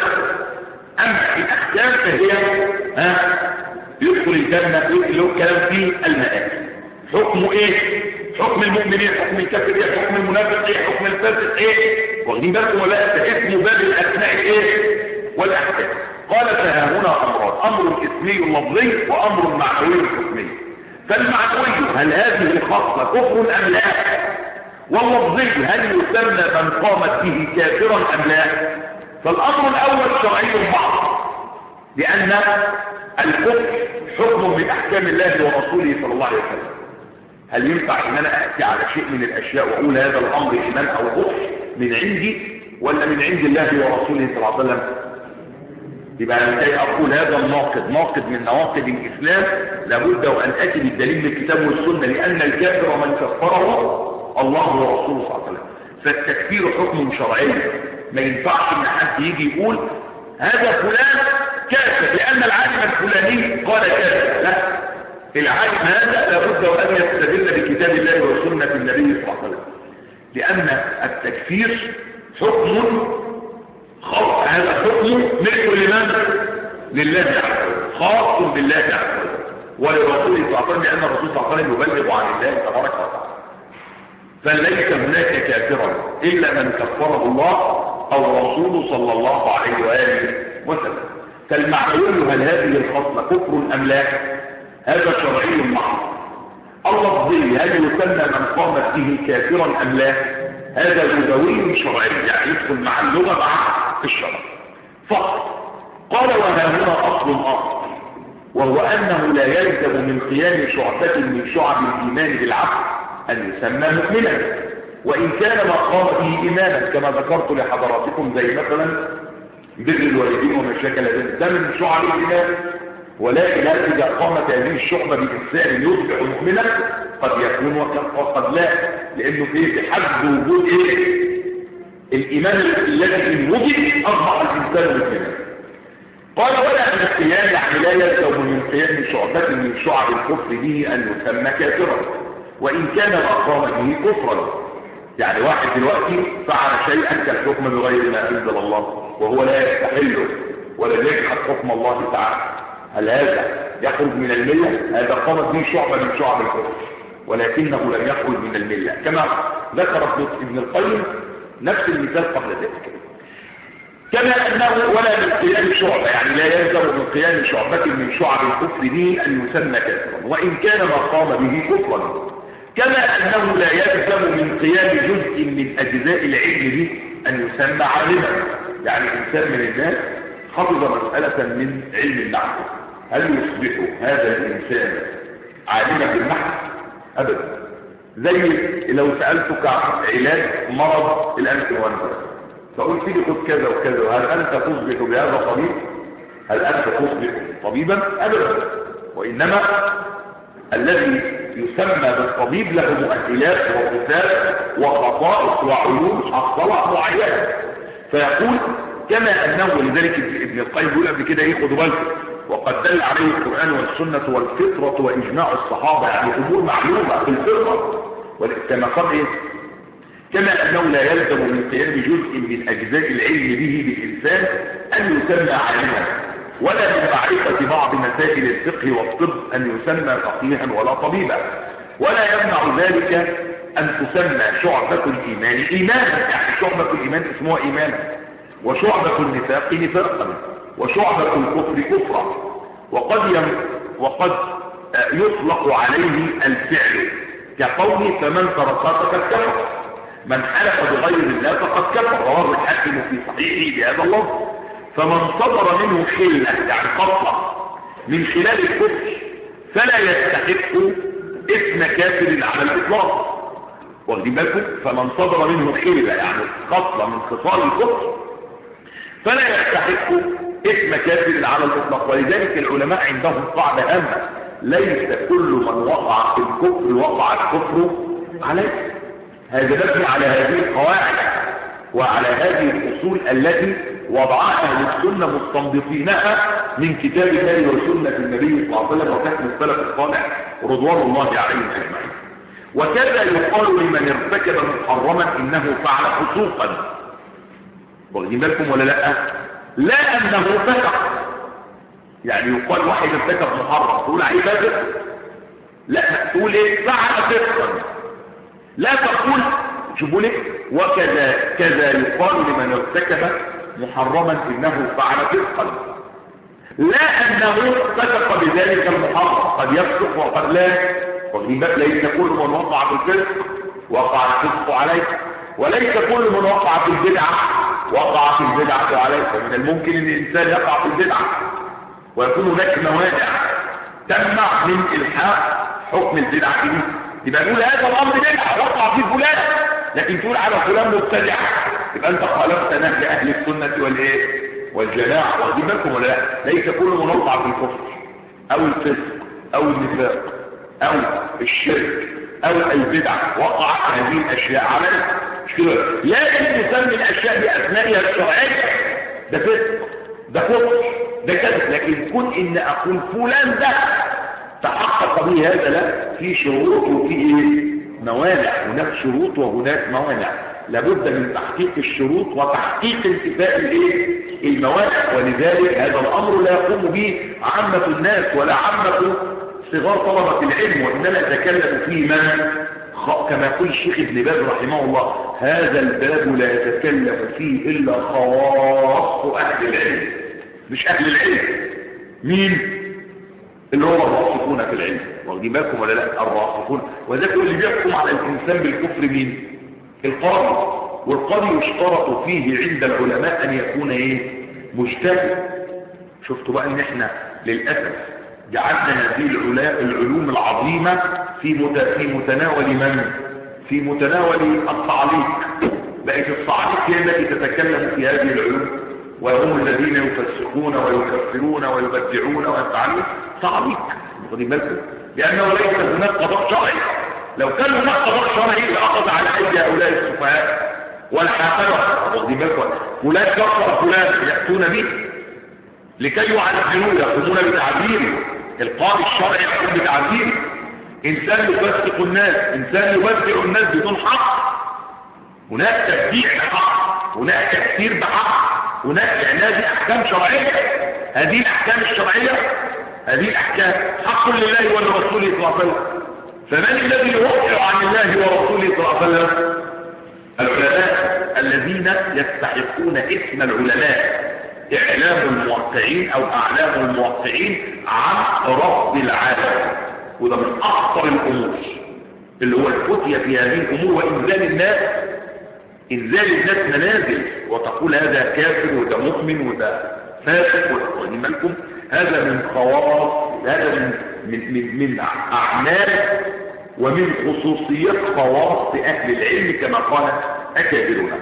أما الأحكام فهي ها يدخل الجنة، اللي هو الكلام فيه المآل. حكمه إيه؟ حكم المؤمنين، حكم الكافر إيه؟ حكم المنافق إيه؟ حكم الفاسق إيه؟ واخدين بالكم ولا؟ فاسمه باب الأسماء إيه؟ والأحكام. قال فها هنا أمران: أمر اسمي لفظي وأمر معنوي حكمي. فالمعنوي هل هذه الخصلة كفر أم لا؟ واللفظي هل يسمى من قامت به كافرا أم لا؟ فالأمر الأول شرعي محض، لأن الكفر حكم من أحكام الله ورسوله صلى الله عليه وسلم. هل ينفع أن أنا أأتي على شيء من الأشياء وأقول هذا الأمر إيمان أو كفر من عندي ولا من عند الله ورسوله صلى الله عليه وسلم؟ يبقى لكي أقول هذا الناقض ناقض من نواقض الإسلام لابد وأن أتي بالدليل من الكتاب والسنة، لأن الكافر من كفره الله ورسوله صلى الله عليه وسلم. فالتكفير حكم شرعي، ما ينفعش ان حد يجي يقول هذا فلان كافر لأن العالم الفلاني قال كافر. لا، العالم هذا لابد وأن يستدل بكتاب الله وسنة النبي صلى الله عليه وسلم، لأن التكفير حكم خاص. هذا حكم ملك لمن؟ لله عز وجل، خاص بالله عز وجل ولرسوله صلى الله عليه وسلم، لأن الرسول صلى الله عليه وسلم يبلغ عن الله تبارك وتعالى. فليس هناك كافرا إلا من كفره الله أو رسوله صلى الله عليه وآله وسلم. فالمعنوي هل هذه الخصلة كفر أم لا؟ هذا شرعي محض. اللفظي هل يسمى من قامت به كافرا أم لا؟ هذا لغوي شرعي، يعني يدخل مع اللغة مع الشرع فقط. قال وها هنا أصل آخر، وهو أنه لا يلزم من قيام شعبة من شعب الإيمان بالعقل أن يسمى مؤمنا، وإن كان ما قام به إيمانا كما ذكرت لحضراتكم، زي مثلا بر الوالدين وما شاكل ذلك، ده من شعب الإيمان. ولكن إذا قامت هذه الشعبة بإنسان يصبح مؤمنا قد يكون وقد لا، لأنه فيه بحد وجود إيه؟ الإيمان الذي إن وجد أصبح الإنسان مؤمنا. قال ولا من القيام، يعني لا يلزم من قيام شعبة من شعب الكفر به أن يسمى كافرا وإن كان ما قام به كفرا. يعني واحد دلوقتي فعل شيئا كالحكم بغير ما أنزل الله وهو لا يستحله ولا يجحد حكم الله تعالى، هل هذا يخرج من الملة؟ هذا قامت به شعبة من شعب الكفر ولكنه لم يخرج من الملة، كما ذكر ابن القيم نفس المثال قبل ذلك. كما أنه ولا من قيام شعبة، يعني لا يلزم من قيام شعبة من شعب الكفر به أن يسمى كافرا وإن كان ما قام به كفرا. كما أنه لا يلزم من قيام جزء من أجزاء العلم به أن يسمى عالما، يعني إنسان من الناس حفظ مسألة من علم النحو، هل يصبح هذا الإنسان عالما بالنحو؟ أبدا. زي لو سألتك عن علاج مرض الأنفلونزا فقلت لي خذ كذا وكذا، هل أنت تصبح بهذا طبيب؟ هل أنت تصبح طبيبا؟ أبدا. وإنما الذي يسمى بالطبيب له مؤهلات وصفات وخصائص وعلوم حصلها معينة. فيقول كما أنه، ولذلك ابن القيم يقول قبل كده ايه، خدوا بالكم، وقد دل عليه القرآن والسنة والفطرة وإجماع الصحابة، يعني أمور معلومة في الفطرة كما قال ايه، كما أنه لا يلزم من قيام جزء من أجزاء العلم به بالإنسان أن يسمى عالما ولا من معرفة بعض مسائل الفقه والطب أن يسمى فقيها ولا طبيبا، ولا يمنع ذلك أن تسمى شعبة الإيمان إيمانا، يعني شعبة الإيمان اسمها إيمانا، وشعبة النفاق نفاقا، وشعبة الكفر كفرا. وقد يم وقد يطلق عليه الفعل كقوله فمن تركها فقد كفر، من حلف بغير الله فقد كفر، رواه الحاكم في صحيحه بهذا اللفظ. فمن صدر منه خلة، يعني قطع من خلال الكفر، فلا يستحق اسم كافر على الإطلاق. واخدين بالكم؟ فمن صدر منه خلة يعني قطع من خصال الكفر فلا يستحق اسم كافر على الإطلاق. ولذلك العلماء عندهم قاعدة هامة، ليس كل من وقع في الكفر وقع الكفر عليه. هذا مبني على هذه القواعد وعلى هذه الأصول التي وضعها أهل السنة مستنبطينها من كتاب الله وسنة النبي صلى الله عليه وسلم وفهم السلف الصالح رضوان الله عليهم أجمعين. وكذا يقال لمن ارتكب محرما إنه فعل فسوقا. واخدين بالكم ولا لا؟ لا أنه فسق، يعني يقال واحد ارتكب محرم تقول عليه فاسق؟ لا، تقول ايه؟ فعل فسقا. لا تقول شوفوا ليه وكذا كذا يقال لمن ارتكب محرما انه فعل فسقا، لا انه فسق بذلك المحرم، قد يفسق وقد لا. واخدين بالك؟ ليس كل من وقع في الفسق وقع الفسق عليه، وليس كل من وقع في البدعه وقع في البدعه عليه. فمن الممكن ان الانسان يقع في البدعه ويكون هناك موانع تمنع من الحاق حكم البدعه دي، يبقى نقول هذا الامر بدعه وقع فيه فلان، لكن تقول على فلان مبتدع، يبقى انت خالفت نهج اهل السنه والايه والجماعه. واخدين بالكم ولا لا؟ ليس كل من وقع في الكفر او الفسق او النفاق او الشرك او البدعه وقع هذه الاشياء على مش كده، لكن نسمي الاشياء باسمائها الشرعيه، ده فسق ده كفر ده كذا، لكن كن ان اقول فلان ده تحقق به هذا، لا، في شروط وفي ايه موانع، هناك شروط وهناك موانع، لابد من تحقيق الشروط وتحقيق انتفاء الايه الموانع. ولذلك هذا الامر لا يقوم به عامه الناس ولا عامه صغار طلبه العلم، وانما يتكلم فيه من كما يقول الشيخ ابن باز رحمه الله، هذا الباب لا يتكلم فيه الا خاص اهل العلم، مش اهل العلم. مين؟ اللي هو الراسخون في العلم. واخدين بالكم ولا لا؟ الراسخون. وذلك اللي بيحكم على الانسان بالكفر مين؟ القاضي. والقاضي يشترط فيه عند العلماء ان يكون ايه مجتهد. شفتوا بقى ان احنا للاسف جعلنا هذه العلوم العظيمه في في متناول من؟ في متناول التعليق. بقت التعليق هي التي تتكلم في هذه العلوم، وهم الذين يفسقون ويكفرون ويبدعون ويفعلون تعليق. واخدين بالكم؟ لانه ليس هناك قضاء شرعي. لو كان هناك قضاء شرعي لاخذ على ايدي هؤلاء السفهاء والحاقده. واخدين بالكم؟ فلان كفر فلان ياتون به، لكي يعذروه يقومون بتعذيره. القاضي الشرعي يقوم بتعذيره. انسان يفسق الناس، انسان يبدع الناس بدون حق، هناك تبديع بحق، هناك تكفير بحق، هناك هذه احكام شرعيه. هذه الاحكام الشرعيه، هذه الاحكام حق لله ولرسوله صلى الله عليه وسلم. فمن الذي يوقع عن الله ورسوله صلى الله عليه وسلم؟ العلماء الذين يستحقون اسم العلماء، اعلام الموقعين او اعلام الموقعين عن رب العالم. وده من اخطر الامور اللي هو الفتية في هذه الامور، وانزال الناس انزال الناس منازل وتقول هذا كافر وده مؤمن وده فاسق. واخدين بالكم؟ هذا من خواص، هذا من من من, من اعمال ومن خصوصيات خواص اهل العلم كما قال اكابرنا.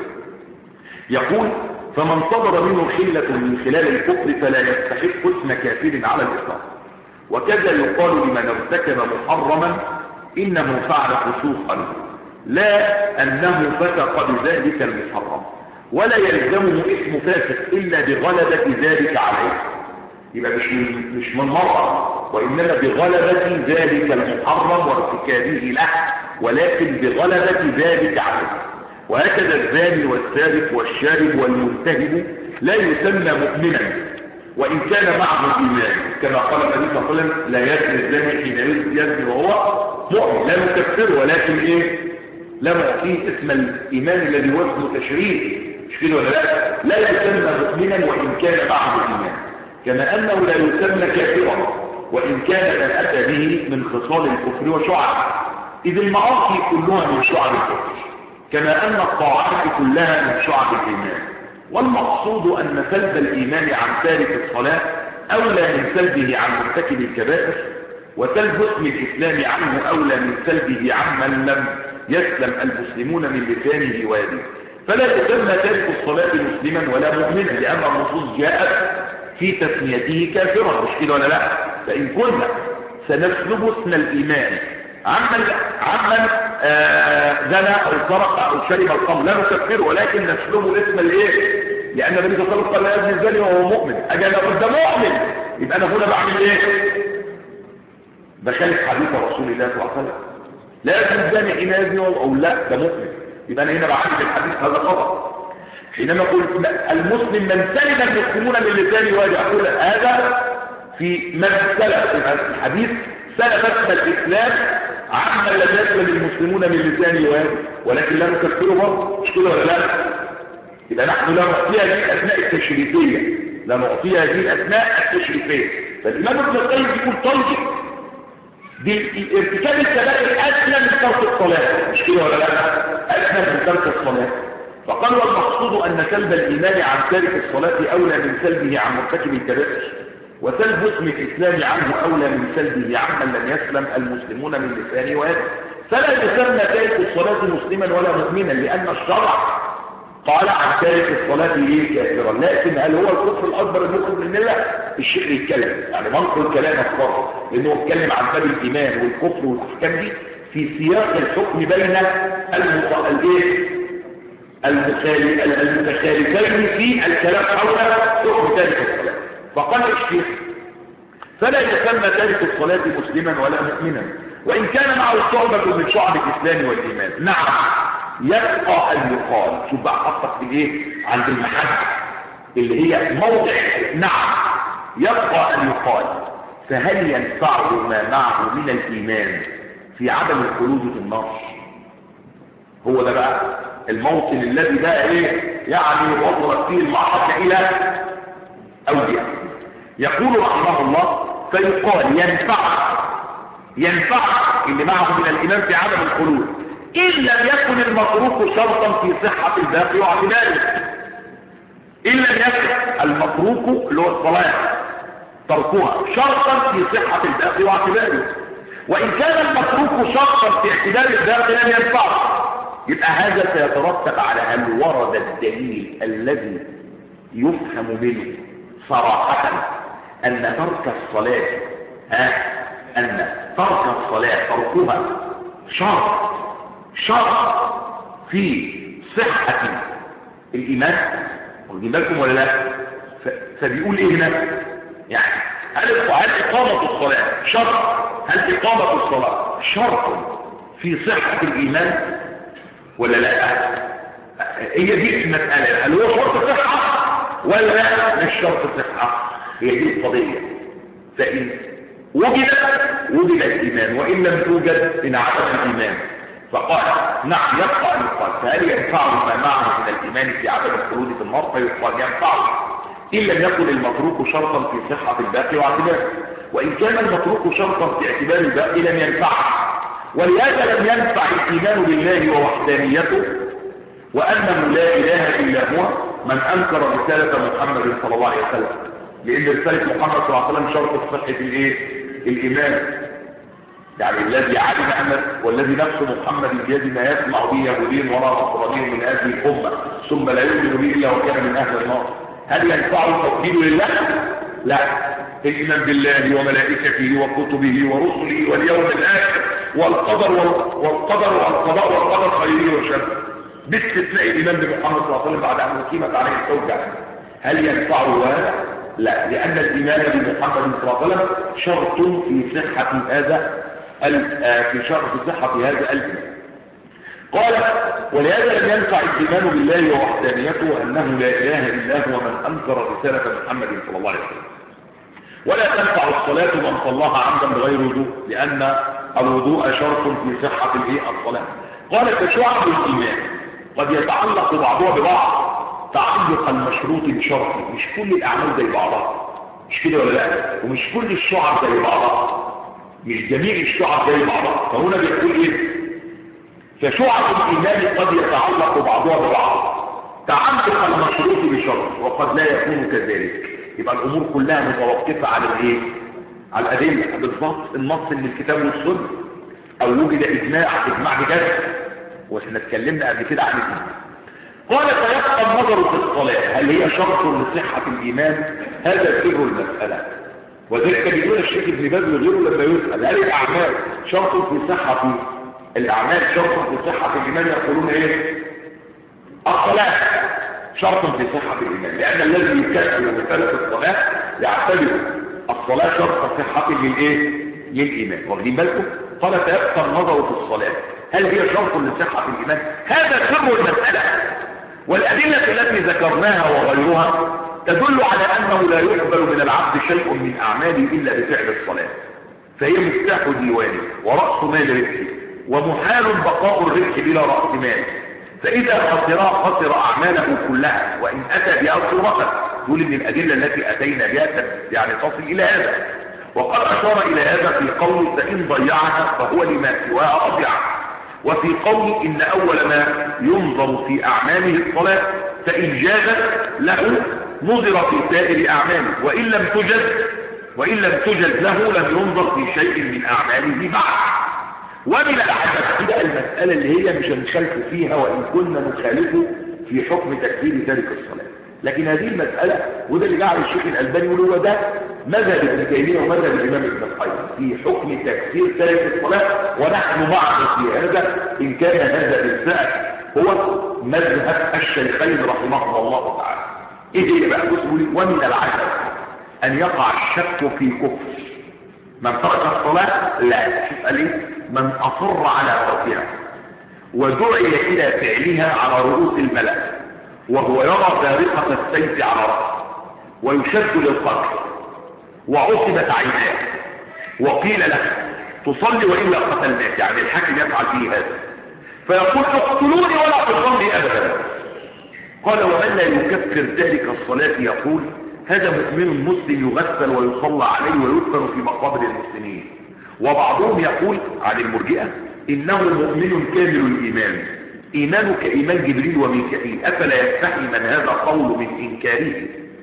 يقول فمن صدر منه خلة من خلال الكفر فلا يستحق اسم كافر على الإطلاق. وكذا يقال لمن ارتكب محرما إنه فعل فسوقا، لا أنه فسق بذلك المحرم، ولا يلزمه اسم فاسق إلا بغلبة ذلك عليه. يبقى مش من مش من مرة، وإنما بغلبة ذلك المحرم وارتكابه له، ولكن بغلبة ذلك عليه. وهكذا الزاني والسارق والشارب والمنتهب لا يسمى مؤمنا وإن كان معه إيمان، كما قال النبي صلى الله عليه وسلم لا يزني الزاني حين يزني وهو مؤمن، لا نكفره ولكن إيه؟ لا نعطيه اسم الإيمان الذي هو اسمه تشريف، مش كده ولا لا؟ لا يسمى مؤمنا وإن كان معه إيمان، كما أنه لا يسمى كافرا وإن كان من أتى به من خصال الكفر وشعب، إذ المعاصي كلها من شعب الكفر، كما أن الطاعات كلها من شعب الإيمان. والمقصود أن سلب الإيمان عن تارك الصلاة أولى من سلبه عن مرتكب الكبائر، وسلب اسم الإسلام عنه أولى من سلبه عمن لم يسلم المسلمون من لسانه ويده. فلا يسمى تارك الصلاة مسلما ولا مؤمنا، لأن النصوص جاءت في تسميته كافرا، مش كده ولا لا؟ فإن كنا سنسلب اسم الإيمان عمن عمن زنى او سرق او شرب الخمر لا نكفره، ولكن نسلبه اسم الايه؟ لان النبي صلى الله عليه وسلم قال لا يزني الزاني وهو مؤمن. اجي انا قلت ده مؤمن، يبقى انا هنا بعمل ايه؟ بخالف حديث رسول الله صلى الله عليه وسلم لا يزني الزاني حين يزني او لا ده مؤمن، يبقى انا هنا بعمل الحديث هذا خطا. حينما قلت المسلم من سلم المسلمون من لسانه ويده، اقول هذا في من سلف الحديث سلف اسم الاسلام عما لم يسلم المسلمون من لسانه ويده، ولكن لا نكفره برضه، مش كده ولا لا؟ يبقى نحن لا نعطيها هذه الاسماء التشريفيه، لا نعطيها هذه الاسماء التشريفيه. فالامام ابن القيم يقول طيب بارتكاب الكبائر اسلم من ترك الصلاه، مش كده ولا لا؟ اسلم من ترك الصلاه. فقال والمقصود ان سلب الايمان عن تارك الصلاه اولى من سلبه عن مرتكب الكبائر، وسلب اسم الإسلام عنه أولى من سلبه عمن لم يسلم المسلمون من لسانه ويده. فلا يسمى تارك الصلاة مسلما ولا مؤمنا، لأن الشرع قال عن تارك الصلاة ليه كافرا. لكن هل هو الكفر الأكبر المخرج من الملة؟ الشيخ يتكلم، يعني منقل كلام أكبر، لأنه اتكلم عن باب الإيمان والكفر والأحكام دي في سياق الحكم بين المتخالفين في الكلام حول حكم تارك الصلاة. فقال الشيخ فلا يسمى تارك الصلاة مسلما ولا مؤمنا وإن كان معه شعبة من شعب الإسلام والإيمان. نعم يبقى أن يقال، شوف بقى حطك في إيه عند المحل اللي هي موضع. نعم يبقى أن يقال فهل ينفعه ما معه من الإيمان في عدم الخلود في النار؟ هو ده بقى الموطن الذي بقى إيه يعني وصلت فيه المعركة إلى أودية. يقول رحمه الله فيقال ينفع ينفع اللي معه من الإيمان في عدم الخلود إن لم يكن المتروك شرطا في صحة الباقي واعتباره. إن لم يكن المتروك اللي هو الصلاة تركها شرطا في صحة الباقي واعتباره، وإن كان المتروك شرطا في اعتبار الباقي لم ينفع. يبقى هذا سيترتب على هل ورد الدليل الذي يفهم منه صراحة أن ترك الصلاة ها أن ترك الصلاة تركها شرط شرط في صحة الإيمان. واخدين بالكم ولا لا؟ فبيقول إيه هنا؟ يعني هل هل إقامة الصلاة شرط؟ هل إقامة الصلاة شرط في صحة الإيمان ولا لا؟ هي دي المسألة، هل هو شرط صحة ولا مش شرط صحة؟ هي دي القضية. فإن وجد وجد الإيمان، وإن لم توجد انعدم الإيمان. فقال نعم يبقى يقال، فهل ينفعه ما معه من الإيمان في عدم الخلود في النار؟ فيقال ينفعه إن لم يكن المتروك شرطا في صحة الباقي واعتباره، وإن كان المتروك شرطا في اعتبار الباقي لم ينفعه. ولهذا لم ينفع الإيمان بالله ووحدانيته وأنه لا إله إلا هو من أنكر رسالة محمد صلى الله عليه وسلم، لأن رسالة محمد صلى الله عليه وسلم شرط صحة الإيه؟ الإيمان. يعني الذي علم أن والذي نفس محمد بيد ما يسمع به يهودي ولا نصراني من هذه الأمة ثم لا يؤمن به إلا وكان من أهل النار، هل ينفعه توحيد لله؟ لا. الإيمان بالله وملائكته وكتبه ورسله واليوم الآخر والقدر والقدر والقضاء والقدر خيره وشره، باستثناء الإيمان بمحمد صلى الله عليه وسلم بعد أن أقيمت عليه الحجة، هل ينفعه هذا؟ لا، لأن الإيمان بمحمد صلى الله عليه وسلم شرط في صحة هذا في شرط في صحة هذا الإيمان. قال ولهذا لم ينفع الإيمان بالله ووحدانيته أنه لا إله إلا هو من أنكر رسالة محمد صلى الله عليه وسلم. ولا تنفع الصلاة من صلاها عمدا بغير وضوء، لأن الوضوء شرط في صحة الصلاة. قال فشعب الإيمان قد يتعلق بعضها ببعض تعلق المشروط بشرط، مش كل الأعمال زي بعضها، مش كده ولا لا؟ ومش كل الشعب زي بعضها، مش جميع الشعب زي بعضها. فهنا بيقول ايه؟ فشعب الإيمان قد يتعلق بعضها ببعض تعلق المشروط بشرط وقد لا يكون كذلك. يبقى الأمور كلها متوقفة على الايه؟ على الأدلة بالضبط، النص من الكتاب والسنة، أو وجد إجماع إجماع بجد، واحنا اتكلمنا قبل كده عن الإجماع. قال فيبقى النظر في الصلاة هل هي شرط لصحة الإيمان؟ هذا سر المسألة، وذلك بيقول الشيخ ابن باز وغيره لما يسأل هل الأعمال شرط في صحة الأعمال شرط في صحة الإيمان؟ يقولون إيه؟ الصلاة شرط في صحة الإيمان، لأن الذي يكفر بمثالة الصلاة يعتبر الصلاة شرط صحة للإيه؟ للإيمان. واخدين بالكم؟ قال فيبقى النظر في الصلاة هل هي شرط لصحة الإيمان؟ هذا سر المسألة. والأدلة التي ذكرناها وغيرها تدل على أنه لا يقبل من العبد شيء من أعماله إلا بفعل الصلاة، فهي مفتاح ديوانه ورأس مال ربحه، ومحال بقاء الربح بلا رأس مال، فإذا خسرها خسر أعماله كلها وإن أتى بها صورة. دول من الأدلة التي أتينا بها يعني تصل إلى هذا. وقد أشار إلى هذا في قوله فإن ضيعها فهو لما سواها أضيع، وفي قوله إن أول ما ينظر في أعماله الصلاة فإن جازت له نظر في سائر أعماله، وإن لم تجز وإن لم تجز له لم ينظر في شيء من أعماله بعد. ومن العجب كده المسألة اللي هي مش هنخالف فيها وإن كنا نخالفه في حكم تكفير تارك الصلاة، لكن هذه المسألة وده اللي جعل الشيخ الألباني يقول هو ده مذهب ابن تيمية ومذهب الإمام ابن القيم في حكم تكفير تارك الصلاة، ونحن معه في هذا إن كان هذا بالفعل هو مذهب الشيخين رحمه الله تعالى. إيه هي بقى؟ بصوا ومن العجب أن يقع الشك في كفر من ترك الصلاة. لا، شوف قال ايه؟ من أصر على تركها ودعي إلى فعلها على رؤوس الملأ وهو يرى بارقة السيف على رأسه ويشد للقتل وعصبت عيناه وقيل له تصلي وإلا قتلناك، يعني الحاكم يفعل فيه هذا فيقول اقتلوني ولا تصلي أبدا. قال ومن لا يكفر ذلك الصلاة يقول هذا مؤمن مسلم يغسل ويصلى عليه ويدفن في مقابر المسلمين. وبعضهم يقول عن المرجئة إنه مؤمن كامل الإيمان إيمانه كإيمان جبريل وميكائيل، أفلا يستحي من هذا قول من إنكاره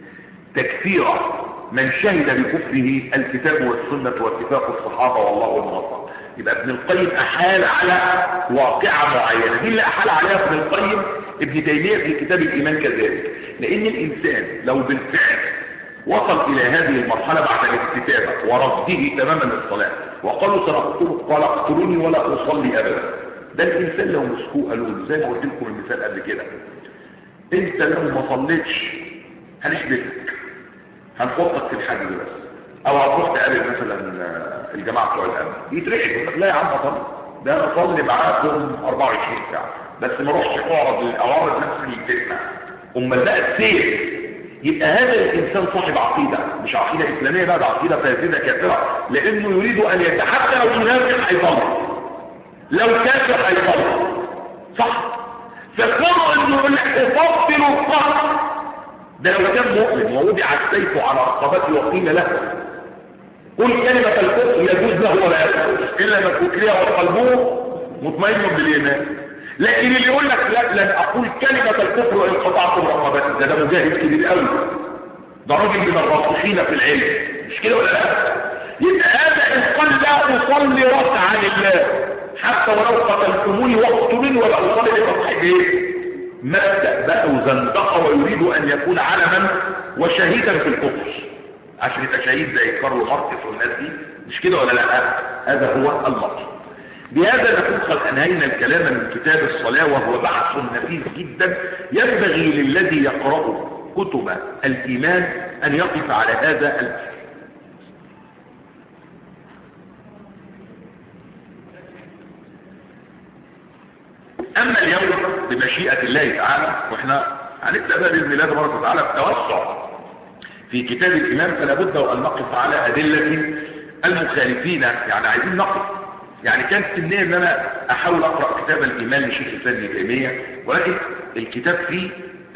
تكفير من شهد بكفره الكتاب والسنة واتفاق الصحابة والله الموفق. يبقى ابن القيم أحال على واقعة معينة، دي اللي أحال عليها ابن القيم ابن تيمية في كتاب الإيمان كذلك، لأن الإنسان لو بالفعل وصل إلى هذه المرحلة بعد الاكتتابة ورفضه تماما للصلاة وقالوا سنقتله قال اقتلوني ولا أصلي أبدا، ده الإنسان لو مسكوه قالوا له زي ما قلت لكم المثال قبل كده، أنت لو ما صليتش هنحبسك، هنحطك في الحاجة دي بس، او هتروح تقابل مثلا الجماعة بتوع الامن يترحل، يقول لك لا يا عم طب ده انا اصلي معاكم اربعة وعشرين ساعة بس ما اروحش اعرض الاوارض نفس الفتنة. امال بقى السير يبقى هذا الانسان صاحب عقيدة، مش عقيدة اسلامية بقى، ده عقيدة فاسدة كافرة، لانه يريد ان يتحدى لو منافق هيضل، لو كافر هيضل، صح؟ فكروا انه يقول لك افضل القهر، ده لو كان مؤمن ووضع السيف على رقبته وقيل له قل كلمة الكفر يجوز له ولا يجوز الا ما تكرهه وقلبه مطمئن بالايمان. لكن اللي يقول لك لا لن اقول كلمة الكفر وان قطعت رقبتي، ده ده مجاهد كبير قوي، ده راجل من الراسخين في العلم، مش كده ولا لا؟ يبقى هذا ان قال لا اصلي ركعة لله حتى ولو قتلتموني واقتلوني ولا اصلي لركعة ايه؟ مبدأ بقى وزندقه، ويريد ان يكون علما وشهيدا في الكفر عشان يبقى شهيد زي كارل ماركس والناس دي، مش كده ولا لا؟ هذا هو المقصود. بهذا نكون قد انهينا الكلام من كتاب الصلاة، وهو بحث نفيس جدا ينبغي للذي يقرأ كتب الإيمان أن يقف على هذا البحث. أما اليوم بمشيئة الله تعالى، وإحنا هنبدأ بإذن الله تبارك وتعالى بتوسع في كتاب الإيمان، فلا بد أن نقف على أدلة المخالفين، يعني عايزين نقف. يعني كانت النية ان انا احاول اقرأ كتاب الايمان لشيخ الاسلام ابن تيمية، ولكن الكتاب فيه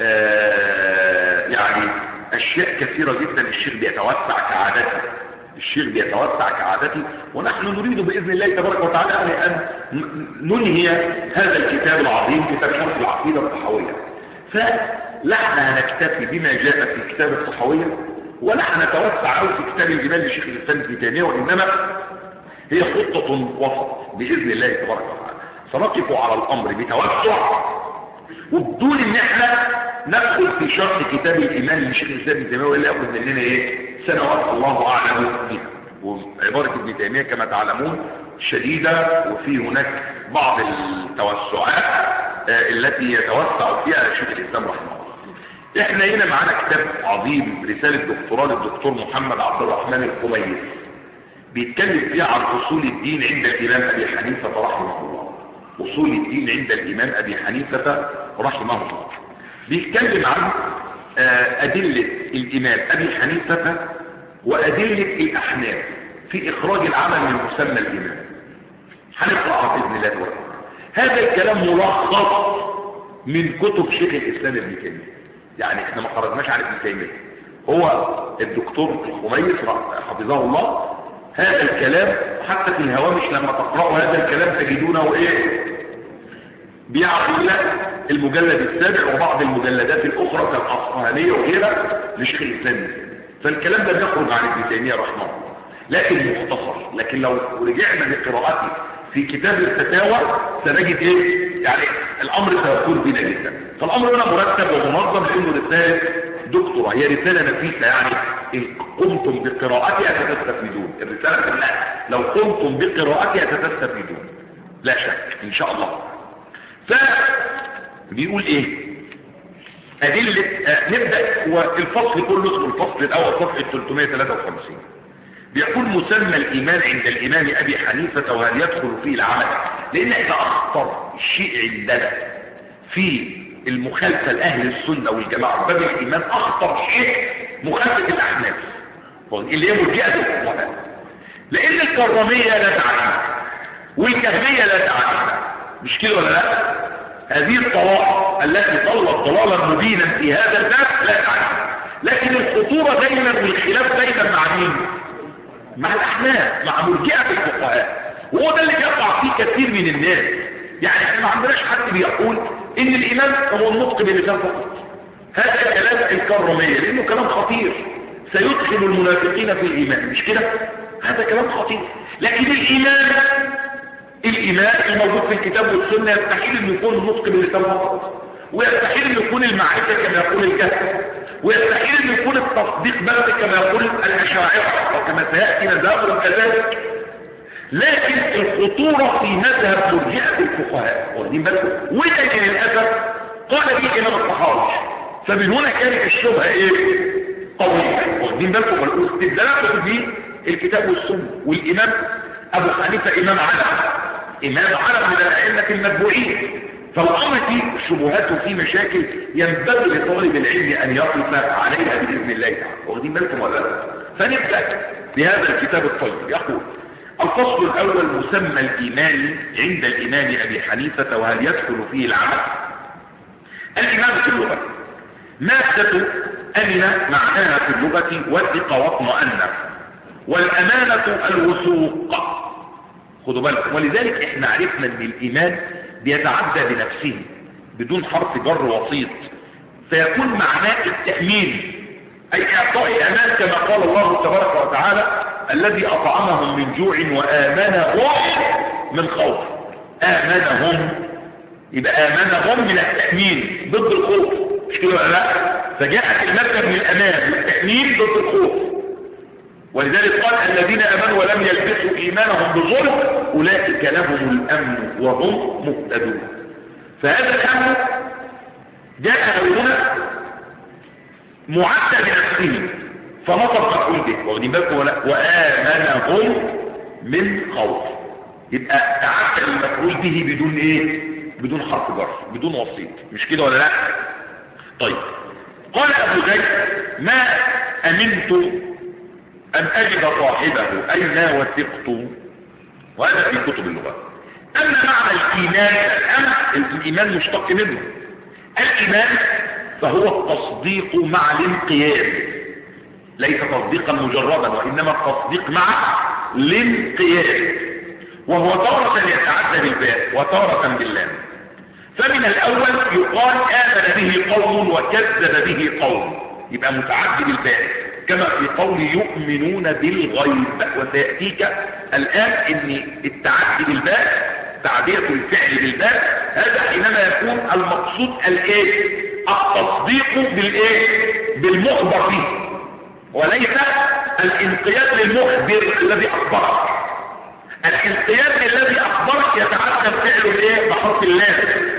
آه يعني اشياء كثيرة جدا، الشيخ بيتوسع كعادته الشيخ بيتوسع كعادته ونحن نريد باذن الله تبارك وتعالى ان ننهي هذا الكتاب العظيم، كتاب شرح العقيدة الطحاوية. فنحن هنكتفي بما جاء في الكتاب الطحاوية، ونحن نتوسع أو في كتاب الايمان لشيخ الاسلام ابن تيمية، وانما هي خطة وسط بإذن الله تبارك وتعالى. سنقف على الأمر بتوسع وبدون ان احنا ندخل في شرح كتاب الإيمان لشيخ الإسلام ابن تيمية، وإلا يأخذ مننا ايه سنوات الله أعلم بها. وعبارة ابن تيمية كما تعلمون شديدة، وفي هناك بعض التوسعات آه التي يتوسع فيها شيخ الإسلام رحمه الله. احنا هنا معانا كتاب عظيم، رسالة دكتوراه للدكتور محمد عبد الرحمن الخميس، بيتكلم فيها عن أصول الدين عند الإمام أبي حنيفة رحمه الله. أصول الدين عند الإمام أبي حنيفة رحمه الله بيتكلم عن أدلة الإمام أبي حنيفة وأدلة الأحناف في إخراج العمل من مسمى الإمام. هنقرأها بإذن الله تعالى. هذا الكلام ملخص من كتب شيخ الإسلام ابن تيمية، يعني احنا ما خرجناش عن ابن تيمية، هو الدكتور الخميس حفظه الله. هذا الكلام حتى في الهوامش لما تقرأوا هذا الكلام تجدونه ايه بيعرض لك المجلد السابع وبعض المجلدات الاخرى كالأصفهانية وغيرها لشيخ الاسلام. فالكلام ده بيخرج عن ابن تيمية رحمه الله لكن مختصر. لكن لو رجعنا لقراءته في كتاب الفتاوى سنجد ايه يعني الامر سيكون بنا جدا. فالامر هنا مرتب ومنظم لانه رسالة دكتورة، هي رسالة نفيسة، يعني إن قمتم بقراءتها ستستفيدون. الرسالة كلها لو قمتم بقراءتها ستستفيدون لا شك إن شاء الله. فبيقول إيه أدلة آه نبدأ. والفصل كله اسمه الفصل الأول صفحة ثلاثمائة وثلاثة وخمسين. بيقول مسمى الإيمان عند الإمام أبي حنيفة وهل يدخل فيه العمل، لأن إذا أخطر الشيء عندنا في المخالفة لأهل السنة والجماعة باب الإيمان أخطر شيء مخالفة الأحناف اللي هي مرجئة الفقهاء، لأن الكرامية لا تعنينا والكهمية لا تعنينا، مش كده ولا لا؟ هذه الطوائف التي طلت ضلالا مبينا في هذا الباب لا تعنينا، لكن الخطورة دايما والخلاف دايما مع مين؟ مع الأحناف، مع مرجئة الفقهاء، وهو ده اللي يقع فيه كثير من الناس. يعني احنا ما عندناش حد بيقول ان الايمان هو النطق باللسان فقط. هذا كلام الكرامية لانه كلام خطير سيدخل المنافقين في الايمان، مش كده؟ هذا كلام خطير. لكن الايمان الايمان الموجود في الكتاب والسنة يستحيل ان يكون النطق باللسان فقط، ويستحيل ان يكون المعرفة كما يقول الكهف، ويستحيل ان يكون التصديق بس كما يقول الاشاعرة وكما سيأتي نزاول كذلك. لكن الخطورة في مذهب مرجئة الفقهاء واخدين بالكم، وده للأسف قال به الإمام الطحاوي. فمن هنا كانت الشبهة ايه؟ قوية. واخدين بالكم؟ واستدلالاته به الكتاب والسنة. والإمام أبو حنيفة إمام علم، إمام علم من الأئمة المتبوعين، فالأمر فيه شبهات وفيه مشاكل ينبغي لطالب العلم أن يقف عليها بإذن الله تعالى. واخدين بالكم ولا لا؟ فنبدأ بهذا الكتاب الطيب. يقول: الفصل الأول مسمى الإيمان عند الإمام أبي حنيفة، وهل يدخل فيه العمل؟ الإيمان في اللغة مادة أمن معناها في اللغة وثق واطمأن، والأمانة الوثوق. خدوا بالكم، ولذلك احنا عرفنا ان الإيمان بيتعدى بنفسه بدون حرف جر وسيط، فيكون معناه التأمين، أي إعطاء الأمان، كما قال الله تبارك وتعالى: الذي أطعمهم من جوع وآمنهم من خوف. آمنهم، يبقى آمنهم من التأمين ضد الخوف، مش كده ولا لا؟ فجاءت المادة من الأمان والتأمين ضد الخوف. ولذلك قال: الذين آمنوا ولم يلبسوا إيمانهم بظلم أولئك لهم الأمن وهم مهتدون. فهذا الأمن جاء هنا معدى بنفسه فنصب مفعول به، واخدين بالكم ولا؟ وآمنهم من خوف، يبقى تعدى المفعول به بدون ايه؟ بدون حرف جر، بدون وسيط، مش كده ولا لا؟ طيب، قال ابو زيد: ما امنت ان اجد صاحبه، اي ما وثقت. وهذا في كتب اللغه. اما معنى الايمان الامر، الايمان مشتق منه. الايمان فهو التصديق مع الانقياد، ليس تصديقا مجردا، وانما التصديق مع الانقياد، وهو تارة يتعدى بالباء وتارة باللام. فمن الاول يقال آمن به قوم وكذب به قوم، يبقى متعدي بالباء، كما في قول يؤمنون بالغيب. وسيأتيك الآن ان التعدي بالباء، تعدية الفعل بالباء، هذا حينما يكون المقصود الايه؟ التصديق بالايه؟ بالمخبر به، وليس الانقياد للمخبر الذي اخبرك. الانقياد الذي اخبرك يتعدى فعله الايه؟ بحرف اللام.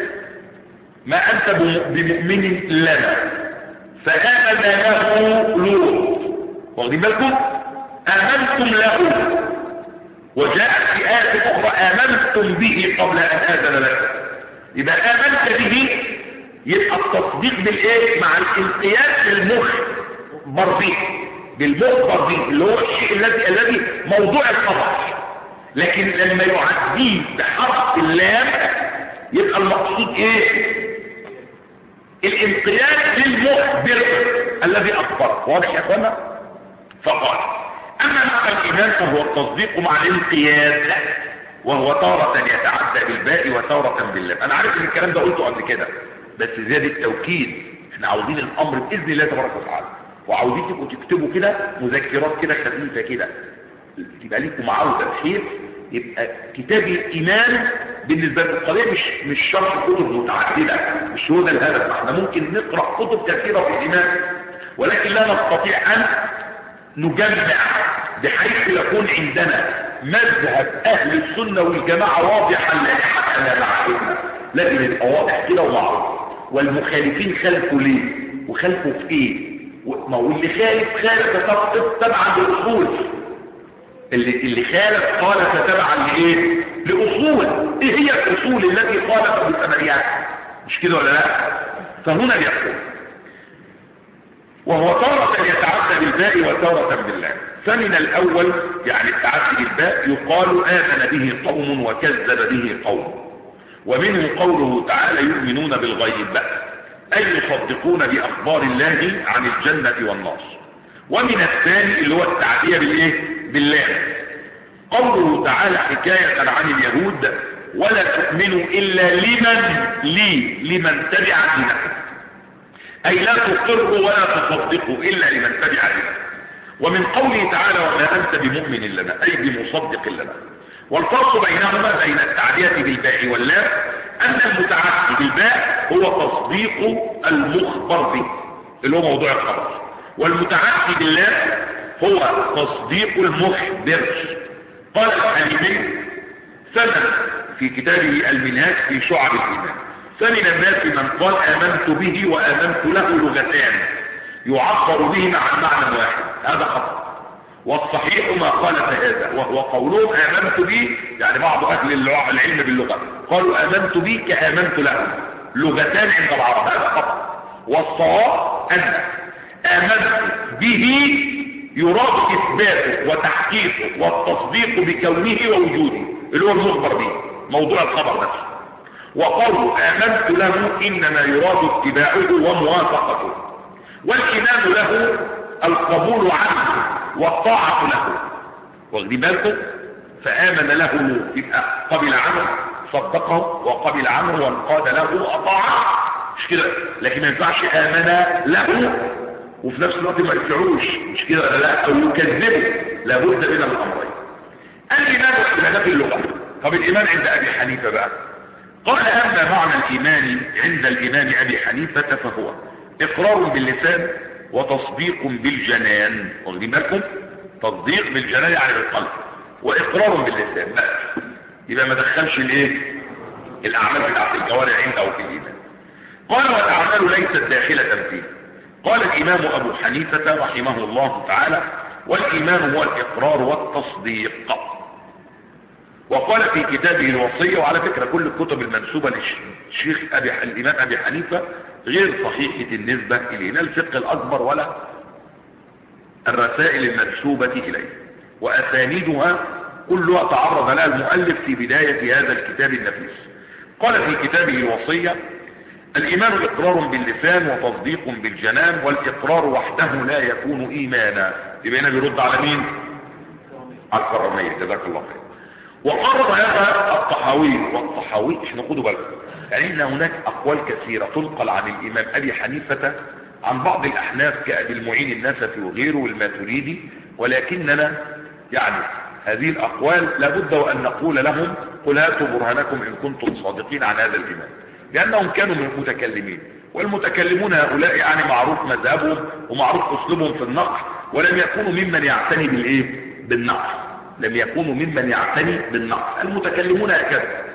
ما انت بمؤمن لنا، فآمن له لوط. واخدين بالكم؟ آمنتم له. وجاءت في آية أخرى: آمنتم به قبل أن آذن لكم. يبقى آمنت به، يبقى التصديق بالايه؟ مع الانقياد للمخبر به، بالمخبر به اللي هو الشيء الذي الذي موضوع الخبر. لكن لما يعديه بحرف اللام يبقى المقصود ايه؟ الانقياد للمخبر الذي اخبر. واضح يا اخوانا؟ فقال: اما معنى الايمان فهو التصديق مع الانقياد، وهو تارة يتعدى بالباء وتارة باللام. انا عارف ان الكلام ده قلته قبل كده، بس زيادة توكيد. احنا عاوزين الامر باذن الله تبارك وتعالى، وعاوزين تبقوا تكتبوا كده مذكرات كده خفيفه كده، تبقى لكم عوده بحيث يبقى كتاب الايمان بالنسبه للقضيه مش مش شرح كتب متعدده، مش هو ده الهدف. احنا ممكن نقرا كتب كثيره في الايمان، ولكن لا نستطيع ان نجمع بحيث يكون عندنا مذهب اهل السنه والجماعه واضحا لاحقا معلومه، لازم يبقى واضح كده ومعروف. والمخالفين خالفوا ليه؟ وخالفوا في ايه؟ ما هو اللي خالف خالف تبعا لاصول، اللي اللي خالف خالف تبعا لايه؟ لاصول. ايه هي الاصول التي خالف بالثمانيات؟ مش كده ولا لا؟ فهنا يقول: وهو تارة يتعدى بالباء وتارة باللام. فمن الاول يعني التعدي بالباء يقال آمن به قوم وكذب به قوم. ومنه قوله تعالى: يؤمنون بالغيب، أي يصدقون بأخبار الله عن الجنة والنار. ومن الثاني اللي هو التعدية بالإيه؟ بالله. قوله تعالى حكاية عن اليهود: ولا تؤمنوا إلا لمن لي لمن تبع دينكم، أي لا تقروا ولا تصدقوا إلا لمن تبع دينكم. ومن قوله تعالى: وما أنت بمؤمن لنا، أي بمصدق لنا. والفرق بينهما بين التعدية بالباء واللام أن المتعدي بالباء هو تصديق المخبر به اللي هو موضوع الخبر، والمتعدي باللام هو تصديق المخبر. قال الحليمي سنة في كتابه المنهاج في شعب الإيمان: فمن الناس من قال آمنت به وآمنت له لغتان، يعبر بهما عن معنى واحد، هذا خطأ. والصحيح ما قال هذا وهو قولهم آمنت به، يعني بعض أهل العلم باللغة قالوا آمنت به كآمنت له، لغتان عند العرب، هذا خطأ. والصواب أن آمنت به يراد إثباته وتحقيقه والتصديق بكونه ووجوده اللي هو المخبر به، موضوع الخبر نفسه. وقالوا آمنت له إنما يراد اتباعه وموافقته، والإيمان له القبول عنه والطاعة له، واخدين بالكم؟ فآمن له يبقى قبل عنه، صدقه وقبل عنه وانقاد له وأطاعه، مش كده؟ لكن ما ينفعش آمن له وفي نفس الوقت ما يطيعوش، مش كده؟ لا، أو يكذبه، لابد من الأمرين. الإيمان واختلاف في اللغة. طب الإيمان عند أبي حنيفة بقى قال أما معنى الإيمان عند الإمام أبي حنيفة فهو إقرار باللسان وتصديق بالجنان، واخدين بالكم؟ تصديق بالجنان يعني بالقلب، وإقرار باللسان بقى، يبقى ما دخلش الايه؟ الأعمال بتاعت الجوارح عنده أو في الإيمان. قال والأعمال ليست داخلة فيه. قال الإمام أبو حنيفة رحمه الله تعالى والإيمان هو الإقرار والتصديق. وقال في كتابه الوصية، وعلى فكرة كل الكتب المنسوبة للشيخ أبي الإمام أبي حنيفة غير صحيحة النسبة إليه، لا الفقه الأكبر ولا الرسائل المنسوبة إليه، وأسانيدها كلها تعرض لها المؤلف في بداية هذا الكتاب النفيس. قال في كتابه الوصية الإيمان إقرار باللسان وتصديق بالجنان، والإقرار وحده لا يكون إيمانا. يبقى هنا بيرد على مين؟ على الكرامية، جزاك الله خير. وقرر هذا الطحاوي، والطحاوي احنا خدوا بالكم يعني ان هناك اقوال كثيرة تنقل عن الامام ابي حنيفة عن بعض الاحناف كابي المعين النسفي وغيره والماتريدي، ولكننا يعني هذه الاقوال لابد وان نقول لهم قل هاتوا برهانكم ان كنتم صادقين عن هذا الامام، لانهم كانوا من المتكلمين، والمتكلمون هؤلاء يعني معروف مذهبهم ومعروف اسلوبهم في النقل، ولم يكونوا ممن يعتني بالايه؟ بالنقل، لم يكونوا ممن يعتني بالنقل، المتكلمون هكذا.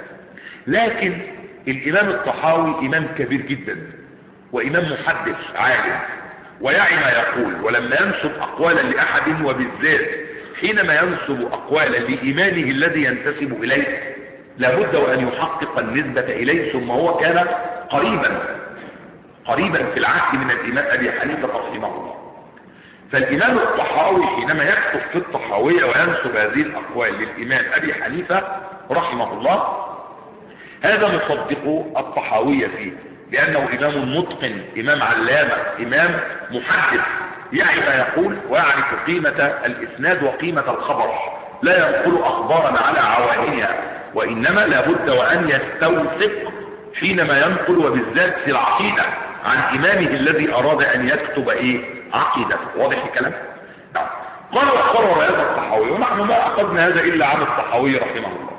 لكن الإمام الطحاوي إمام كبير جدا وإمام محدث عالم ويعي ما يقول، ولما ينسب أقوالا لأحد وبالذات حينما ينسب أقوالا لإيمانه الذي ينتسب إليه لابد وأن يحقق النسبة إليه، ثم هو كان قريبا قريبا في العهد من الإمام أبي حنيفة رحمه الله. فالإمام الطحاوي حينما يكتب في الطحاوية وينسب هذه الأقوال للإمام أبي حنيفة رحمه الله هذا مصدق الطحاوية فيه، لأنه إمام متقن، إمام علامة، إمام محدث يعي ما يقول ويعرف قيمة الإسناد وقيمة الخبر، لا ينقل أخبارنا على عوائلها، وإنما لابد وأن يستوثق حينما ينقل، وبالذات في العقيدة عن إمامه الذي أراد أن يكتب إيه؟ عقيدة. واضح الكلام؟ نعم. قال وقرر هذا الطحاوي، ونحن ما أخذنا هذا إلا عن الطحاوي رحمه الله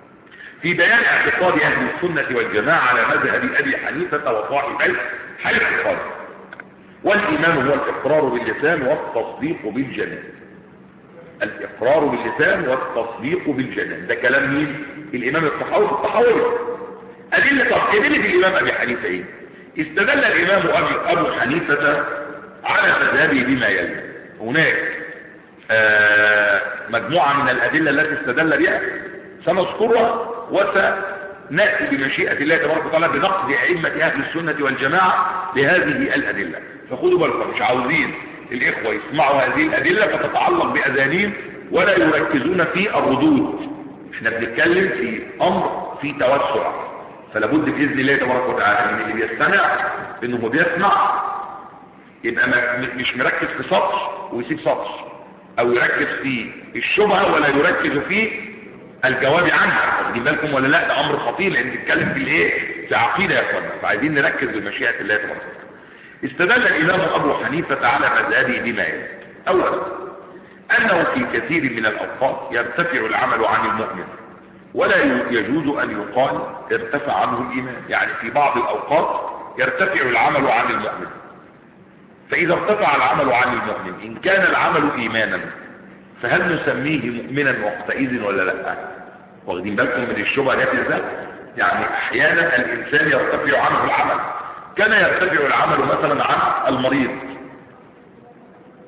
في بيان اعتقاد أهل السنة والجماعة على مذهب أبي حنيفة وصاحبيه، حيث قال والإيمان هو الإقرار باللسان والتصديق بالجنان. الإقرار باللسان والتصديق بالجنان، ده كلام مين؟ الإمام الطحاوي في الطحاوي. أدلة طب أدلة الإمام أبي حنيفة إيه؟ استدل الإمام أبي أبو حنيفة على مذهبه بما يلي. هناك آه مجموعة من الأدلة التي استدل بها سنذكرها وسنأتي بمشيئة الله تبارك وتعالى بنقد أئمة أهل السنة والجماعة لهذه الأدلة. فخدوا بالكم، مش عاوزين الإخوة يسمعوا هذه الأدلة فتتعلق بأذانهم ولا يركزون في الردود. احنا بنتكلم في أمر في توسع، فلا بد باذن الله تبارك وتعالى ان اللي بيستمع انه بيسمع يبقى مش مركز في سطر ويسيب سطر، او يركز في الشبهه ولا يركز في الجواب عنها. واخدين بالكم ولا لا؟ ده امر خطير لان بنتكلم في الايه؟ في عقيده يا اخوانا، فعايزين نركز بمشيئه الله تبارك وتعالى. استدل الامام ابو حنيفه على مذهبه بما يلي. اولا انه في كثير من الاوقات يرتفع العمل عن المؤمن ولا يجوز أن يقال ارتفع عنه الإيمان، يعني في بعض الأوقات يرتفع العمل عن المؤمن، فإذا ارتفع العمل عن المؤمن إن كان العمل إيمانا فهل نسميه مؤمنا وقتئذ ولا لا؟ واخدين بالكم من الشبهة دي ازاي؟ يعني أحيانا الإنسان يرتفع عنه العمل، كان يرتفع العمل مثلا عن المريض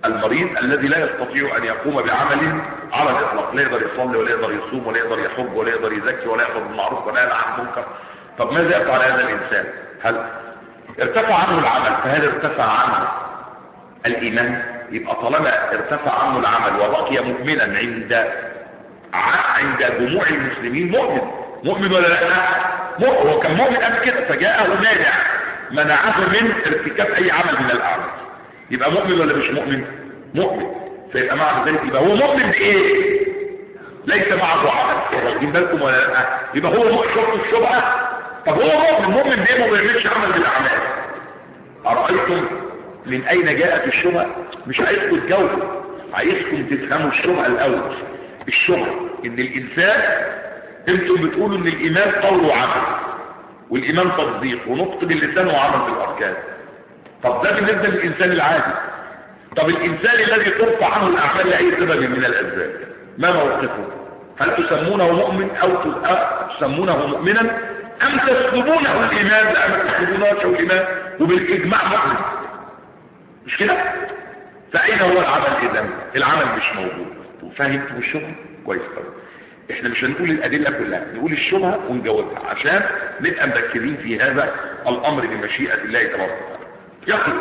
المريض الذي لا يستطيع ان يقوم بعمل على الاطلاق، لا يقدر يصلي ولا يقدر يصوم ولا يقدر يحج ولا يقدر يزكي ولا يأمر بالمعروف ولا ينهى عن المنكر. طب ماذا يفعل هذا الانسان؟ هل ارتفع عنه العمل فهل ارتفع عنه الايمان؟ يبقى طالما ارتفع عنه العمل وبقي مؤمنا عند عند جموع المسلمين، مؤمن مؤمن ولا لا؟ مؤمن. هو كان مؤمن قبل كده فجاءه مانع منعه من ارتكاب اي عمل من الاعمال، يبقى مؤمن ولا مش مؤمن؟ مؤمن. فيبقى معنى ذلك يبقى هو مؤمن بايه؟ ليس معه عمل. واخدين بالكم ولا لا؟ يبقى هو مؤمن. شفتوا الشبهه؟ طب هو مؤمن مؤمن بايه؟ ما بيعملش عمل بالاعمال. ارايتم من اين جاءت الشبهه؟ مش عايزكم تجاوبوا، عايزكم تفهموا الشبهه الاول. الشبهه ان الانسان، انتم بتقولوا ان الايمان قول وعمل، والايمان تصديق ونطق باللسان وعمل بالاركان. طب ده بالنسبه للانسان العادي. طب الانسان الذي ترفع عنه الاعمال لاي سبب من الاسباب، ما موقفه؟ هل تسمونه مؤمن او تسمونه مؤمنا ام تسلبونه الايمان؟ لا، ما تسلبونه الايمان، وبالاجماع مؤمن، مش كده؟ فاين هو العمل اذا؟ العمل مش موجود. فهمتوا الشبهه كويس قوي. احنا مش هنقول الادله كلها، نقول الشبهه ونجاوبها عشان نبقى مركزين في هذا الامر بمشيئه الله تبارك وتعالى. يقول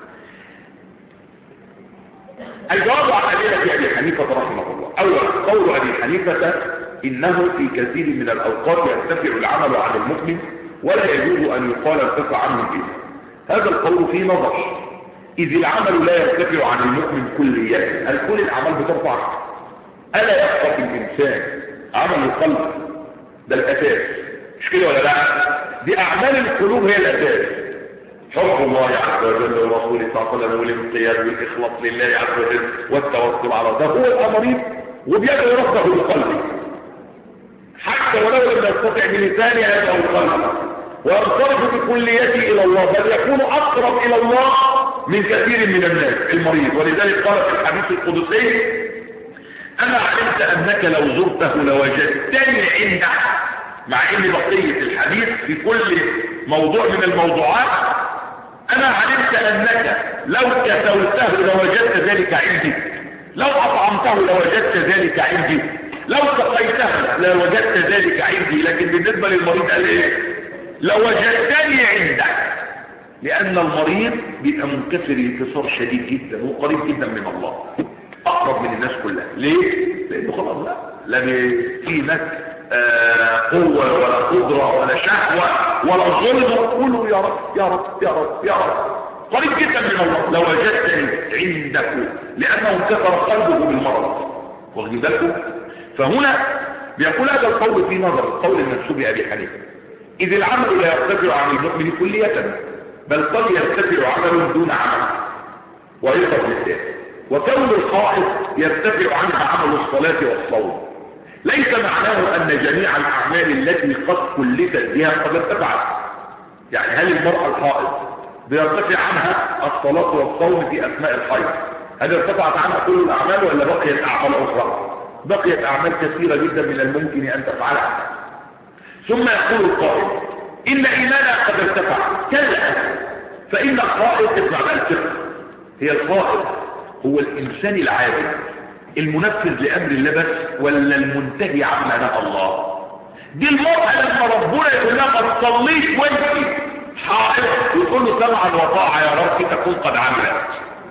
الجواب عن ادله ابي حنيفه رحمه الله. اولا قول ابي حنيفه انه في كثير من الاوقات يرتفع العمل عن المؤمن ولا يجوز ان يقال ارتفع عنه الايمان. هذا القول فيه نظر، اذ العمل لا يرتفع عن المؤمن كليا. هل كل الاعمال بترفع؟ الا يبقى في الانسان عمل القلب؟ ده الاساس، مش كده ولا لا؟ دي اعمال القلوب هي الاساس. حب الله عز وجل ورسوله صلى الله عليه وسلم والانقياد والاخلاص لله عز وجل والتوكل على الله، هو الامرين وبيده ربه بقلبه، حتى ولو لم يستطع بلسانه يدعو القلب وينصرف بكليته الى الله، بل يكون اقرب الى الله من كثير من الناس المريض. ولذلك قال في الحديث القدسي: انا علمت انك لو زرته لوجدتني عنده. مع ان بقيه الحديث في كل موضوع من الموضوعات: انا علمت انك لو كسوته لوجدت ذلك عندي، لو اطعمته لوجدت ذلك عندي، لو سقيته لوجدت ذلك عندي. لكن بالنسبه للمريض قال ايه؟ لوجدتني عندك. لان المريض بيبقى منكسر انكسار شديد جدا وقريب جدا من الله، اقرب من الناس كلها. ليه؟ لانه خلاص لا لا في هناك قوه ولا قدره ولا شهوه ولا ظلم. قولوا يا رب يا رب يا رب يا رب، قريب جدا من الله. لوجدتني عندك، لانه انكسر قلبه بالمرض. واخدين بالكم؟ فهنا بيقول هذا القول في نظر القول المنسوب لابي حنيفه: اذ العمل لا يرتفع عن المؤمن كليه، بل قد يرتفع عمل دون عمل ويقف بالذات. وكون الخائف يرتفع عنها عمل الصلاة والصوم، ليس معناه أن جميع الأعمال التي قد كلفت بها قد ارتفعت. يعني هل المرأة الخائف بيرتفع عنها الصلاة والصوم في أثناء الحيض؟ هل ارتفعت عنها كل الأعمال ولا بقيت أعمال أخرى؟ بقيت أعمال كثيرة جدا من الممكن أن تفعلها. ثم يقول القائل: إن إيمانها قد ارتفع. كلا، فإن الخائف اسمع بقى الفقه، هي الخائف هو الإنسان العادل المنفذ لأمر الله بس، ولا المنتهي عما نهى الله؟ دي المرأة لما ربنا يقول لها ما تصليش وانت حائض يقول له سمعا وطاعة يا رب تكون قد عملت،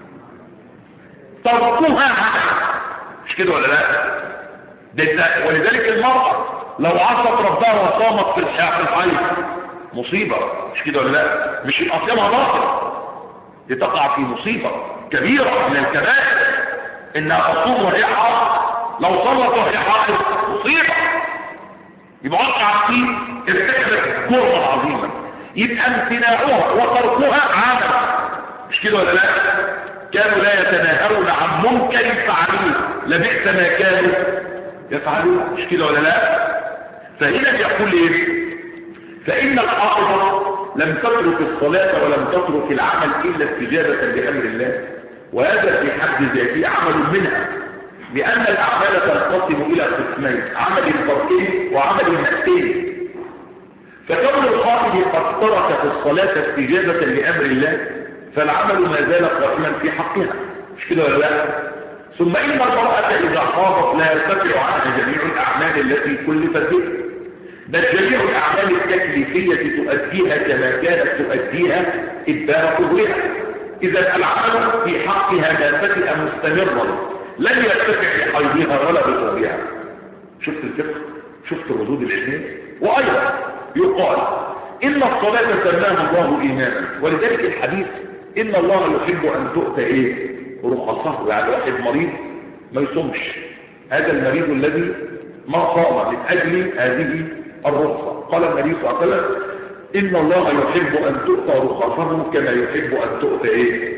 تركوها مش كده ولا لا؟ ده ولذلك المرأة لو عصت ربها وصامت في الحيض مصيبة، مش كده ولا لا؟ مش الأصيامها باطل، دي تقع في مصيبة كبيرة من الكبائر، انها تصوم وهي حائض، لو صلت وهي حائض مصيبة، يبقى وقع في ارتكبت جرما عظيما. يبقى امتناعها وتركها عمل، مش كده ولا لا؟ كانوا لا يتناهون عن منكر فعلوه لبئس ما كانوا يفعلون، مش كده ولا لا؟ فهنا بيقول ايه؟ فإن الحائض لم تترك الصلاة ولم تترك العمل إلا استجابة لأمر الله، وهذا في حد ذاته عمل منها، لأن الأعمال تنقسم إلى قسمين: عمل فرقي وعمل نفسي. فكون الخائف قد ترك في الصلاة استجابة لأمر الله، فالعمل ما زال قائما في حقها، مش كده ولا لا؟ ثم إن المرأة إذا حاضت لا يرتفع عنها جميع الأعمال التي كلفت بها، بل جميع الأعمال التكليفية تؤديها كما كانت تؤديها إدبار قدرها. إذا العمل في حقها ما فتئ مستمرا لن يرتفع بحيضها ولا بطولها. شفت الفقه؟ شفت الردود العلمية؟ وأيضا يقال إن الصلاة سماها الله إيمانا، ولذلك الحديث إن الله يحب أن تؤتى إيه؟ رخصه. يعني واحد مريض ما يصومش، هذا المريض الذي ما صام من أجل هذه الرخصة. قال النبي صلى الله عليه وسلم إن الله يحب أن تؤتى رخصه كما يحب أن تؤتى إيه؟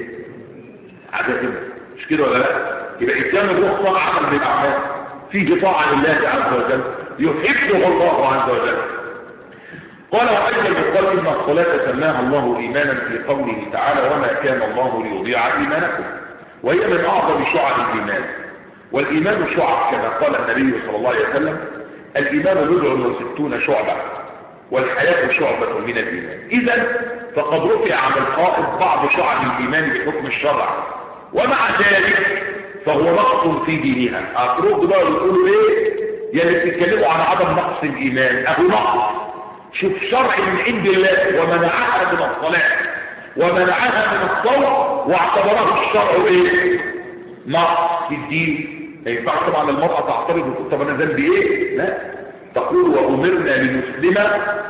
عادة. مش كده ولا لا؟ يبقى إتيان الرخصة عمل بالأعمال فيه طاعة لله عز وجل يحبه الله عز وجل. قال وأيضا يقال إن الصلاة سماها الله إيمانا في قوله تعالى وما كان الله ليضيع إيمانكم، وهي من أعظم شعب الإيمان. والإيمان شعب كما قال النبي صلى الله عليه وسلم الإيمان بضع وستون شعبة والحياة شعبة من الإيمان. إذن فقد رفع عن القائد بعض شعب الإيمان بحكم الشرع، ومع ذلك فهو نقص في دينها. أقرب بقى يقولوا إيه؟ يعني بيتكلموا عن عدم نقص الإيمان، أهو نقص. شوف شرع من عند الله ومنعها من الصلاة ومنعها من الصوم واعتبره الشرع ايه؟ نقص في الدين. ما ينفعش طبعا المرأة تعترض وتقول طب انا ذنبي ايه؟ لا، تقول وامرنا لنسلم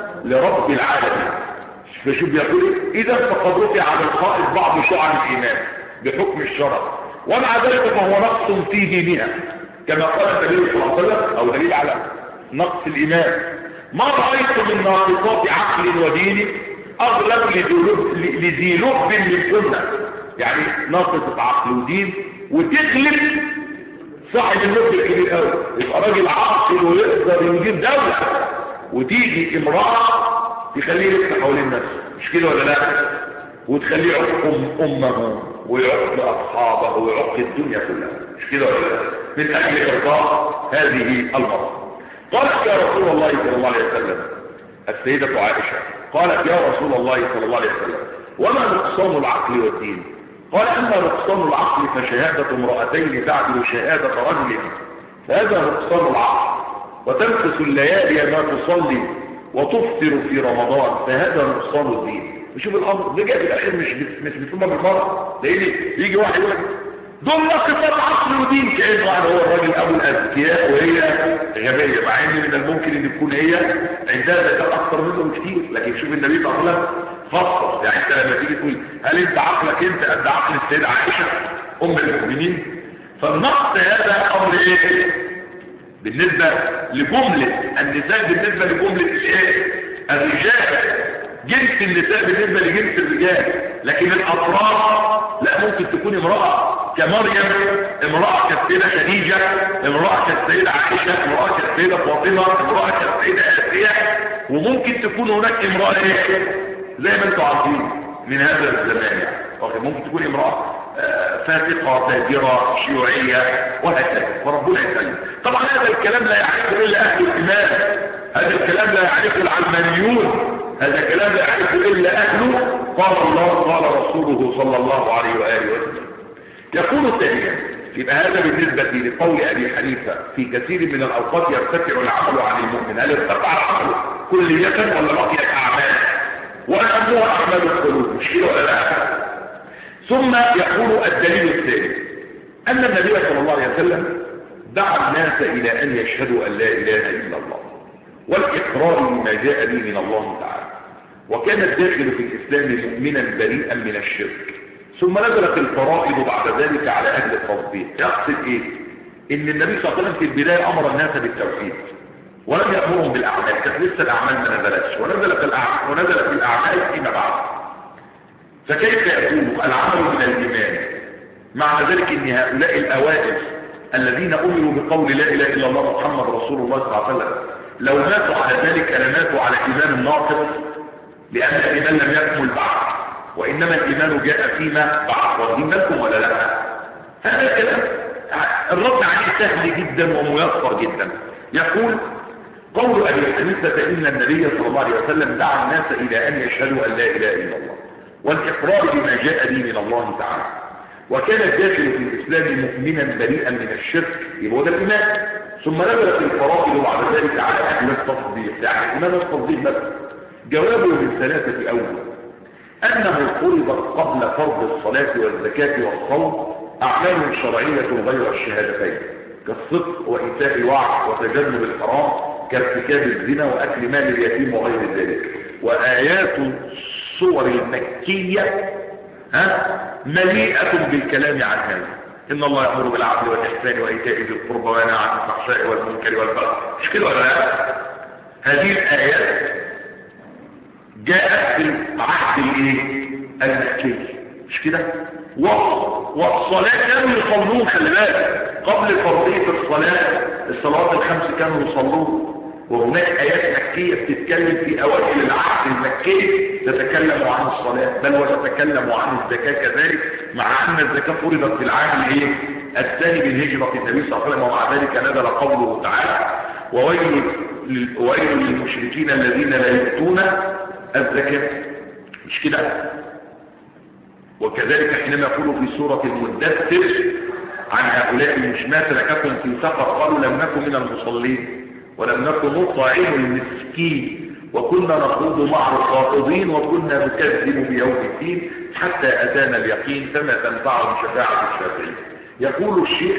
لرب العالمين. فشوف بيقول اذا فقد رفع على القائد بعض شعب الايمان بحكم الشرع، ومع ذلك فهو نقص في دينها كما قال النبي صلى الله عليه وسلم، او دليل على نقص الايمان ما رأيت من ناقصات عقل ودين أغلب لذي لب من سنة. يعني ناقصة عقل ودين وتغلب صاحب اللب الكبير قوي، يبقى راجل عاقل ويقدر يدير دولة وتيجي امرأة تخليه يفتح حوالين نفسه، مش كده ولا لا؟ وتخليه يعق أمه ويعق أصحابه ويعق الدنيا كلها، مش كده ولا لا؟ من أجل إرضاء هذه المرأة. قالت يا رسول الله صلى الله عليه وسلم السيدة عائشة قالت يا رسول الله صلى الله عليه وسلم وما نقصان العقل والدين؟ قال أما نقصان العقل فشهادة امرأتين تعدل شهادة رجل، فهذا نقصان العقل. وتنقص الليالي ما تصلي وتفطر في رمضان، فهذا نقصان الدين. نشوف الأمر رجع في الأخير مش مش بيسمى بالمرأة، لأن يجي واحد يقول لك دول ناقصات عقل ودين، كأنه يعني هو الراجل أبو الأذكياء وهي غبية، مع إن من الممكن أن تكون هي عندها ذكاء أكثر منه بكثير. لكن شوف النبي صلى الله عليه وسلم فصل. يعني أنت لما تيجي تقول هل أنت عقلك أنت قد عقل السيدة عائشة أم المؤمنين؟ فالنقص هذا أمر إيه؟ بالنسبة لجملة النساء، بالنسبة لجملة الإيه؟ الرجال، جنس النساء بالنسبة لجنس الرجال. لكن الأطراف لا، ممكن تكون امرأة كمريم، امرأة كالسيدة خديجة، امرأة كالسيدة عائشة، امرأة كالسيدة فاطمة، امرأة كالسيدة آسيا، وممكن تكون هناك امرأة زي ما انتم عارفين من هذا الزمان. يعني ممكن تكون امرأة فاسقة تاجرة شيوعية وهكذا، وربنا يسلم. طبعا هذا الكلام لا يعرفه إلا أهل الإيمان، هذا الكلام لا يعرفه العلمانيون، هذا الكلام لا يعرفه إلا أهله. قال الله قال رسوله صلى الله عليه وآله وسلم. يقول ثانيا يبقى هذا بالنسبة لقول أبي حنيفة في كثير من الأوقات يرتفع العمل عن المؤمن. هل ارتفع العمل كلية ولا بقيت أعمال؟ وأهمها أعمال القلوب، مش كده ولا لا؟ ثم يقول الدليل الثاني أن النبي صلى الله عليه وسلم دعا الناس إلى أن يشهدوا أن لا إله إلا الله والإقرار بما جاء به من الله تعالى، وكان الداخل في الإسلام مؤمنا بريئا من الشرك. ثم نزلت الفرائض بعد ذلك على أهل التطبيق. يقصد إيه؟ إن النبي صلى الله عليه وسلم في البداية أمر الناس بالتوحيد ولم يأمرهم بالأعمال، كانت لسه الأعمال ما نزلتش، ونزلت الأعمال ونزلت الأعمال فيما بعد. فكيف يكون العمل من الإيمان؟ معنى ذلك ان هؤلاء الأوائل الذين أمروا بقول لا إله إلا الله محمد رسول الله صلى الله عليه وسلم لو ماتوا على ذلك لماتوا على إيمان ناقص، لأن الإيمان لم يكمل بعد، وإنما الإيمان جاء فيما بعد. واخدين بالكم ولا لا؟ هذا الكلام الرد عليه سهل جدا وميسر جدا. يقول قول أبي حنيفة إن النبي صلى الله عليه وسلم دعا الناس إلى أن يشهدوا أن لا إله إلا الله والإقرار بما جاء به من الله تعالى، وكان الداخل في الإسلام مؤمنا بريئا من الشرك، يبقى هو ده الإيمان. ثم نزلت الفرائض وبعد ذلك على أهل التصديق، يعني إيمان التصديق بس. جوابه من ثلاثة أوجه: أنه فرضت قبل فرض الصلاة والزكاة والصوم أعمال شرعية غير الشهادتين، كالصدق وإيتاء الوعد وتجنب الحرام، كارتكاب الزنا وأكل مال اليتيم وغير ذلك. وآيات الصور المكية ها مليئة بالكلام عن هذا. إن الله يأمر بالعدل والإحسان وإيتاء ذي القربى وينهى عن الفحشاء والمنكر والبغي. مش كده ولا لا؟ هذه الآيات جاءت في العهد الايه؟ المكي، مش كده؟ والصلاة كانوا يصلون، خلي بالك، قبل فرضية الصلاة الصلوات الخمس كانوا يصلون. وهناك آيات مكية بتتكلم في أوائل العهد المكي تتكلم عن الصلاة، بل وتتكلم عن الزكاة كذلك، مع أن الزكاة فرضت في العام الايه؟ الثاني من هجرة النبي صلى الله عليه وسلم. ومع ذلك نزل قوله تعالى: وويل وويل للمشركين الذين لا يؤتون الزكاة، مش كده؟ وكذلك حينما يقول في سورة المدثر عن هؤلاء مش ما سلككم في سقر، قالوا لم نكن من المصلين ولم نكن نطعم المسكين وكنا نخوض مع الخائضين وكنا نكذب بيوم الدين حتى أتانا اليقين فما تنفعهم شفاعة الشافعين. يقول الشيخ: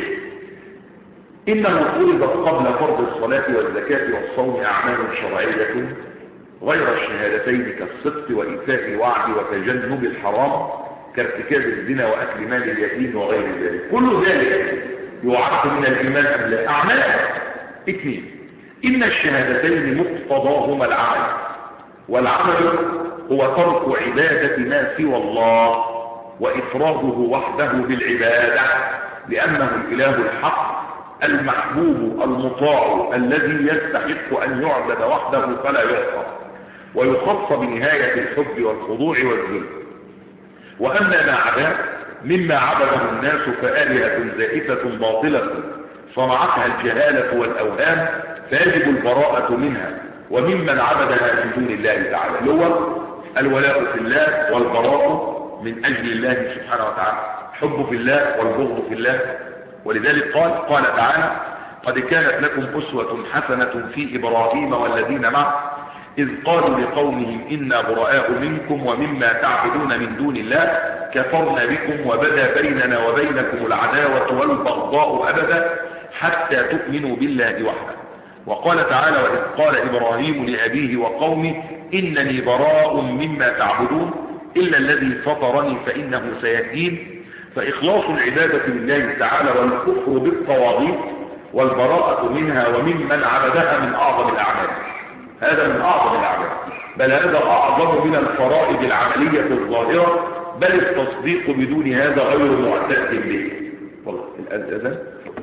إنه فرضت قبل فرض الصلاة والزكاة والصوم أعمال شرعية غير الشهادتين، كالصدق وإيتاء الوعد وتجنب الحرام، كارتكاب الزنا وأكل مال اليتيم وغير ذلك. كل ذلك يعد من الإيمان أم لا؟ أعمال. اثنين: إن الشهادتين مقتضاهما العمل، والعمل هو ترك عبادة ما سوى الله وإفراده وحده بالعبادة، لأنه الإله الحق المحبوب المطاع الذي يستحق أن يعبد وحده فلا يعصى، ويخص بنهاية الحب والخضوع والذل. وأما ما عداه مما عبده الناس فآلهة زائفة باطلة صنعتها الجهالة والأوهام، فيجب البراءة منها وممن عبدها من دون الله تعالى، اللي هو الولاء في الله والبراء من أجل الله سبحانه وتعالى، حب في الله والبغض في الله. ولذلك قال قال تعالى: قد كانت لكم أسوة حسنة في إبراهيم والذين معه إذ قالوا لقومهم إنا براء منكم ومما تعبدون من دون الله كفرنا بكم وبدا بيننا وبينكم العداوة والبغضاء أبدا حتى تؤمنوا بالله وحده. وقال تعالى: وإذ قال إبراهيم لأبيه وقومه إنني براء مما تعبدون إلا الذي فطرني فإنه سيهدين. فإخلاص العبادة لله تعالى والكفر بالطواغيت والبراءة منها وممن عبدها من أعظم الأعمال. هذا من أعظم الأعمال، بل هذا أعظم من الفرائض العملية الظاهرة، بل التصديق بدون هذا غير معتد به. والله الأذان.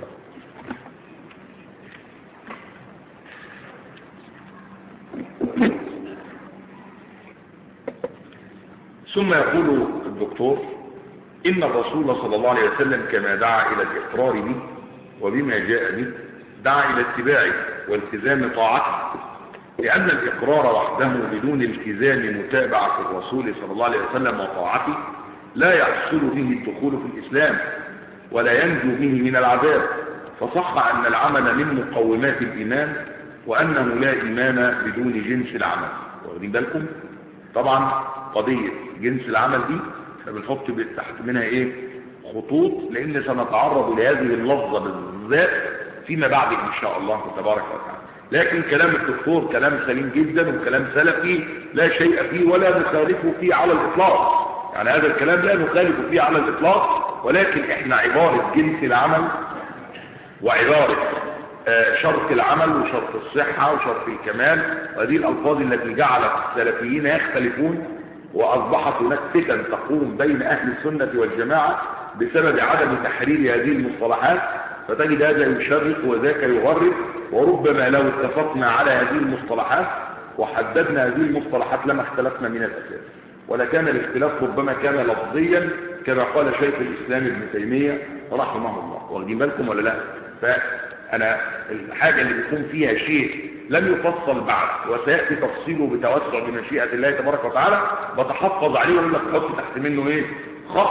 ثم يقول الدكتور: إن الرسول صلى الله عليه وسلم كما دعا إلى الإقرار به وبما جاء به دعا إلى اتباعه والتزام طاعته، لأن الإقرار وحده بدون التزام متابعة الرسول صلى الله عليه وسلم وطاعته لا يحصل به الدخول في الإسلام ولا ينجو به من العذاب. فصح أن العمل من مقومات الإيمان، وأنه لا إيمان بدون جنس العمل. واخدين بالكم؟ طبعا قضية جنس العمل دي فبنحط تحت منها ايه؟ خطوط، لان سنتعرض لهذه اللفظة بالذات فيما بعد ان شاء الله تبارك وتعالى. لكن كلام الدكتور كلام سليم جدا وكلام سلفي لا شيء فيه ولا نخالفه فيه على الاطلاق، يعني هذا الكلام لا نخالف فيه على الاطلاق، ولكن احنا عبارة جنس العمل وعبارة شرط العمل وشرط الصحة وشرط الكمال، وهذه الألفاظ التي جعلت السلفيين يختلفون، وأصبحت هناك فتن تقوم بين أهل السنة والجماعة بسبب عدم تحرير هذه المصطلحات، فتجد هذا يشرق وذاك يغرب. وربما لو اتفقنا على هذه المصطلحات وحددنا هذه المصطلحات لما اختلفنا من الأساس، ولكان الاختلاف ربما كان لفظيا كما قال شيخ الإسلام ابن تيمية رحمه الله. واخدين بالكم ولا لا؟ فأنا الحاجة اللي بيكون فيها شيء لم يفصل بعد وسيأتي تفصيله بتوسع بمشيئة الله تبارك وتعالى بتحفظ عليه ويقول لك حط تحت منه ايه؟ خط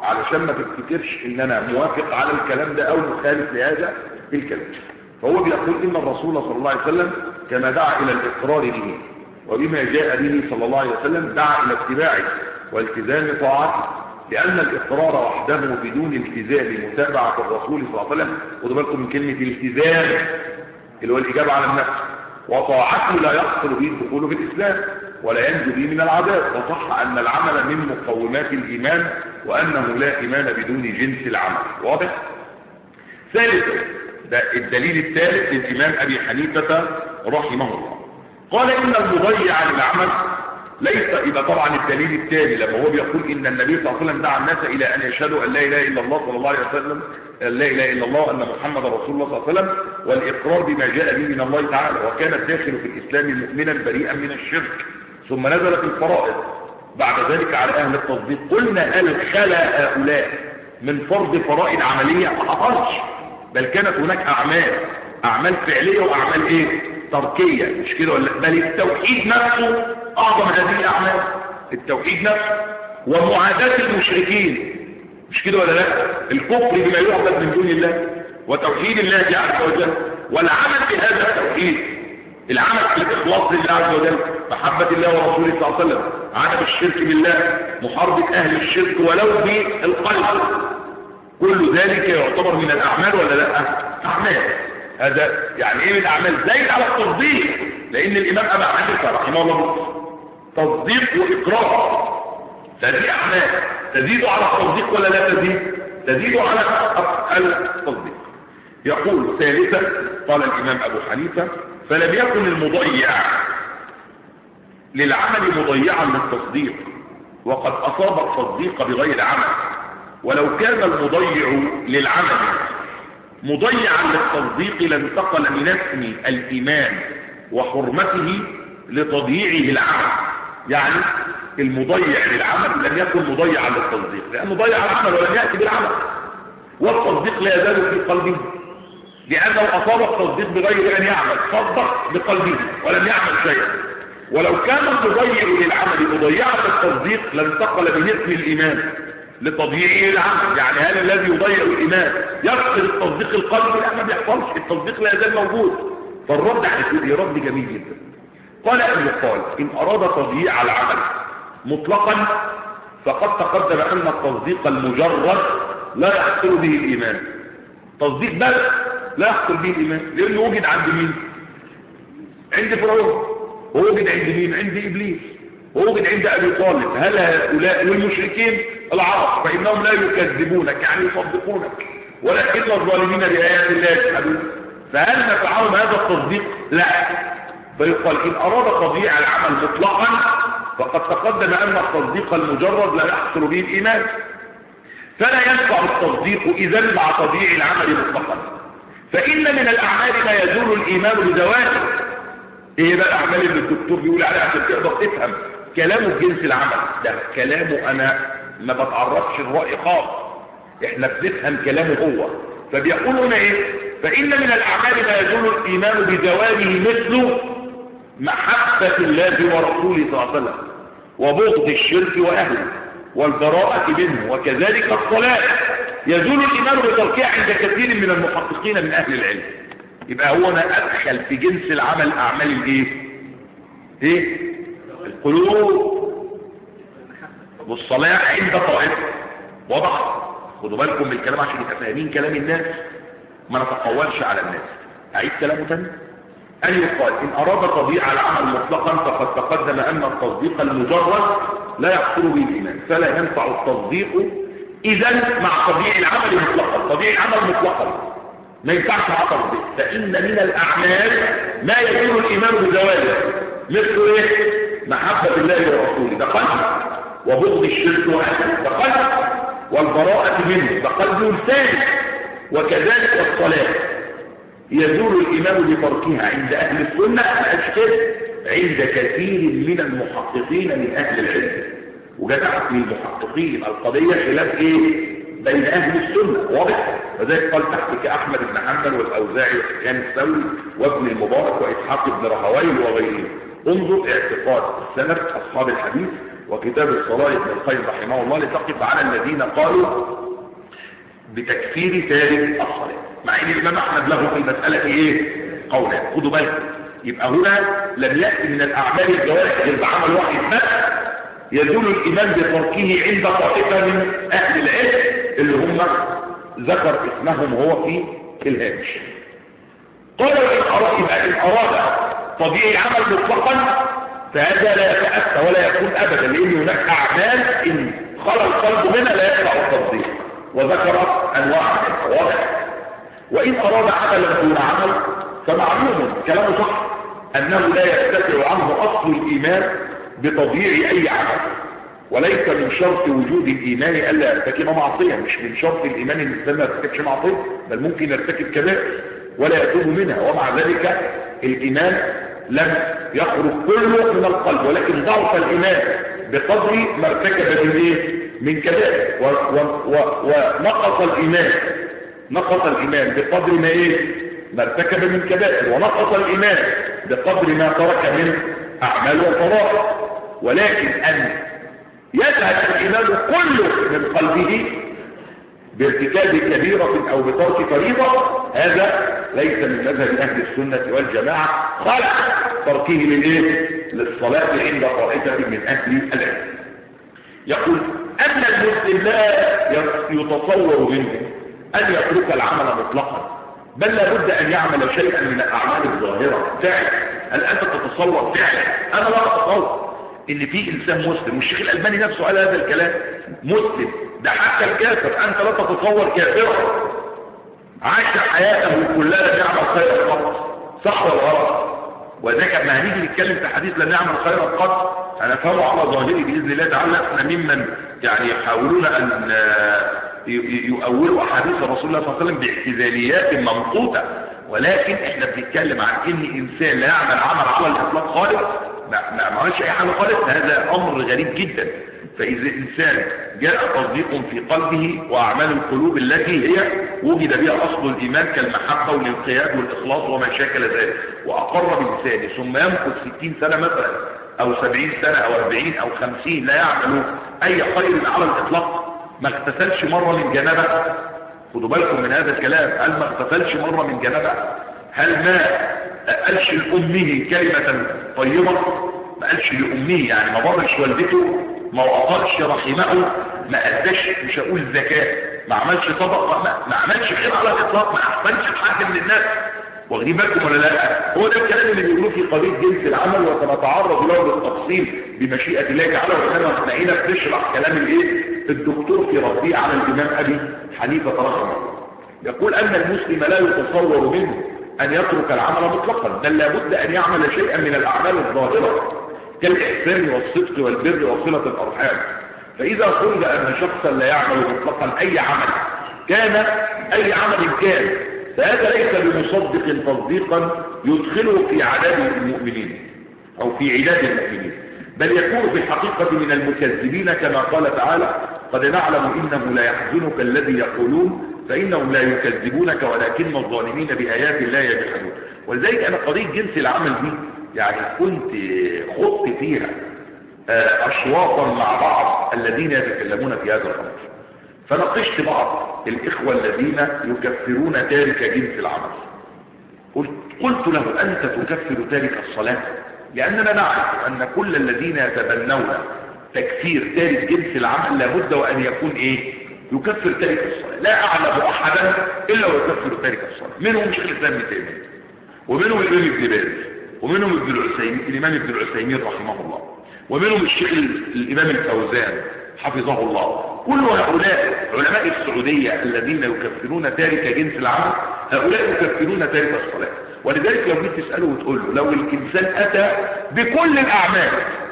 علشان ما تفتكرش ان انا موافق على الكلام ده او مخالف لهذا الكلام. فهو بيقول ان الرسول صلى الله عليه وسلم كما دعا الى الاقرار به وبما جاء به صلى الله عليه وسلم دعا الى اتباعه والتزام طاعته، لان الاقرار وحده بدون التزام متابعه الرسول صلى الله عليه وسلم، خدوا بالكم من كلمه الالتزام اللي هو الاجابه على النفس، وطاعته لا يحصل به الدخول في الاسلام ولا ينجو به من العذاب. وصح ان العمل من مقومات الايمان وانه لا ايمان بدون جنس العمل. واضح؟ ثالثا، ده الدليل الثالث للامام ابي حنيفه رحمه الله، قال ان المضيع للعمل ليس، يبقى طبعا الدليل الثاني لما هو بيقول ان النبي صلى الله عليه وسلم دعا الناس الى ان يشهدوا ان لا اله الا الله صلى الله عليه وسلم لا اله الا الله وان محمد رسول الله صلى الله عليه وسلم، والاقرار بما جاء به من الله تعالى، وكان الداخل في الاسلام مؤمنا بريئا من الشرك، ثم نزلت الفرائض بعد ذلك على اهل التصديق. قلنا هل خلا هؤلاء من فرض فرائض عمليه؟ ما حصلش، بل كانت هناك اعمال اعمال فعليه واعمال ايه تركيه، مش كده ولا؟ بل التوحيد نفسه اعظم هذه الاعمال، التوحيد نفسه ومعاداه المشركين، مش كده ولا لا؟ الكفر بما يعبد من دون الله وتوحيد الله عز وجل، والعمل بهذا التوحيد، العمل في الاخلاص لله عز وجل، محبه الله ورسوله صلى الله عليه وسلم، عدم الشرك بالله، محاربه اهل الشرك ولو بالقلب، كل ذلك يعتبر من الاعمال ولا لا؟ اعمال. هذا يعني ايه من الاعمال؟ زايد على التصديق، لان الامام ابي حنيفه رحمه الله تصديق واقرار، هذه اعمال تزيد على التصديق ولا لا تزيد؟ تزيد على التصديق. يقول ثالثا، قال الامام ابو حنيفه فلم يكن المضيع للعمل مضيعا للتصديق وقد اصاب التصديق بغير عمل، ولو كان المضيع للعمل مضيعا للتصديق لانتقل من اسم الايمان وحرمته لتضييعه العمل. يعني المضيع للعمل لم يكن مضيعا للتصديق، لانه ضيع العمل ولم ياتي بالعمل، والتصديق لا يزال في قلبه، لانه اصاب التصديق بغير ان يعمل، صدق بقلبه ولم يعمل شيئا. ولو كان المضيع للعمل مضيعا للتصديق لانتقل من اسم الايمان لتضييعه العمل. يعني هل الذي يضيع الايمان يفقد التصديق القلبي؟ لا، ما بيحصلش، التصديق لا يزال موجود. فالرد على رد جميل جدا. قال ان يقال ان اراد تضييع العمل مطلقا فقد تقدم ان التصديق المجرد لا يحصل به الايمان، تصديق بس لا يحصل به الايمان، لانه وجد عند مين؟ عند فرعون، ووجد عند مين؟ عند ابليس، ووجد عند ابي طالب. هل هؤلاء والمشركين العرب فانهم لا يكذبونك يعني يصدقونك، ولكن الظالمين بايات الله يجحدون. فهل نفعهم هذا التصديق؟ لا. فيقال ان اراد تضييع العمل مطلقا فقد تقدم ان التصديق المجرد لا يحصل به الايمان، فلا ينفع التصديق اذا مع تضييع العمل مطلقا. فان من الاعمال ما يزول الايمان بزواله. ايه بقى الاعمال اللي الدكتور بيقول عليها عشان تقدر تفهم كلامه في جنس العمل؟ ده كلامه انا ما بتعرضش الراي خالص، احنا بنفهم كلامه هو. فبيقول هنا ايه؟ فان من الاعمال ما يزول الايمان بزواله مثل محبه الله ورسوله صلى الله عليه وسلم وبغض الشرك واهله والبراءه منه، وكذلك الصلاه يزول الايمان بتركها عند كثير من المحققين من اهل العلم. يبقى هو انا ادخل في جنس العمل اعمال الايه؟ ايه؟ القلوب والصلاه عند طائفه. واضح؟ خدوا بالكم من الكلام عشان يبقى فاهمين كلام الناس، ما نتقولش على الناس. اعيد كلامه تاني. ان يقال ان اراد تضييع العمل مطلقا فقد تقدم ان التصديق المجرد لا يحصل به الايمان، فلا ينفع التصديق اذا مع تضييع العمل مطلقا. تضييع العمل مطلقا ما ينفعش مع تصديق. فان من الاعمال ما يزول الايمان بزواله مثل ايه؟ محبه الله ورسوله ده قلب، وبغض الشرك واهله ده قلب، والبراءه منه ده قلب ولسان، وكذلك الصلاه يزول الايمان بتركها عند اهل السنه الاشكال عند كثير من المحققين من اهل العلم. وجدعت من المحققين القضيه خلاف ايه؟ بين اهل السنه. واضح؟ وذلك قال تحت كاحمد بن حنبل والاوزاعي وسفيان الثوري وابن المبارك واسحاق بن راهويه وغيرهم. انظر اعتقاد السلف اصحاب الحديث وكتاب الصلاة ابن القيم رحمه الله لتقف على الذين قالوا بتكفير تارك الصلاة، مع ان الامام احمد له في المسألة ايه قولا. خدوا بالكم، يبقى هنا لم يأتي من الاعمال الجوارح غير بعمل واحد بس يزول الايمان بتركه عند طائفة من اهل العلم اللي هم ذكر اسمهم هو في الهامش. قال وإن أراد يبقى إن أراد طبيعي عمل مطلقا فهذا لا يتأتى ولا يكون أبدا، لأن هناك أعمال إن خلى القلب منها لا يقرأ التصديق، وذكر أنواع واضح. وإن أراد عملا دون عمل فمعلوم كلامه صح أنه لا يستطيع عنه أصل الإيمان بطبيعي أي عمل، وليس من شرط وجود الإيمان ألا يرتكب معصية. مش من شرط الإيمان إن الإنسان ما يرتكبش معصية، بل ممكن يرتكب كبائر ولا يتوب منها، ومع ذلك الإيمان لم يخرج كله من القلب، ولكن ضعف الإيمان بقدر ما ارتكب من ايه من كبائر، ونقص الإيمان نقص الإيمان بقدر ما ايه ما ارتكب من كبائر، ونقص الإيمان بقدر ما ترك من أعمال وفرائض. ولكن أن يذهب الإيمان كله من قلبه بارتكاب كبيرة أو بترك فريضة، هذا ليس من مذهب أهل السنة والجماعة، خلع تركه للإيه؟ للصلاة عند طائفة من أهل العلم. يقول أن المسلم لا يتصور منه أن يترك العمل مطلقا، بل لابد أن يعمل شيئا من الأعمال الظاهرة. فعلا هل أنت تتصور فعلا؟ أنا لا أتصور إن في إنسان مسلم، والشيخ الألباني نفسه قال هذا الكلام، مسلم ده حتى الكافر أنت لا تتصور كافرا عاش حياته كلها لم يعمل خيرا قط، صح ولا غلط؟ وذلك لما هنيجي نتكلم في حديث لم يعمل خيرا قط انا فهمه على ظاهري باذن الله تعالى، احنا ممن يعني يحاولون ان يؤولوا احاديث رسول الله صلى الله عليه وسلم باعتزاليات ممقوته، ولكن احنا بنتكلم عن ان انسان لا يعمل عمل على الاطلاق خالص، ما عملش اي حاجه خالص، هذا امر غريب جدا. فإذا إنسان جاء تصديق في قلبه وأعمال القلوب التي هي وجد بها أصل الإيمان كالمحبة والانقياد والإخلاص وما شاكل ذلك، وأقر بلسانه، ثم يمكث ستين سنة مثلا أو سبعين سنة أو أربعين أو خمسين لا يعمل أي خير على الإطلاق، ما اغتسلش مرة من جنابه. خدوا بالكم من هذا الكلام، هل ما اغتسلش مرة من جنابه؟ هل ما قالش لأمه كلمة طيبة؟ ما قالش لأمه، يعني ما برش والدته، ما وقفش رحمه، ما أداش مش هقول زكاة، ما عملش صدقة، ما, ما عملش خير على الإطلاق، ما أحسنش لحد من الناس. واخدين بالكم ولا لا؟ هو ده الكلام اللي بيقولوه في قضية جنس العمل، وسنتعرض له بالتفصيل بمشيئة الله تعالى، وكما سمعنا بتشرح كلام الايه الدكتور في ربيع على الإمام أبي حنيفة رحمه الله. يقول أن المسلم لا يتصور منه أن يترك العمل مطلقا، بل لابد أن يعمل شيئا من الأعمال الظاهرة كالإحسان والصدق والبر وصلة الأرحام. فإذا فرض أن شخصا لا يعمل مطلقا أي عمل كان أي عمل كان، فهذا ليس بمصدق تصديقا يدخله في عداد المؤمنين أو في عداد المؤمنين، بل يكون في الحقيقة من المكذبين، كما قال تعالى قد نعلم إنه لا يحزنك الذي يقولون فإنهم لا يكذبونك ولكن الظالمين بآيات الله يجحدون. ولذلك أنا قضية جنس العمل دي يعني كنت خضت فيها أشواطا مع بعض الذين يتكلمون في هذا الأمر، فناقشت بعض الإخوة الذين يكفرون تارك جنس العمل. قلت, قلت له أنت تكفر تارك الصلاة؟ لأننا نعرف أن كل الذين يتبنون تكفير تارك جنس العمل لابد وأن يكون إيه؟ يكفر تارك الصلاة. لا أعلم أحدا إلا ويكفر تارك الصلاة، منهم شيخ الإسلام ابن تيمية، ومنهم الإمام ابن باز، ومنهم ابن العثيمين الإمام ابن العثيمين رحمه الله، ومنهم الشيخ الإمام الفوزان حفظه الله. كل هؤلاء علماء السعودية الذين يكفرون تارك جنس العمل هؤلاء يكفرون تارك الصلاة. ولذلك لو جيت تسأله وتقول له لو الإنسان أتى بكل الأعمال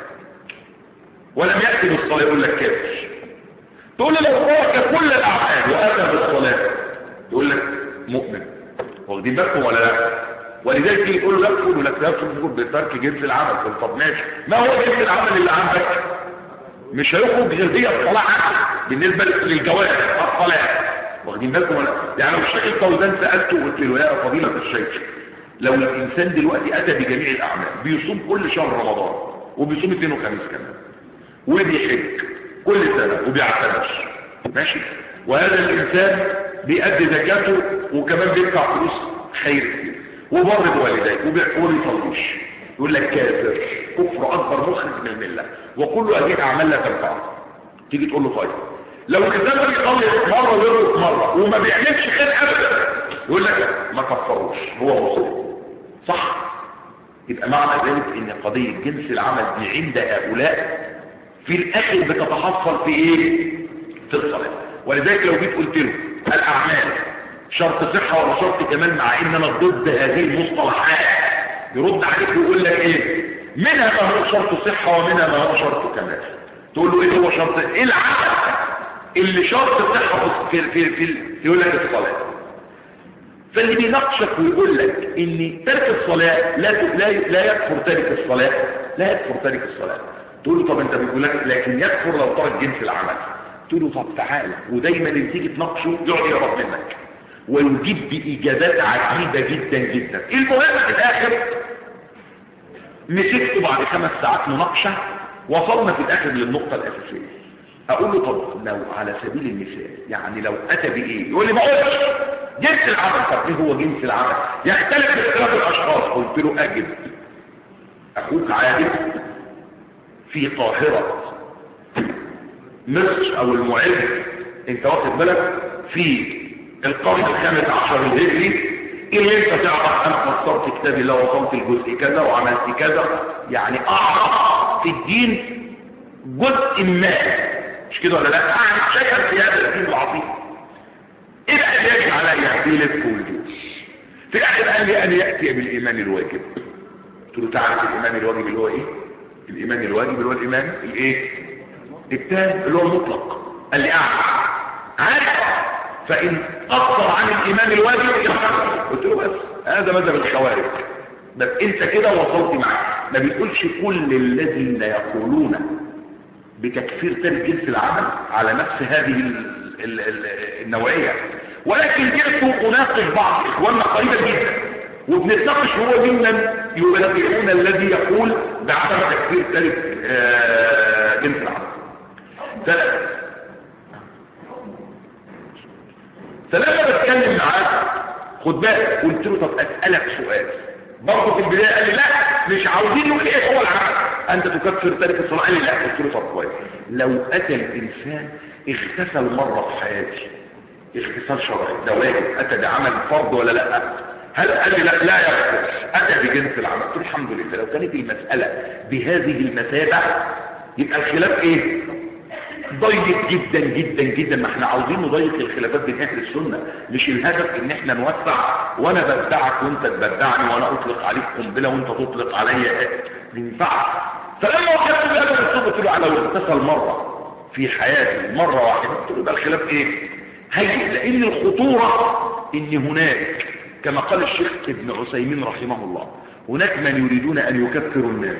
ولم يأتي بالصلاة يقول لك كافر. تقول له لو ترك كل الأعمال وأتى بالصلاة يقول لك مؤمن. واخدين بالكم ولا لا؟ ولذلك يقول له يكفر ولا يكفر بترك جنس العمل. طب ماشي، ما هو جنس العمل اللي عندك؟ مش هيخرج غير هي الصلاة بالنسبة للجوارح الصلاة. واخدين بالكم ولا؟ يعني لو الشيخ الفوزان سألته وقلت له يا فضيلة الشيخ لو الإنسان دلوقتي أتى بجميع الأعمال، بيصوم كل شهر رمضان وبيصوم اثنين وخميس كمان، وبيحج كل سنة وبيعتمر ماشي، وهذا الإنسان بيأدي زكاته وكمان بيدفع فلوس خير وبر بوالديه وما بيصليش، يقول لك كافر، كفر أكبر مخرج من الملة وكل هذه الأعمال لا تنفعه. تيجي تقول له طيب لو الإنسان بيصلي مرة ويرقص مرة وما بيعملش خير أبدا، يقول لك ما كفروش هو مسلم، صح؟ يبقى معنى ذلك ان قضية جنس العمل دي عند هؤلاء في الاخر بتتحصل في ايه؟ في الصلاة. ولذلك لو جيت قلت له الاعمال شرط صحة ولا شرط كمال، مع ان انا ضد هذه المصطلحات، يرد عليك ويقول لك ايه؟ منها ما هو شرط صحة ومنها ما هو شرط كمال. تقول له ايه هو شرط؟ ايه العمل اللي شرط صحة في في في يقول لك الصلاة. فاللي بيناقشك ويقول لك ان ترك الصلاة لا لا لا يكفر تارك الصلاة، لا يكفر تارك الصلاة. تقول له طب انت بيقول لك لكن يكفر لو ترك جنس العمل. تقول له طب تعالى، ودايما اللي تيجي تناقشه يقعد يهرب منك ويجيب باجابات عجيبة جدا جدا. المهم في الاخر مسكته بعد خمس ساعات مناقشة وصلنا في الاخر للنقطة الاساسية. اقول له طب لو على سبيل المثال يعني لو اتى بايه؟ يقول لي ما قلتش جنس العمل. طب ايه هو جنس العمل؟ يختلف باختلاف الاشخاص. قلت له اجد اخوك عادل في قاهرة مصر او المعز، انت واخد بالك، في القرن الخامس عشر الهجري، اللي انت تعرف انا فسرت كتابي الله وصلت الجزء كذا وعملت كذا، يعني اعرف في الدين جزء ما، مش كده ولا لا؟ اعرف شيئا في هذا الدين العظيم. ايه بقى اللي يجب عليا؟ بيلف والجوش. في الاخر قال لي ان ياتي بالايمان الواجب. قلت له تعرف الايمان الواجب اللي هو ايه؟ الايمان الواجب اللي هو الايمان الايه؟ التام اللي هو المطلق. قال لي اعرف عارف، فان قصر عن الايمان الواجب يحرم. قلت له بس هذا مذهب الخوارج. بس انت كده وصلت معاه. ما بيقولش كل الذين يقولون بتكفير تارك جنس العمل على نفس هذه ال ال ال النوعية، ولكن جئت اناقش بعض اخواننا قريبا جدا وبنتناقش هو ممن يبرئون الذي يقول بعدم تكفير تارك جنس العمل. فلما بتكلم معاه خد بالك، قلت له طب اسالك سؤال برضه في البدايه. قال لي لا مش عاوزين نقول ايه هو العمل، انت تكفر تارك الصلاه. قال لي لا. قلت له طب كويس، لو اتى الانسان اغتسل مره في حياته اغتسال شرعي ده واجب، اتى بعمل فرض ولا لا؟ هل قال لي لا لا يغتسل، اتى بجنس العمل. قلت له الحمد لله. لو كانت المساله بهذه المثابه يبقى الخلاف ايه؟ ضيق جدا جدا جدا. ما احنا عاوزين نضيق الخلافات بين اهل السنه، مش الهدف ان احنا نوسع وانا بدعك وانت تبدعني وانا اطلق عليك قنبله وانت تطلق عليا، ما ينفعش. فلما وقفت بهذا الاسلوب قلت له على لو اغتسل مره في حياتي مره واحده، قلت له يبقى الخلاف ايه؟ هي لان الخطوره ان هناك كما قال الشيخ ابن عثيمين رحمه الله هناك من يريدون ان يكفروا الناس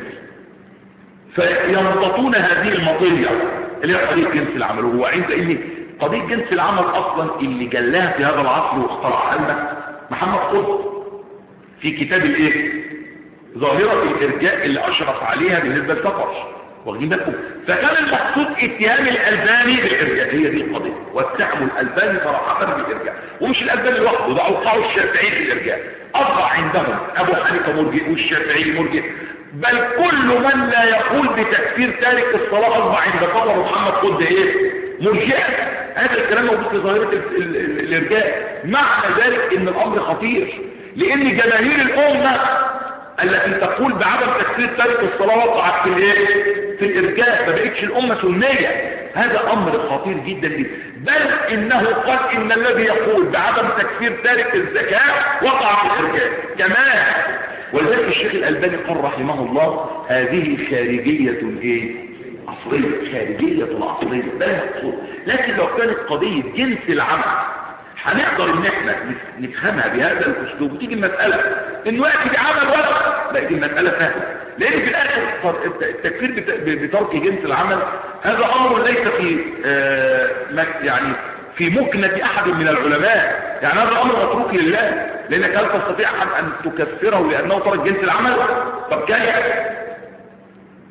فينططون هذه المطيه اللي هي قضيه جنس العمل. وهو عند ان قضيه جنس العمل اصلا اللي جلاها في هذا العصر واخترعها لنا محمد قطب في كتاب الايه؟ ظاهره الارجاء اللي اشرف عليها بالنسبه للسفر، واخدين بالكم؟ فكان المقصود اتهام الالباني بالارجاء، هي دي القضيه، واتهموا الالباني صراحه بالارجاء، ومش الالباني لوحده، ده اوقعوا الشافعي بالارجاء. اضع عندهم ابو حنيفه مرجئ والشافعي مرجئ، بل كل من لا يقول بتكفير تارك الصلاه اضع عند قبر محمد قطب ايه؟ مرجئه. هذا الكلام موجود في ظاهره الارجاء. معنى ذلك ان الامر خطير، لان جماهير الامه التي تقول بعدم تكفير تارك الصلاة وقعت في الايه؟ في الارجاء، ما بقتش الامة سنية. هذا امر خطير جدا جدا. بل انه قال ان الذي يقول بعدم تكفير تارك الزكاة وقع في الارجاء كمان. ولذلك الشيخ الالباني قال رحمه الله هذه خارجية ايه؟ عصرية، خارجية العصرية، ده المقصود. لكن لو كانت قضية جنس العمل هنقدر ان احنا نفهمها بهذا الاسلوب، وتيجي المسألة انه يأتي بعمل وقت، بقت المسألة سهلة. لان في الاخر التكفير بترك جنس العمل هذا امر ليس في آه يعني في مكنة احد من العلماء، يعني هذا امر متروك لله. لانك هل تستطيع ان تكفره لانه ترك جنس العمل؟ طب كيف؟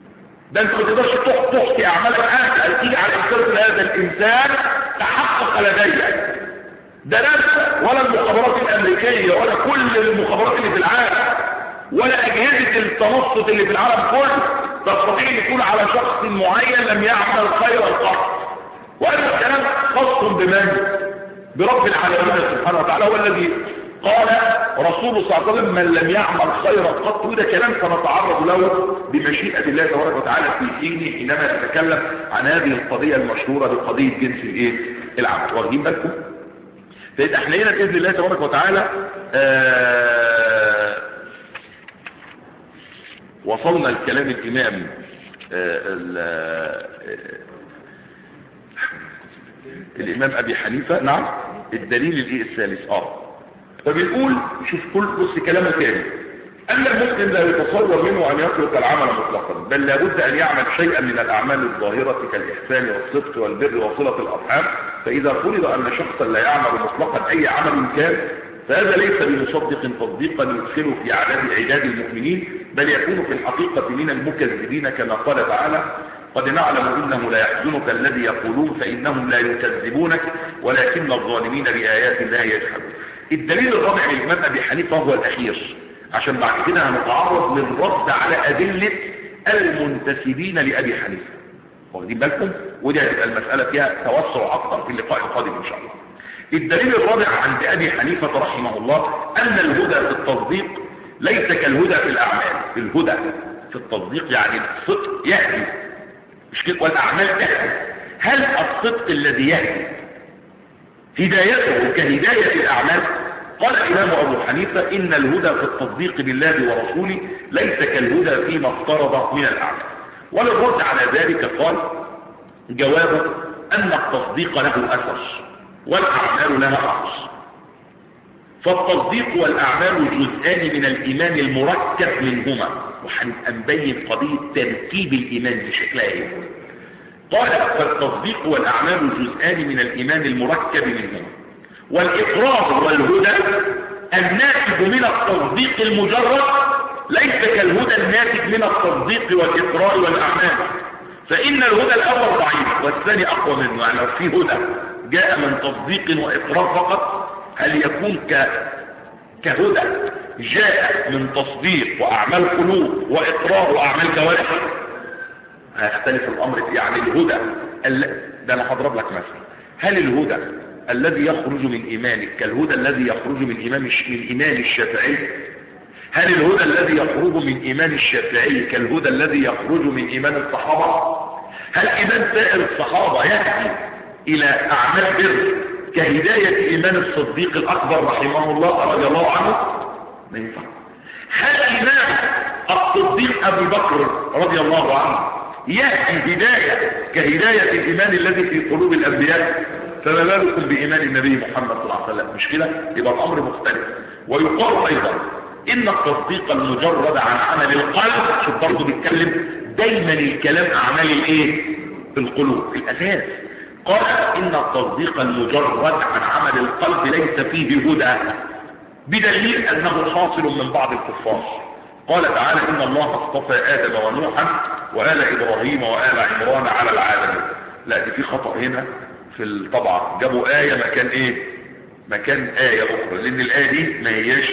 ده انت ما تقدرش تحكي اعمالك انت، هتيجي على انسان هذا الانسان تحقق لديك. ده نفسه ولا المخابرات الامريكيه ولا كل المخابرات اللي في العالم ولا اجهزه التنصت اللي في العالم كله تستطيع ان يكون على شخص معين لم يعمل خيرا قط. وهذا الكلام خاص بمن؟ برب العالمين سبحانه وتعالى، هو الذي قال رسوله صلى الله عليه وسلم: من لم يعمل خيرا قط. وده كلام سنتعرض له بمشيئة الله تبارك وتعالى في حينه حينما نتكلم عن هذه القضية المشهورة بقضية جنس الايه؟ العمل. واخدين بالكم؟ فإذا احنا هنا بإذن الله تبارك وتعالى آه وصلنا لكلام الإمام آه الإمام أبي حنيفة. نعم، الدليل الايه الثالث اه فبنقول شوف كل بص كلامه تاني: أن المسلم لا يتصور منه أن يترك العمل مطلقا، بل لابد أن يعمل شيئا من الأعمال الظاهرة كالإحسان والصدق والبر وصلة الأرحام. فإذا فرض أن شخصا لا يعمل مطلقا أي عمل كان، فهذا ليس بمصدق تصديقا يدخله في عداد عداد المؤمنين، بل يكون في الحقيقة من المكذبين، كما قال تعالى: قد نعلم إنه لا يحزنك الذي يقولون فإنهم لا يكذبونك ولكن الظالمين بآيات الله يجحدون. الدليل الرابع للإمام أبي حنيفة هو الأخير، عشان بعد كده هنتعرض للرد على أدلة المنتسبين لأبي حنيفة. واخدين بالكم؟ ودي هتبقى المسألة فيها توسع أكثر في اللقاء القادم إن شاء الله. الدليل الرابع عند أبي حنيفة رحمه الله أن الهدى في التصديق ليس كالهدى في الأعمال. الهدى في التصديق يعني الصدق يهدي، مش كده، والأعمال تهدي. هل الصدق الذي يهدي هدايته كهداية الأعمال؟ قال الإمام أبو حنيفة: إن الهدى في التصديق بالله ورسوله ليس كالهدى فيما افترض من الأعمال. وللرد على ذلك قال: جوابه أن التصديق له أثر والأعمال لها أثر. فالتصديق والأعمال جزءان من الإيمان المركب منهما، وهنبقى نبين قضية تركيب الإيمان بشكلها إيه. قال: فالتصديق والأعمال جزءان من الإيمان المركب منهما، والإقرار والهدى الناتج من التصديق المجرد ليس كالهدى الناتج من التصديق والإقرار والأعمال، فإن الهدى الأول ضعيف والثاني أقوى منه. يعني لو في هدى جاء من تصديق وإقرار فقط، هل يكون ك... كهدى جاء من تصديق وأعمال قلوب وإقرار وأعمال جوارح؟ هيختلف الأمر. يعني الهدى ال... ده أنا هضرب لك مثل: هل الهدى الذي يخرج من إيمانك كالهدى الذي يخرج من إيمان من إيمان الشافعي؟ هل الهدى الذي يخرج من إيمان الشافعي كالهدى الذي يخرج من إيمان الصحابة؟ هل إيمان سائر الصحابة يهدي إلى أعمال بر كهداية إيمان الصديق الأكبر رحمه الله رضي الله عنه؟ ما ينفع. هل إيمان الصديق أبي بكر رضي الله عنه يهدي هداية كهداية الإيمان الذي في قلوب الأنبياء؟ فما بالكم بإيمان النبي محمد صلى الله عليه وسلم؟ مش كده؟ يبقى الأمر مختلف. ويقال أيضا إن التصديق المجرد عن عمل القلب، شوف برضه بيتكلم دايما الكلام أعمال الإيه؟ القلوب الأساس. قال: إن التصديق المجرد عن عمل القلب ليس فيه هدى، بدليل أنه حاصل من بعض الكفار. قال تعالى: إن الله اصطفى آدم ونوحا وآل إبراهيم وآل عمران على العالمين. لا، دي في خطأ هنا في الطبعة، جابوا آية مكان إيه؟ مكان آية أخرى، لأن الآية دي ما هياش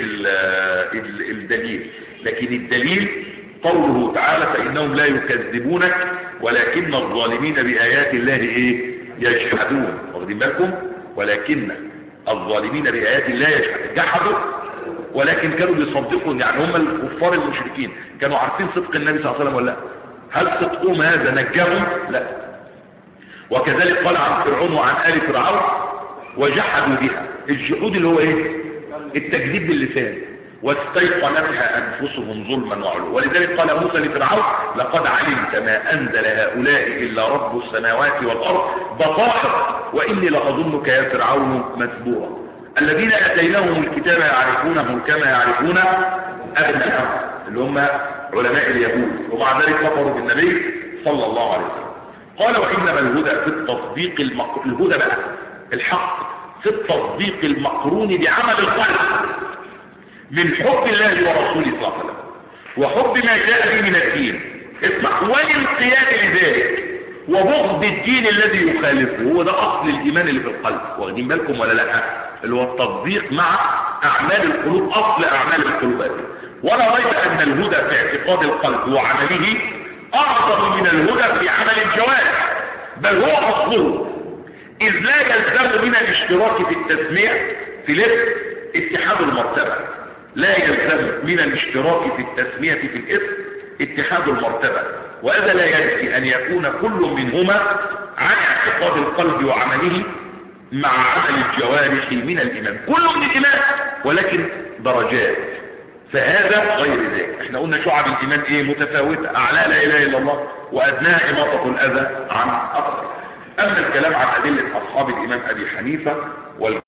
الدليل. لكن الدليل قوله تعالى: فإنهم لا يكذبونك ولكن الظالمين بآيات الله إيه؟ يجحدون. واخدين بالكم؟ ولكن الظالمين بآيات الله يجحدون، جحدوا ولكن كانوا بيصدقوا. يعني هم الكفار المشركين كانوا عارفين صدق النبي صلى الله عليه وسلم ولا لا؟ هل صدقهم هذا نجاهم؟ لا. وكذلك قال عن فرعون وعن آل فرعون: وجحدوا بها. الجحود اللي هو ايه؟ التكذيب باللسان، واستيقنتها انفسهم ظلما وعلوا. ولذلك قال موسى لفرعون: لقد علمت ما انزل هؤلاء الا رب السماوات والارض بصائر واني لاظنك يا فرعون مثبورا. الذين اتيناهم الكتاب يعرفونه كما يعرفون ابناءهم، اللي هم علماء اليهود، ومع ذلك كفروا بالنبي صلى الله عليه وسلم. قال: وانما الهدى في التصديق المق... الهدى بقى الحق في التصديق المقرون بعمل القلب من حب الله ورسوله صلى الله عليه وسلم وحب ما جاء به من الدين، اسمع، والانقياد لذلك وبغض الدين الذي يخالفه، هو ده اصل الايمان اللي في القلب. واخدين بالكم ولا لا؟ اللي هو التصديق مع اعمال القلوب، اصل اعمال القلوب هذه. ولا ريب ان الهدى في اعتقاد القلب وعمله اعظم من الهدى في عمل الجوارح، بل هو اصله، اذ لا يلزم من الاشتراك في التسمية في الاسم اتحاد المرتبة. لا يلزم من الاشتراك في التسمية في الاسم اتحاد المرتبة، وهذا لا ينفي ان يكون كل منهما عن اعتقاد القلب وعمله مع عمل الجوارح من الايمان، كل من الايمان ولكن درجات، فهذا غير ذلك. احنا قلنا شعب الايمان ايه؟ متفاوتة، اعلى لا اله الا الله وادناها اماطة الاذى عن اثر. اما الكلام عن ادلة اصحاب الامام ابي حنيفة وال